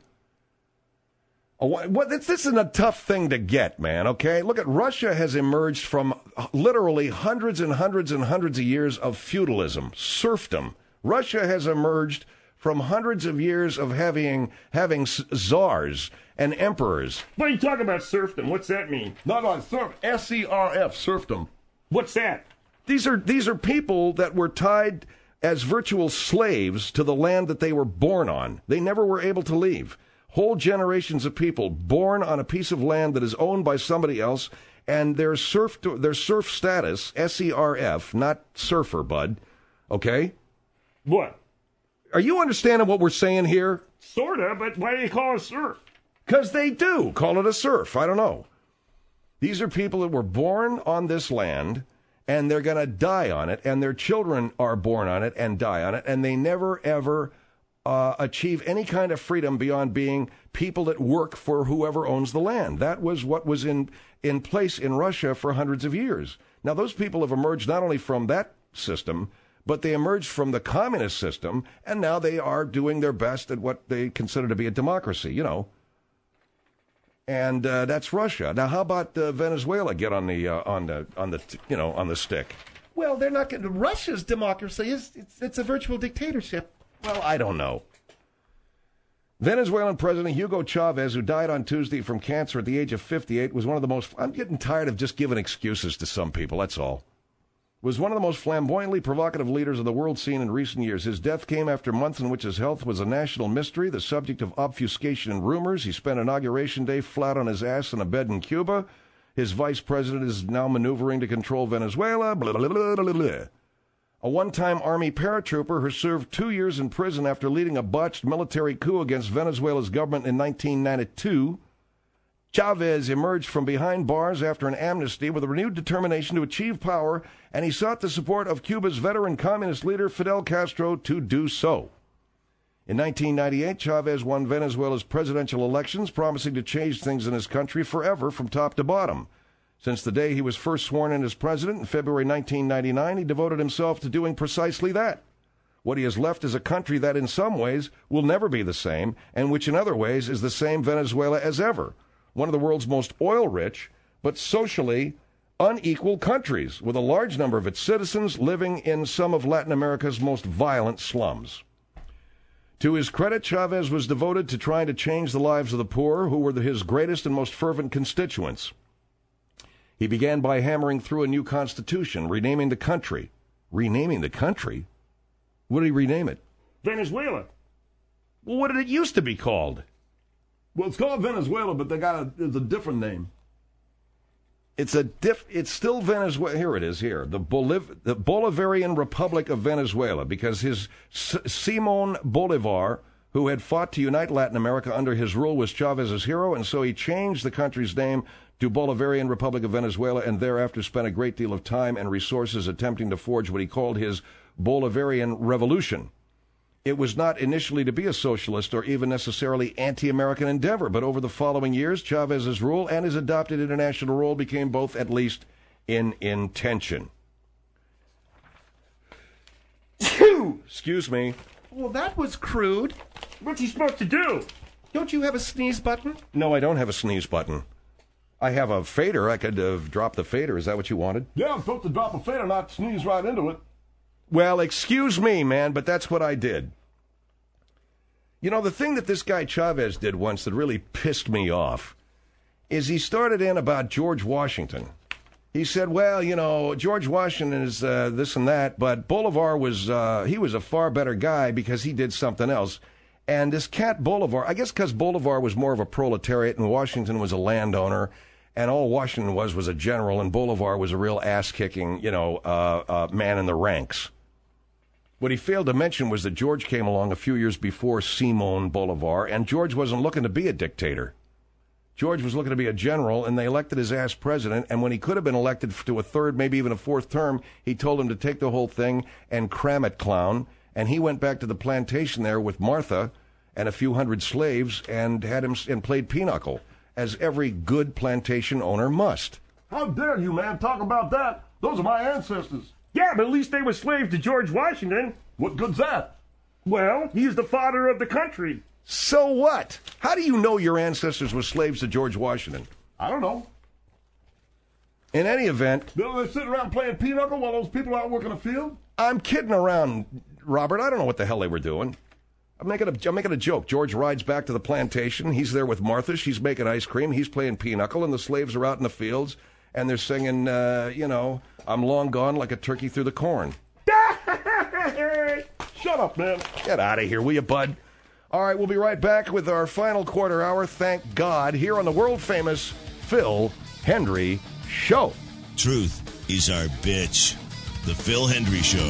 Oh, what, this isn't a tough thing to get, man, okay? Look at Russia has emerged from literally hundreds and hundreds and hundreds of years of feudalism, serfdom. Russia has emerged from hundreds of years of having having czars and emperors. What are you talking about, serfdom? What's that mean? No, no, serf, S E R F, serfdom. What's that? These are these are people that were tied as virtual slaves to the land that they were born on. They never were able to leave. Whole generations of people born on a piece of land that is owned by somebody else, and their serf their serf status, S E R F, not surfer, bud. Okay? What? Are you understanding what we're saying here? Sorta, but why do they call it a serf? Because they do call it a serf. I don't know. These are people that were born on this land, and they're going to die on it, and their children are born on it and die on it, and they never, ever uh, achieve any kind of freedom beyond being people that work for whoever owns the land. That was what was in, in place in Russia for hundreds of years. Now, those people have emerged not only from that system, but they emerged from the communist system, and now they are doing their best at what they consider to be a democracy, you know. And uh, that's Russia. Now, how about uh, Venezuela get on the uh, on the on the you know on the stick? Well, they're not going to. Russia's democracy is it's, it's a virtual dictatorship. Well, I don't know. Venezuelan President Hugo Chavez, who died on Tuesday from cancer at the age of fifty-eight, was one of the most. I'm getting tired of just giving excuses to some people. That's all. Was one of the most flamboyantly provocative leaders of the world scene in recent years. His death came after months in which his health was a national mystery, the subject of obfuscation and rumors. He spent Inauguration Day flat on his ass in a bed in Cuba. His vice president is now maneuvering to control Venezuela. Blah, blah, blah, blah, blah. A one-time Army paratrooper who served two years in prison after leading a botched military coup against Venezuela's government in nineteen ninety-two. Chavez emerged from behind bars after an amnesty with a renewed determination to achieve power, and he sought the support of Cuba's veteran communist leader Fidel Castro to do so. In nineteen ninety-eight, Chavez won Venezuela's presidential elections, promising to change things in his country forever from top to bottom. Since the day he was first sworn in as president in February nineteen ninety-nine, he devoted himself to doing precisely that. What he has left is a country that in some ways will never be the same, and which in other ways is the same Venezuela as ever. One of the world's most oil-rich, but socially unequal countries, with a large number of its citizens living in some of Latin America's most violent slums. To his credit, Chavez was devoted to trying to change the lives of the poor, who were his greatest and most fervent constituents. He began by hammering through a new constitution, renaming the country. Renaming the country? What did he rename it? Venezuela. Well, what did it used to be called? Well, it's called Venezuela, but they got a, it's a different name. It's a diff. It's still Venezuela. Here it is. Here, the Boliv- the Bolivarian Republic of Venezuela, because his S- Simon Bolivar, who had fought to unite Latin America under his rule, was Chavez's hero, and so he changed the country's name to Bolivarian Republic of Venezuela, and thereafter spent a great deal of time and resources attempting to forge what he called his Bolivarian Revolution. It was not initially to be a socialist or even necessarily anti-American endeavor, but over the following years, Chavez's rule and his adopted international role became both, at least, in intention. Excuse me. Well, that was crude. What's he supposed to do? Don't you have a sneeze button? No, I don't have a sneeze button. I have a fader. I could have dropped the fader. Is that what you wanted? Yeah, I'm supposed to drop a fader, not sneeze right into it. Well, excuse me, man, but that's what I did. You know, the thing that this guy Chavez did once that really pissed me off is he started in about George Washington. He said, well, you know, George Washington is uh, this and that, but Bolivar was, uh, he was a far better guy because he did something else. And this cat Bolivar, I guess because Bolivar was more of a proletariat and Washington was a landowner, and all Washington was was a general, and Bolivar was a real ass-kicking, you know, uh, uh, man in the ranks. What he failed to mention was that George came along a few years before Simon Bolivar, and George wasn't looking to be a dictator. George was looking to be a general, and they elected his ass president, and when he could have been elected to a third, maybe even a fourth term, he told him to take the whole thing and cram it, clown, and he went back to the plantation there with Martha and a few hundred slaves and had him and played pinochle, as every good plantation owner must. How dare you, man, talk about that? Those are my ancestors. Yeah, but at least they were slaves to George Washington. What good's that? Well, he's the father of the country. So what? How do you know your ancestors were slaves to George Washington? I don't know. In any event... They're sitting around playing pinochle while those people out working the field? I'm kidding around, Robert. I don't know what the hell they were doing. I'm making, a, I'm making a joke. George rides back to the plantation. He's there with Martha. She's making ice cream. He's playing pinochle, and the slaves are out in the fields, and they're singing, uh, you know, I'm long gone like a turkey through the corn. Shut up, man. Get out of here, will you, bud? All right, we'll be right back with our final quarter hour, thank God, here on the world-famous Phil Hendrie Show. Truth is our bitch. The Phil Hendrie Show.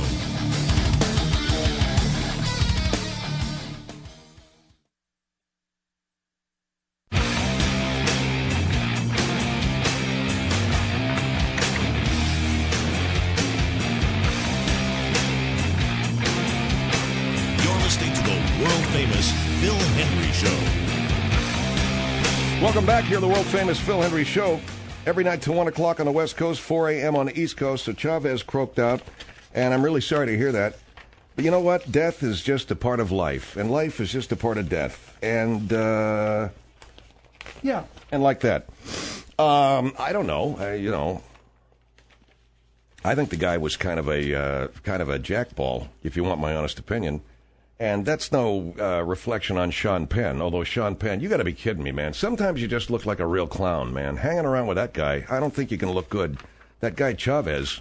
Phil Hendrie Show. Welcome back here to the world-famous Phil Hendrie Show. Every night till one o'clock on the West Coast, four a.m. on the East Coast. So Chavez croaked out, and I'm really sorry to hear that. But you know what? Death is just a part of life, and life is just a part of death. And, uh... yeah, and like that. Um, I don't know. I, you know... I think the guy was kind of a, uh, kind of a jackball, if you want my honest opinion. And that's no uh, reflection on Sean Penn, although Sean Penn, you got to be kidding me, man. Sometimes you just look like a real clown, man. Hanging around with that guy, I don't think you can look good. That guy Chavez.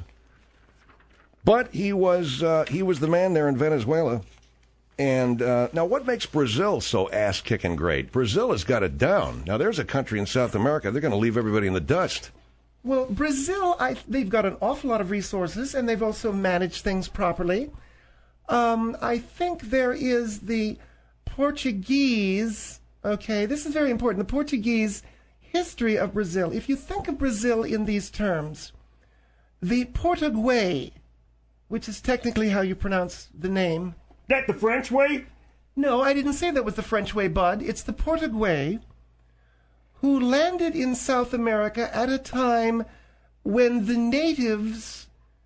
But he was uh, he was the man there in Venezuela. And uh, now what makes Brazil so ass-kicking great? Brazil has got it down. Now there's a country in South America, they're going to leave everybody in the dust. Well, Brazil, I, they've got an awful lot of resources, and they've also managed things properly. Um, I think there is the Portuguese, okay, this is very important, the Portuguese history of Brazil. If you think of Brazil in these terms, the Portuguese, which is technically how you pronounce the name. That the French way? No, I didn't say that was the French way, bud. It's the Portuguese who landed in South America at a time when the natives...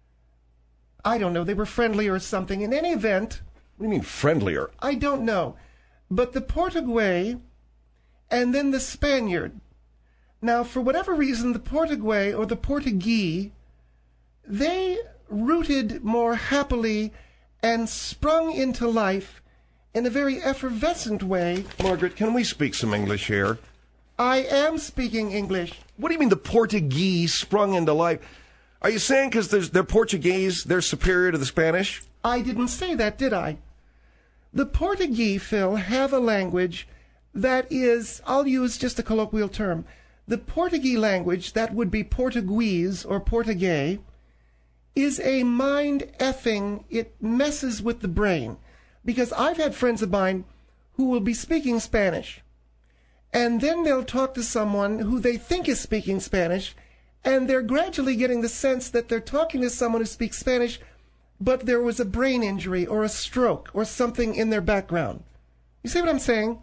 I don't know, they were friendly or something. In any event... What do you mean friendlier? I don't know. But the Portuguese and then the Spaniard. Now, for whatever reason, the Portuguese or the Portuguese, they rooted more happily and sprung into life in a very effervescent way. Margaret, can we speak some English here? I am speaking English. What do you mean the Portuguese sprung into life? Are you saying because they're Portuguese, they're superior to the Spanish? I didn't say that, did I? The Portuguese, Phil, have a language that is, I'll use just a colloquial term. The Portuguese language, that would be Portuguese or Portuguese, is a mind-effing, it messes with the brain. Because I've had friends of mine who will be speaking Spanish, and then they'll talk to someone who they think is speaking Spanish, and they're gradually getting the sense that they're talking to someone who speaks Spanish, but there was a brain injury or a stroke or something in their background. You see what I'm saying?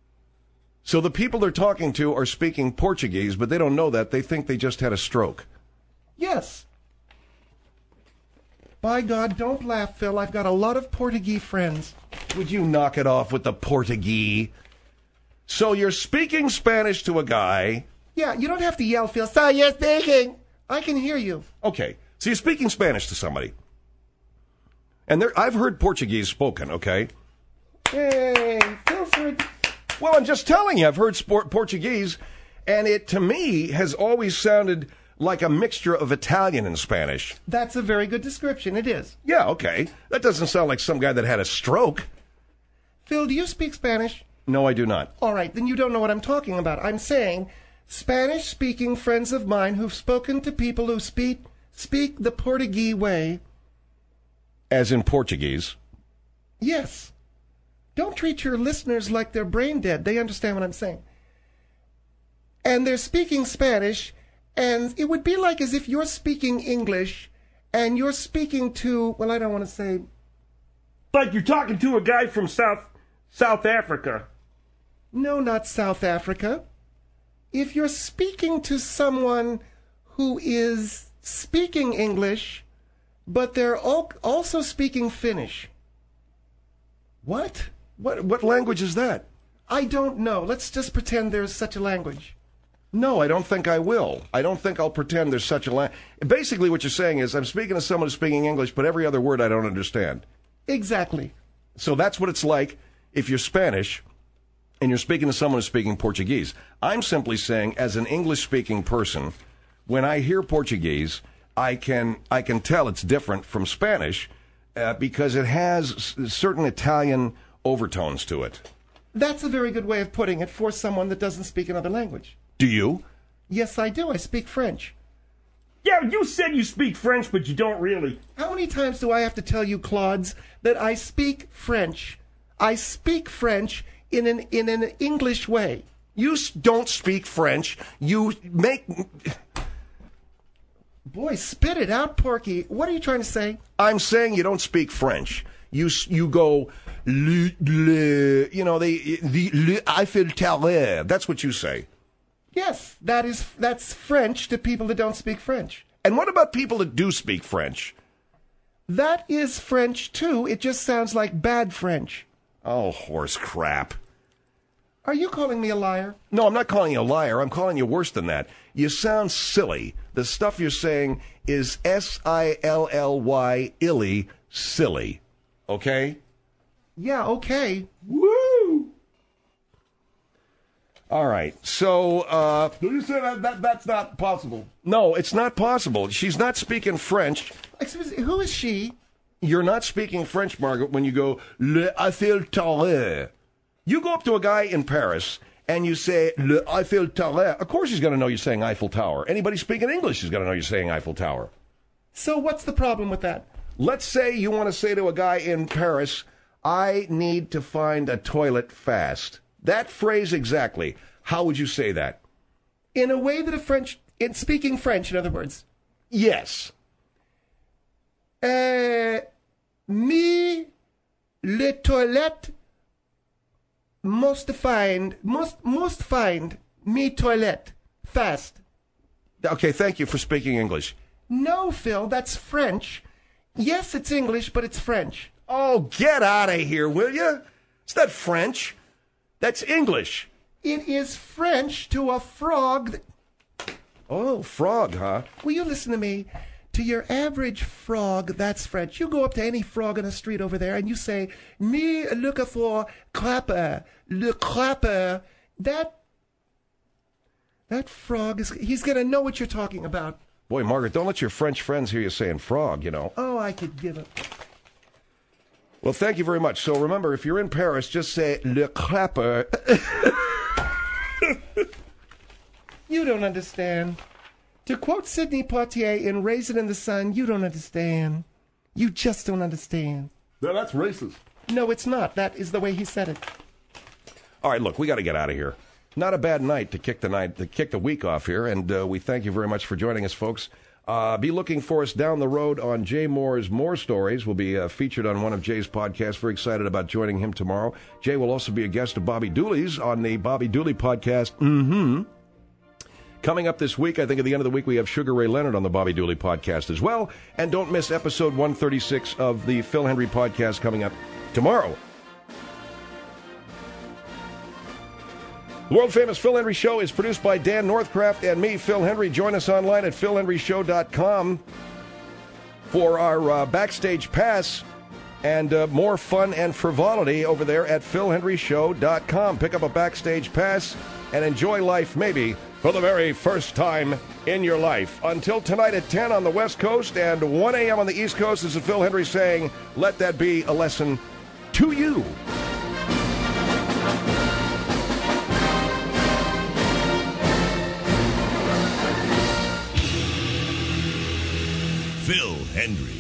So the people they're talking to are speaking Portuguese, but they don't know that. They think they just had a stroke. Yes. By God, don't laugh, Phil. I've got a lot of Portuguese friends. Would you knock it off with the Portuguese? So you're speaking Spanish to a guy. Yeah, you don't have to yell, Phil. So you're speaking. I can hear you. Okay, so you're speaking Spanish to somebody. And there, I've heard Portuguese spoken, okay? Hey, Phil's heard... Well, I'm just telling you, I've heard sport Portuguese, and it, to me, has always sounded like a mixture of Italian and Spanish. That's a very good description. It is. Yeah, okay. That doesn't sound like some guy that had a stroke. Phil, do you speak Spanish? No, I do not. All right, then you don't know what I'm talking about. I'm saying Spanish-speaking friends of mine who've spoken to people who speak speak the Portuguese way. As in Portuguese? Yes. Don't treat your listeners like they're brain dead. They understand what I'm saying. And they're speaking Spanish, and it would be like as if you're speaking English, and you're speaking to, well, I don't want to say... Like you're talking to a guy from South South Africa. No, not South Africa. If you're speaking to someone who is speaking English, but they're al- also speaking Finnish. What? What what language is that? I don't know. Let's just pretend there's such a language. No, I don't think I will. I don't think I'll pretend there's such a language. Basically what you're saying is I'm speaking to someone who's speaking English, but every other word I don't understand. Exactly. So that's what it's like if you're Spanish and you're speaking to someone who's speaking Portuguese. I'm simply saying, as an English-speaking person, when I hear Portuguese, I can I can tell it's different from Spanish uh, because it has s- certain Italian overtones to it. That's a very good way of putting it for someone that doesn't speak another language. Do you? Yes, I do. I speak French. Yeah, you said you speak French, but you don't really. How many times do I have to tell you, Claudes, that I speak French? I speak French in an in an English way. You s- don't speak French. You make... Boy, spit it out, Porky. What are you trying to say? I'm saying you don't speak French. You s- you go... Le, le, you know, the, the le Eiffel Tower. That's what you say. Yes, that is that's French to people that don't speak French. And what about people that do speak French? That is French, too. It just sounds like bad French. Oh, horse crap. Are you calling me a liar? No, I'm not calling you a liar. I'm calling you worse than that. You sound silly. The stuff you're saying is S I L L Y, illy, silly. Okay? Yeah, okay. Woo! All right. So, uh... You say that, that that's not possible. No, it's not possible. She's not speaking French. Excuse me, who is she? You're not speaking French, Margaret, when you go, Le Eiffel Tower. You go up to a guy in Paris and you say, Le Eiffel Tower. Of course he's going to know you're saying Eiffel Tower. Anybody speaking English is going to know you're saying Eiffel Tower. So what's the problem with that? Let's say you want to say to a guy in Paris, I need to find a toilet fast. That phrase exactly. How would you say that? In a way that a French, in speaking French, in other words. Yes. Uh, me, le toilette, must find, must, must find me toilette fast. Okay, thank you for speaking English. No, Phil, that's French. Yes, it's English, but it's French. Oh, get out of here, will you? It's not French. That's English. It is French to a frog. That... Oh, frog, huh? Will you listen to me? To your average frog, that's French. You go up to any frog in the street over there and you say, me looking for clapper, le clapper. That, that frog is, he's going to know what you're talking about. Boy, Margaret, don't let your French friends hear you saying frog, you know. Oh, I could give it. Well, thank you very much. So remember, if you're in Paris, just say le clapper. You don't understand. To quote Sidney Poitier in Raisin in the Sun, you don't understand. You just don't understand. No, that's racist. No, it's not. That is the way he said it. All right, look, we got to get out of here. Not a bad night to kick the night, to kick the week off here, and uh, we thank you very much for joining us, folks. Uh, be looking for us down the road on Jay Moore's More Stories. We'll be uh, featured on one of Jay's podcasts. Very excited about joining him tomorrow. Jay will also be a guest of Bobby Dooley's on the Bobby Dooley podcast. Mm-hmm. Coming up this week, I think at the end of the week, we have Sugar Ray Leonard on the Bobby Dooley podcast as well. And don't miss episode one thirty-six of the Phil Hendry podcast coming up tomorrow. The world-famous Phil Henry Show is produced by Dan Northcraft and me, Phil Henry. Join us online at phil henry show dot com for our uh, backstage pass and uh, more fun and frivolity over there at phil henry show dot com. Pick up a backstage pass and enjoy life, maybe for the very first time in your life. Until tonight at ten on the West Coast and one a.m. on the East Coast, this is Phil Henry saying, let that be a lesson to you. Phil Henry.